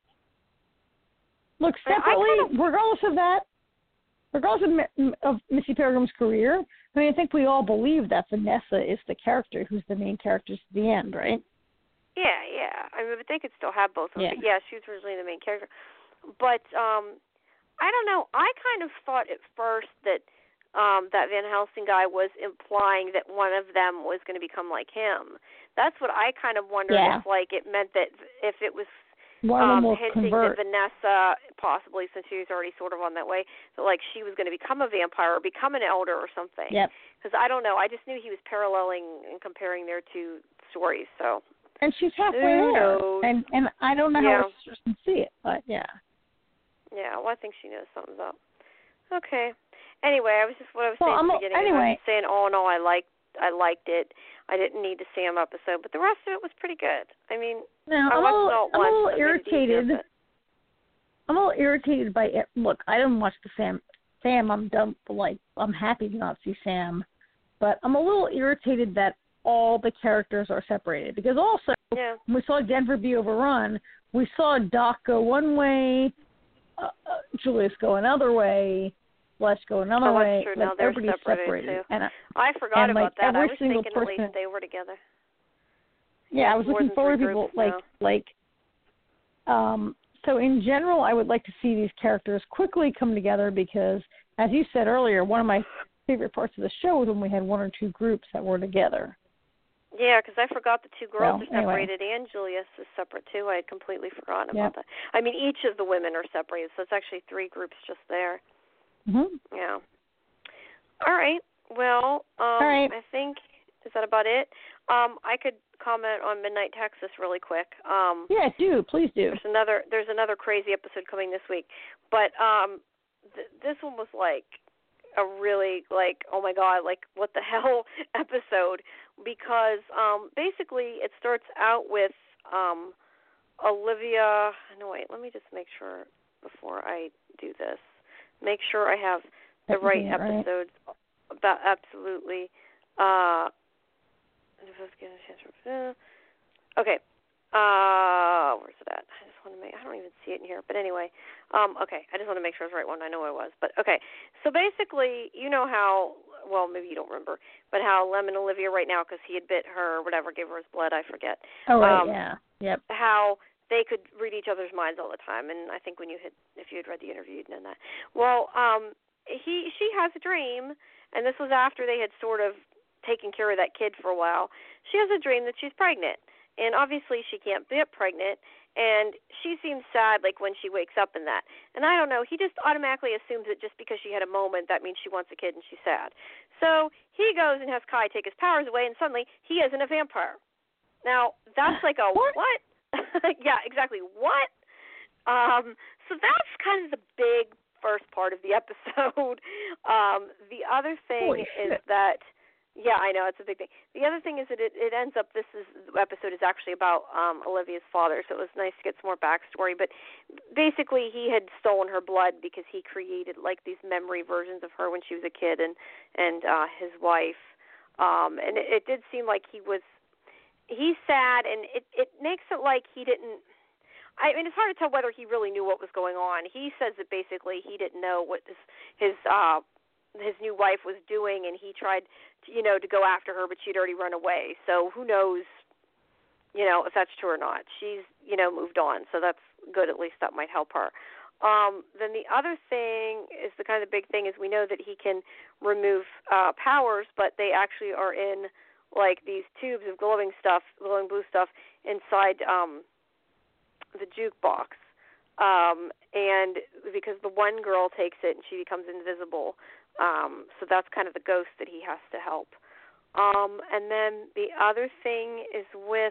Speaker 1: look
Speaker 2: I- I
Speaker 1: separately,
Speaker 2: kind of,
Speaker 1: regardless of that. Regardless of, Mi- of Missy Peregrine's career, I mean, I think we all believe that Vanessa is the character who's the main character to the end, right?
Speaker 2: yeah, yeah. I mean, but they could still have both of them.
Speaker 1: Yeah.
Speaker 2: But yeah, she was originally the main character. But um, I don't know. I kind of thought at first that um, that Van Helsing guy was implying that one of them was going to become like him. That's what I kind of wondered
Speaker 1: Yeah.
Speaker 2: if, like, it meant that if it was
Speaker 1: One of them
Speaker 2: um,
Speaker 1: will
Speaker 2: hinting
Speaker 1: convert.
Speaker 2: that Vanessa, possibly since she was already sort of on that way, that like she was going to become a vampire or become an elder or something.
Speaker 1: Yep.
Speaker 2: Because I don't know. I just knew he was paralleling and comparing their two stories. So.
Speaker 1: And she's halfway
Speaker 2: Who
Speaker 1: there.
Speaker 2: knows?
Speaker 1: And and I don't know
Speaker 2: Yeah.
Speaker 1: how her sisters can see it, but yeah.
Speaker 2: Yeah, well, I think she knows something's up. Okay. Anyway, I was just what I was
Speaker 1: Well,
Speaker 2: saying
Speaker 1: I'm,
Speaker 2: at the beginning.
Speaker 1: anyway.
Speaker 2: I was saying all in all, I liked I liked it. I didn't need the Sam episode, but the rest of it was pretty good. I mean,
Speaker 1: Now,
Speaker 2: I
Speaker 1: I'm a
Speaker 2: watched
Speaker 1: little,
Speaker 2: it all
Speaker 1: I'm a
Speaker 2: once,
Speaker 1: little
Speaker 2: so maybe it's easier,
Speaker 1: irritated.
Speaker 2: but-
Speaker 1: I'm a little irritated by it. Look, I didn't watch the Sam. Sam, I'm done. Like, I'm happy to not see Sam, but I'm a little irritated that all the characters are separated because also
Speaker 2: Yeah.
Speaker 1: when we saw Denver be overrun, we saw Doc go one way, uh, uh, Julius go another way, Flesh go another
Speaker 2: Oh, that's
Speaker 1: way.
Speaker 2: true.
Speaker 1: Like,
Speaker 2: Now they're
Speaker 1: everybody's
Speaker 2: separated,
Speaker 1: separated.
Speaker 2: too.
Speaker 1: And I,
Speaker 2: I forgot
Speaker 1: and,
Speaker 2: about
Speaker 1: like,
Speaker 2: that. I
Speaker 1: every
Speaker 2: was
Speaker 1: single
Speaker 2: thinking at least
Speaker 1: person-
Speaker 2: they were together.
Speaker 1: yeah, I was
Speaker 2: More
Speaker 1: looking
Speaker 2: than
Speaker 1: forward
Speaker 2: three
Speaker 1: to people
Speaker 2: groups
Speaker 1: like
Speaker 2: now.
Speaker 1: like. Um, so in general, I would like to see these characters quickly come together because, as you said earlier, one of my favorite parts of the show was when we had one or two groups that were together.
Speaker 2: Yeah, because I forgot the two girls
Speaker 1: Well,
Speaker 2: are
Speaker 1: anyway.
Speaker 2: separated and Julius is separate, too. I had completely forgotten
Speaker 1: Yep.
Speaker 2: about that. I mean, each of the women are separated, so it's actually three groups just there.
Speaker 1: Mm-hmm.
Speaker 2: Yeah. All right. Well, um,
Speaker 1: All right.
Speaker 2: I think, is that about it? Um, I could comment on Midnight Texas really quick. Um,
Speaker 1: Yeah, do. Please do.
Speaker 2: There's another there's another crazy episode coming this week, but um, th- this one was like a really like oh my god like what the hell episode because um, basically it starts out with um, Olivia. No wait, let me just make sure before I do this. Make sure I have the
Speaker 1: That's
Speaker 2: right
Speaker 1: it, right?
Speaker 2: episodes. About absolutely. Uh, okay. Uh, where's it at? I just want to make. I don't even see it in here. But anyway, um, okay. I just want to make sure it's the right one. I know what it was, but okay. So basically, you know how. Well, maybe you don't remember, but how Lem and Olivia right now, because he had bit her, or whatever, gave her his blood. I forget.
Speaker 1: Oh right,
Speaker 2: um,
Speaker 1: yeah, yep.
Speaker 2: How they could read each other's minds all the time, and I think when you had, if you had read the interview, you'd know that. Well, um, he, she has a dream, and this was after they had sort of taken care of that kid for a while. She has a dream that she's pregnant, and obviously she can't get pregnant, and she seems sad, like when she wakes up in that. And I don't know, he just automatically assumes that just because she had a moment, that means she wants a kid and she's sad. So he goes and has Kai take his powers away, and suddenly he isn't a vampire. Now that's like a
Speaker 1: What?
Speaker 2: what? Yeah, exactly. What? Um, so that's kind of the big first part of the episode. Um, the other thing
Speaker 1: Holy
Speaker 2: is
Speaker 1: shit.
Speaker 2: that, yeah, I know, it's a big thing. The other thing is that it, it ends up, this is, the episode is actually about um, Olivia's father, so it was nice to get some more backstory. But basically, he had stolen her blood because he created, like, these memory versions of her when she was a kid and, and uh, his wife. Um, and it, it did seem like he was, he's sad, and it, it makes it like he didn't, I mean, it's hard to tell whether he really knew what was going on. He says that basically he didn't know what his his uh, his new wife was doing, and he tried, to, you know, to go after her, but she'd already run away. So who knows, you know, if that's true or not. She's, you know, moved on, so that's good. At least that might help her. Um, then the other thing is the kind of big thing is we know that he can remove uh, powers, but they actually are in like these tubes of glowing stuff, glowing blue stuff inside. Um, the jukebox, um, and because the one girl takes it and she becomes invisible, um, so that's kind of the ghost that he has to help. Um, and then the other thing is with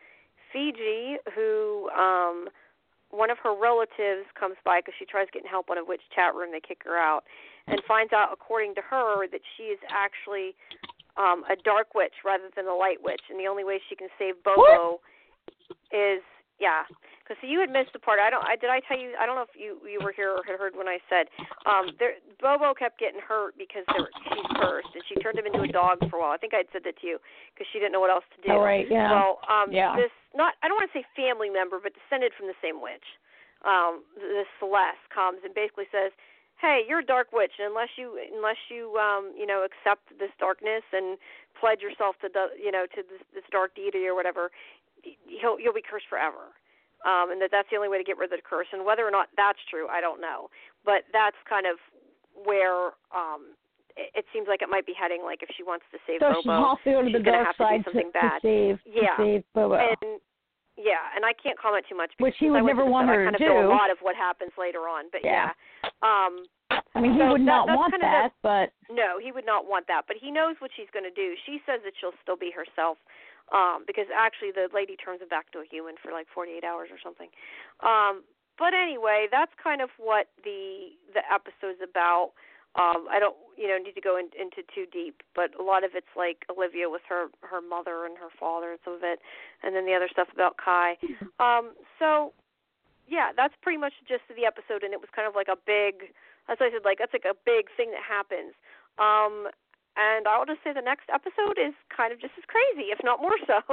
Speaker 2: Fiji, who um, one of her relatives comes by because she tries getting help on a witch chat room. They kick her out and finds out, according to her, that she is actually um, a dark witch rather than a light witch, and the only way she can save Bobo
Speaker 1: What?
Speaker 2: is Yeah, Because so you had missed the part. I don't. I did. I tell you. I don't know if you you were here or had heard when I said um, there, Bobo kept getting hurt because there, she's cursed, and she turned him into a dog for a while. I think I had said that to you because she didn't know what else to do.
Speaker 1: Oh, right. Yeah.
Speaker 2: Well, um,
Speaker 1: yeah.
Speaker 2: this not. I don't want to say family member, but descended from the same witch. Um, this Celeste comes and basically says, "Hey, you're a dark witch, and unless you unless you um, you know accept this darkness and pledge yourself to the you know to this, this dark deity or whatever, you'll you'll be cursed forever." Um, and that that's the only way to get rid of the curse. And whether or not that's true, I don't know. But that's kind of where um, it, it seems like it might be heading. Like if she wants to save
Speaker 1: so
Speaker 2: Bobo,
Speaker 1: she has to go to
Speaker 2: she's
Speaker 1: the
Speaker 2: going to
Speaker 1: dark
Speaker 2: have to
Speaker 1: side
Speaker 2: do something
Speaker 1: to,
Speaker 2: bad.
Speaker 1: to save,
Speaker 2: yeah.
Speaker 1: to save Bobo.
Speaker 2: And, yeah, and I can't comment too much.
Speaker 1: Which he would never want her
Speaker 2: I kind
Speaker 1: to
Speaker 2: of know
Speaker 1: do.
Speaker 2: a lot of what happens later on. But
Speaker 1: yeah.
Speaker 2: yeah. Um,
Speaker 1: I mean, he
Speaker 2: so
Speaker 1: would
Speaker 2: that,
Speaker 1: not want that,
Speaker 2: the,
Speaker 1: but...
Speaker 2: No, he would not want that. But he knows what she's going to do. She says that she'll still be herself. Um, because actually the lady turns him back to a human for like forty-eight hours or something. Um, but anyway, that's kind of what the the episode's about. Um, I don't, you know, need to go in, into too deep, but a lot of it's like Olivia with her, her mother and her father and some of it, and then the other stuff about Kai. Um, so, yeah, that's pretty much the gist of the episode, and it was kind of like a big, as I said, like that's like a big thing that happens. Um, And I'll just say the next episode is kind of just as crazy, if not more so.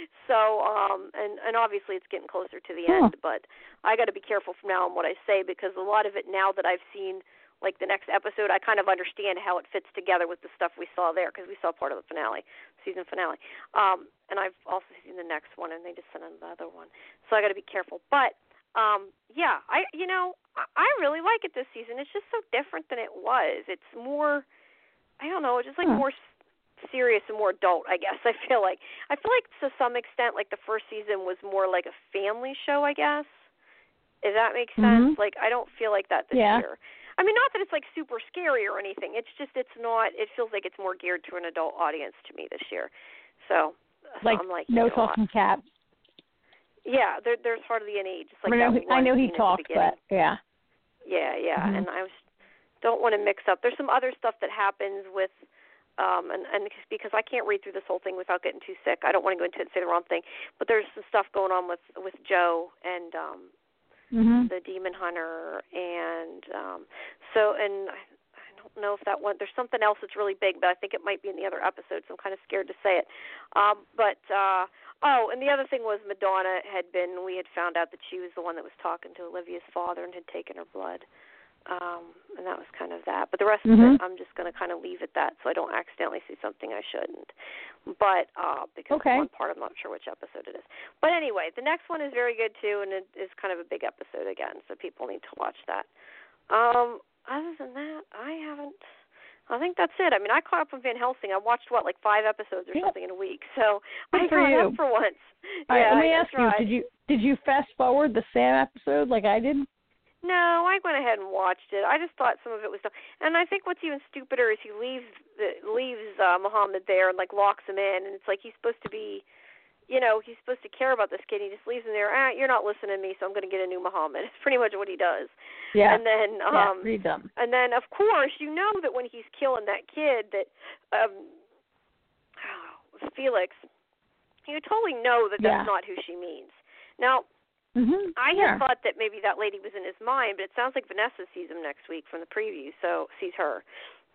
Speaker 2: So, um, and, and obviously it's getting closer to the
Speaker 1: huh.
Speaker 2: end, but I got to be careful from now on what I say because a lot of it now that I've seen, like the next episode, I kind of understand how it fits together with the stuff we saw there because we saw part of the finale, season finale. Um, and I've also seen the next one, and they just sent another one. So I got to be careful. But, um, yeah, I you know, I really like it this season. It's just so different than it was. It's more... I don't know, just like
Speaker 1: huh.
Speaker 2: more serious and more adult, I guess, I feel like. I feel like to some extent, like the first season was more like a family show, I guess. If that makes sense.
Speaker 1: Mm-hmm.
Speaker 2: Like, I don't feel like that this
Speaker 1: yeah.
Speaker 2: year. I mean, not that it's like super scary or anything. It's just, it's not, it feels like it's more geared to an adult audience to me this year. So,
Speaker 1: like,
Speaker 2: so I'm like,
Speaker 1: no
Speaker 2: you know
Speaker 1: talking
Speaker 2: what?
Speaker 1: cats.
Speaker 2: Yeah, there, there's hardly any. Just like
Speaker 1: I, mean,
Speaker 2: that
Speaker 1: I know
Speaker 2: one
Speaker 1: he
Speaker 2: scene
Speaker 1: talks,
Speaker 2: at the beginning.
Speaker 1: but yeah.
Speaker 2: Yeah, yeah,
Speaker 1: Mm-hmm.
Speaker 2: and I was, don't want to mix up. There's some other stuff that happens with, Um, and, and because I can't read through this whole thing without getting too sick, I don't want to go into it and say the wrong thing. But there's some stuff going on with, with Joe and um,
Speaker 1: mm-hmm.
Speaker 2: the demon hunter, and um, so and I, I don't know if that one. There's something else that's really big, but I think it might be in the other episode. So I'm kind of scared to say it. Um, but uh, oh, and the other thing was Madonna had been. We had found out that she was the one that was talking to Olivia's father and had taken her blood. Um, and that was kind of that. But the rest
Speaker 1: mm-hmm.
Speaker 2: of it, I'm just going to kind of leave at that so I don't accidentally say something I shouldn't. But uh, because
Speaker 1: okay.
Speaker 2: one part, I'm not sure which episode it is. But anyway, the next one is very good, too, and it is kind of a big episode again, so people need to watch that. Um, other than that, I haven't... I think that's it. I mean, I caught up on Van Helsing. I watched, what, like five episodes or
Speaker 1: yeah.
Speaker 2: something in a week. So I
Speaker 1: Good for
Speaker 2: caught
Speaker 1: you.
Speaker 2: up for once.
Speaker 1: All
Speaker 2: yeah,
Speaker 1: right, let me
Speaker 2: I
Speaker 1: ask
Speaker 2: tried.
Speaker 1: you, did you, did you fast forward the Sam episode like I did?
Speaker 2: No, I went ahead and watched it. I just thought some of it was dumb. And I think what's even stupider is he leaves the, leaves uh, Muhammad there and like locks him in, and it's like he's supposed to be, you know, he's supposed to care about this kid. He just leaves him there. Ah, you're not listening to me, so I'm going to get a new Muhammad. It's pretty much what he does.
Speaker 1: Yeah.
Speaker 2: And then, um,
Speaker 1: yeah, pretty dumb.
Speaker 2: And then of course you know that when he's killing that kid, that um, oh, Felix, you totally know that that's
Speaker 1: yeah.
Speaker 2: not who she means. Now.
Speaker 1: Mm-hmm.
Speaker 2: I
Speaker 1: yeah.
Speaker 2: had thought that maybe that lady was in his mind, but it sounds like Vanessa sees him next week from the preview, so sees her.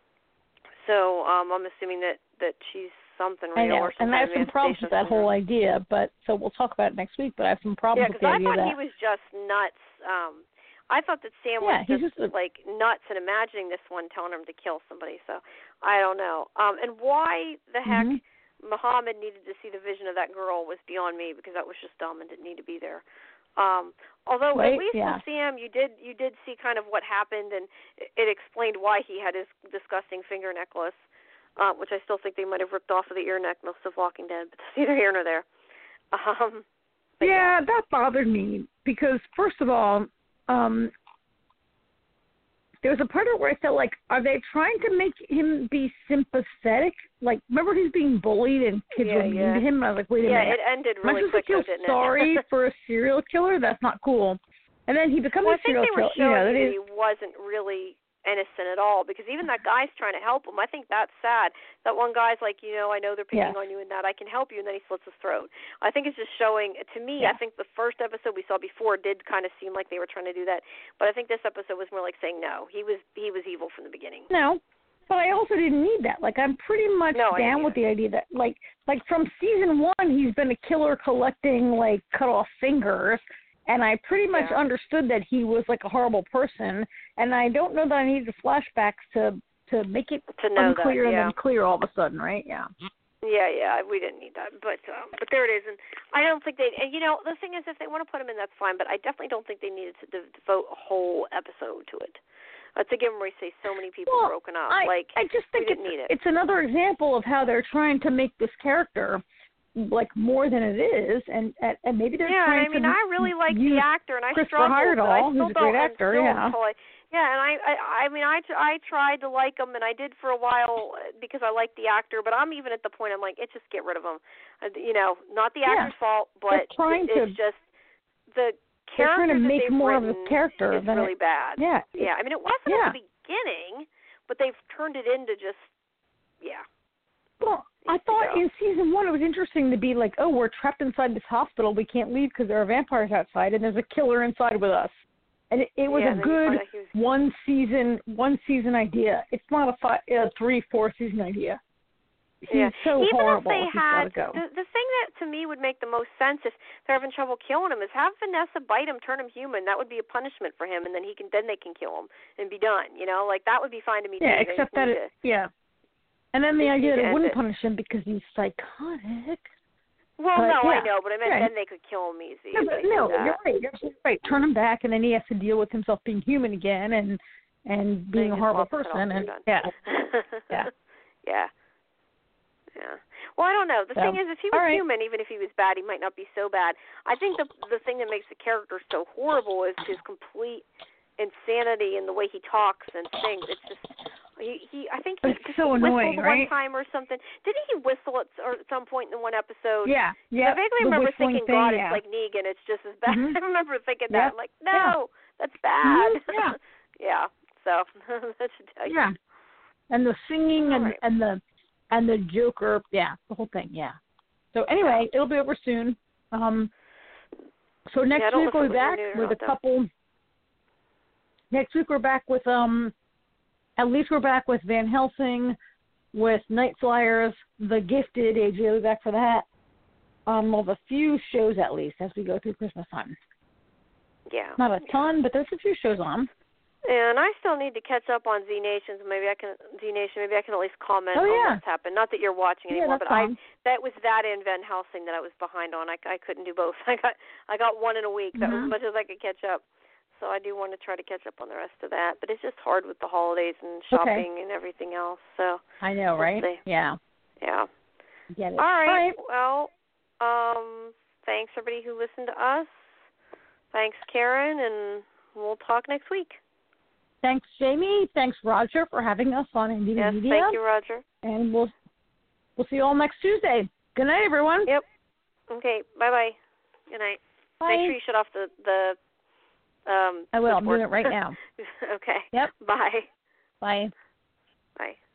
Speaker 2: So um, I'm assuming that, that she's something real.
Speaker 1: I know,
Speaker 2: or some
Speaker 1: and I have some problems with that whole idea, but so we'll talk about it next week, but I have some problems
Speaker 2: yeah,
Speaker 1: with the idea
Speaker 2: I thought
Speaker 1: that...
Speaker 2: he was just nuts. Um, I thought that Sam
Speaker 1: yeah,
Speaker 2: was just,
Speaker 1: just a...
Speaker 2: like nuts and imagining this one telling him to kill somebody, so I don't know. Um, and why the heck
Speaker 1: mm-hmm.
Speaker 2: Muhammad needed to see the vision of that girl was beyond me, because that was just dumb and didn't need to be there. Um, although
Speaker 1: right?
Speaker 2: at least
Speaker 1: yeah.
Speaker 2: with Sam, you did you did see kind of what happened, and it, it explained why he had his disgusting finger necklace, uh, which I still think they might have ripped off of the ear necklace of Walking Dead, but that's neither here nor there. Um,
Speaker 1: yeah, yeah, that bothered me because first of all, um, there was a part of it where I felt like, are they trying to make him be sympathetic? Like, remember he's being bullied and kids
Speaker 2: yeah,
Speaker 1: were mean
Speaker 2: yeah.
Speaker 1: to him? And I was like, wait a
Speaker 2: yeah,
Speaker 1: minute.
Speaker 2: it ended
Speaker 1: Am I
Speaker 2: really
Speaker 1: supposed
Speaker 2: quick,
Speaker 1: to feel
Speaker 2: didn't
Speaker 1: sorry
Speaker 2: it?
Speaker 1: for a serial killer? That's not cool. And then he becomes
Speaker 2: well,
Speaker 1: a serial
Speaker 2: I think they were
Speaker 1: killer.
Speaker 2: showing
Speaker 1: you know,
Speaker 2: you that he wasn't really innocent at all, because even that guy's trying to help him. I think that's sad. That one guy's like, you know, I know they're picking
Speaker 1: yes.
Speaker 2: on you and that I can help you, and then he slits his throat. I think it's just showing, to me,
Speaker 1: yeah.
Speaker 2: I think the first episode we saw before did kind of seem like they were trying to do that, but I think this episode was more like saying, no, he was he was evil from the beginning.
Speaker 1: No, but I also didn't need that. Like, I'm pretty much
Speaker 2: no,
Speaker 1: down with the idea that, like, like from season one, he's been a killer collecting, like, cut off fingers. And I pretty much
Speaker 2: yeah.
Speaker 1: understood that he was like a horrible person, and I don't know that I needed flashbacks to to make it
Speaker 2: to know
Speaker 1: unclear
Speaker 2: that, yeah.
Speaker 1: and then clear all of a sudden, right? Yeah.
Speaker 2: Yeah, yeah, we didn't need that, but um, but there it is, and I don't think they. And you know, the thing is, if they want to put him in, that's fine. But I definitely don't think they needed to devote a whole episode to it. Uh, to give them where you say so many people
Speaker 1: well,
Speaker 2: broken up,
Speaker 1: I,
Speaker 2: like
Speaker 1: I just think
Speaker 2: we didn't
Speaker 1: it's,
Speaker 2: need it.
Speaker 1: It's another example of how they're trying to make this character like more than it is, and and maybe they're
Speaker 2: yeah,
Speaker 1: trying
Speaker 2: I mean,
Speaker 1: to
Speaker 2: I really like the actor, and I
Speaker 1: Christopher
Speaker 2: struggled, but I
Speaker 1: Heyerdahl,
Speaker 2: still
Speaker 1: who's a
Speaker 2: don't.
Speaker 1: great actor,
Speaker 2: still
Speaker 1: yeah.
Speaker 2: Until I, yeah, and I, I, I mean, I, I tried to like him, and I did for a while because I liked the actor. But I'm even at the point I'm like, it's just get rid of him. Uh, you know, not the actor's
Speaker 1: yeah.
Speaker 2: fault, but
Speaker 1: they're trying
Speaker 2: it,
Speaker 1: to,
Speaker 2: it's just the
Speaker 1: they're
Speaker 2: character
Speaker 1: trying to make
Speaker 2: that they've
Speaker 1: more
Speaker 2: written
Speaker 1: of the character
Speaker 2: is
Speaker 1: than
Speaker 2: really
Speaker 1: it,
Speaker 2: bad.
Speaker 1: Yeah,
Speaker 2: yeah. I mean, it wasn't
Speaker 1: yeah.
Speaker 2: at the beginning, but they've turned it into just, yeah.
Speaker 1: Well, I thought in season one it was interesting to be like, oh, we're trapped inside this hospital. We can't leave because there are vampires outside, and there's a killer inside with us. And it, it was
Speaker 2: yeah,
Speaker 1: a good
Speaker 2: was...
Speaker 1: one season, one season idea. It's not a five, uh, three, four season idea. He's
Speaker 2: yeah.
Speaker 1: so
Speaker 2: Even
Speaker 1: horrible.
Speaker 2: if they
Speaker 1: He's
Speaker 2: had,
Speaker 1: go.
Speaker 2: the, the thing that to me would make the most sense if they're having trouble killing him is have Vanessa bite him, turn him human. That would be a punishment for him, and then he can, then they can kill him and be done. You know, like that would be fine to me.
Speaker 1: Yeah,
Speaker 2: too.
Speaker 1: except that, it,
Speaker 2: to,
Speaker 1: yeah. And then the
Speaker 2: they
Speaker 1: idea that it wouldn't
Speaker 2: it.
Speaker 1: punish him because he's psychotic.
Speaker 2: Well,
Speaker 1: but,
Speaker 2: no,
Speaker 1: yeah.
Speaker 2: I know, but I meant
Speaker 1: right.
Speaker 2: then they could kill him easy.
Speaker 1: No, but, no you're right. You're absolutely right. Turn him back, and then he has to deal with himself being human again and and being a horrible person. And yeah, yeah,
Speaker 2: yeah, yeah. Well, I don't know. The
Speaker 1: so,
Speaker 2: thing is, if he was
Speaker 1: right.
Speaker 2: human, even if he was bad, he might not be so bad. I think the the thing that makes the character so horrible is his complete insanity in the way he talks and sings. It's just he. he I think he,
Speaker 1: it's so
Speaker 2: he
Speaker 1: annoying,
Speaker 2: whistled
Speaker 1: right?
Speaker 2: one time or something. Didn't he whistle at, or at some point in one episode?
Speaker 1: Yeah, yeah.
Speaker 2: I vaguely
Speaker 1: the
Speaker 2: remember thinking,
Speaker 1: thing,
Speaker 2: God,
Speaker 1: yeah.
Speaker 2: it's like Negan. It's just as bad.
Speaker 1: Mm-hmm.
Speaker 2: I remember thinking
Speaker 1: yeah.
Speaker 2: that. I'm like, no,
Speaker 1: yeah.
Speaker 2: that's bad.
Speaker 1: Mm-hmm. Yeah.
Speaker 2: yeah. So that should tell you.
Speaker 1: Yeah. And the singing and
Speaker 2: right.
Speaker 1: and the and the Joker, yeah, the whole thing, yeah. So anyway, it'll be over soon. Um. So next
Speaker 2: yeah,
Speaker 1: week we'll be back with a
Speaker 2: that.
Speaker 1: couple. Next week we're back with um. At least we're back with Van Helsing, with Night Flyers, The Gifted. A J will be back for that. Um, we'll have a few shows at least as we go through Christmas time.
Speaker 2: Yeah.
Speaker 1: Not a ton, but there's a few shows on.
Speaker 2: And I still need to catch up on Z Nations. Maybe I can Z Nation. Maybe I can at least comment
Speaker 1: oh,
Speaker 2: on
Speaker 1: yeah.
Speaker 2: what's happened. Not that you're watching
Speaker 1: yeah,
Speaker 2: anymore,
Speaker 1: that's
Speaker 2: but
Speaker 1: fine.
Speaker 2: I that was that and Van Helsing that I was behind on. I, I couldn't do both. I got I got one in a week. That
Speaker 1: mm-hmm.
Speaker 2: was as much as I could catch up. So I do want to try to catch up on the rest of that. But it's just hard with the holidays and shopping
Speaker 1: okay.
Speaker 2: and everything else. So
Speaker 1: I know,
Speaker 2: we'll
Speaker 1: right?
Speaker 2: see.
Speaker 1: Yeah.
Speaker 2: Yeah.
Speaker 1: Get it.
Speaker 2: All right.
Speaker 1: All right.
Speaker 2: Well, um, thanks everybody who listened to us. Thanks, Karen, and we'll talk next week.
Speaker 1: Thanks, Jamie. Thanks, Roger, for having us on Indie
Speaker 2: yes,
Speaker 1: Media.
Speaker 2: Yes, thank you, Roger.
Speaker 1: And we'll we'll see you all next Tuesday. Good night, everyone.
Speaker 2: Yep. Okay. Bye bye. Good night.
Speaker 1: Bye.
Speaker 2: Make sure you shut off the the. Um,
Speaker 1: I will. I'm
Speaker 2: board.
Speaker 1: doing it right now.
Speaker 2: okay.
Speaker 1: Yep.
Speaker 2: Bye.
Speaker 1: Bye.
Speaker 2: Bye.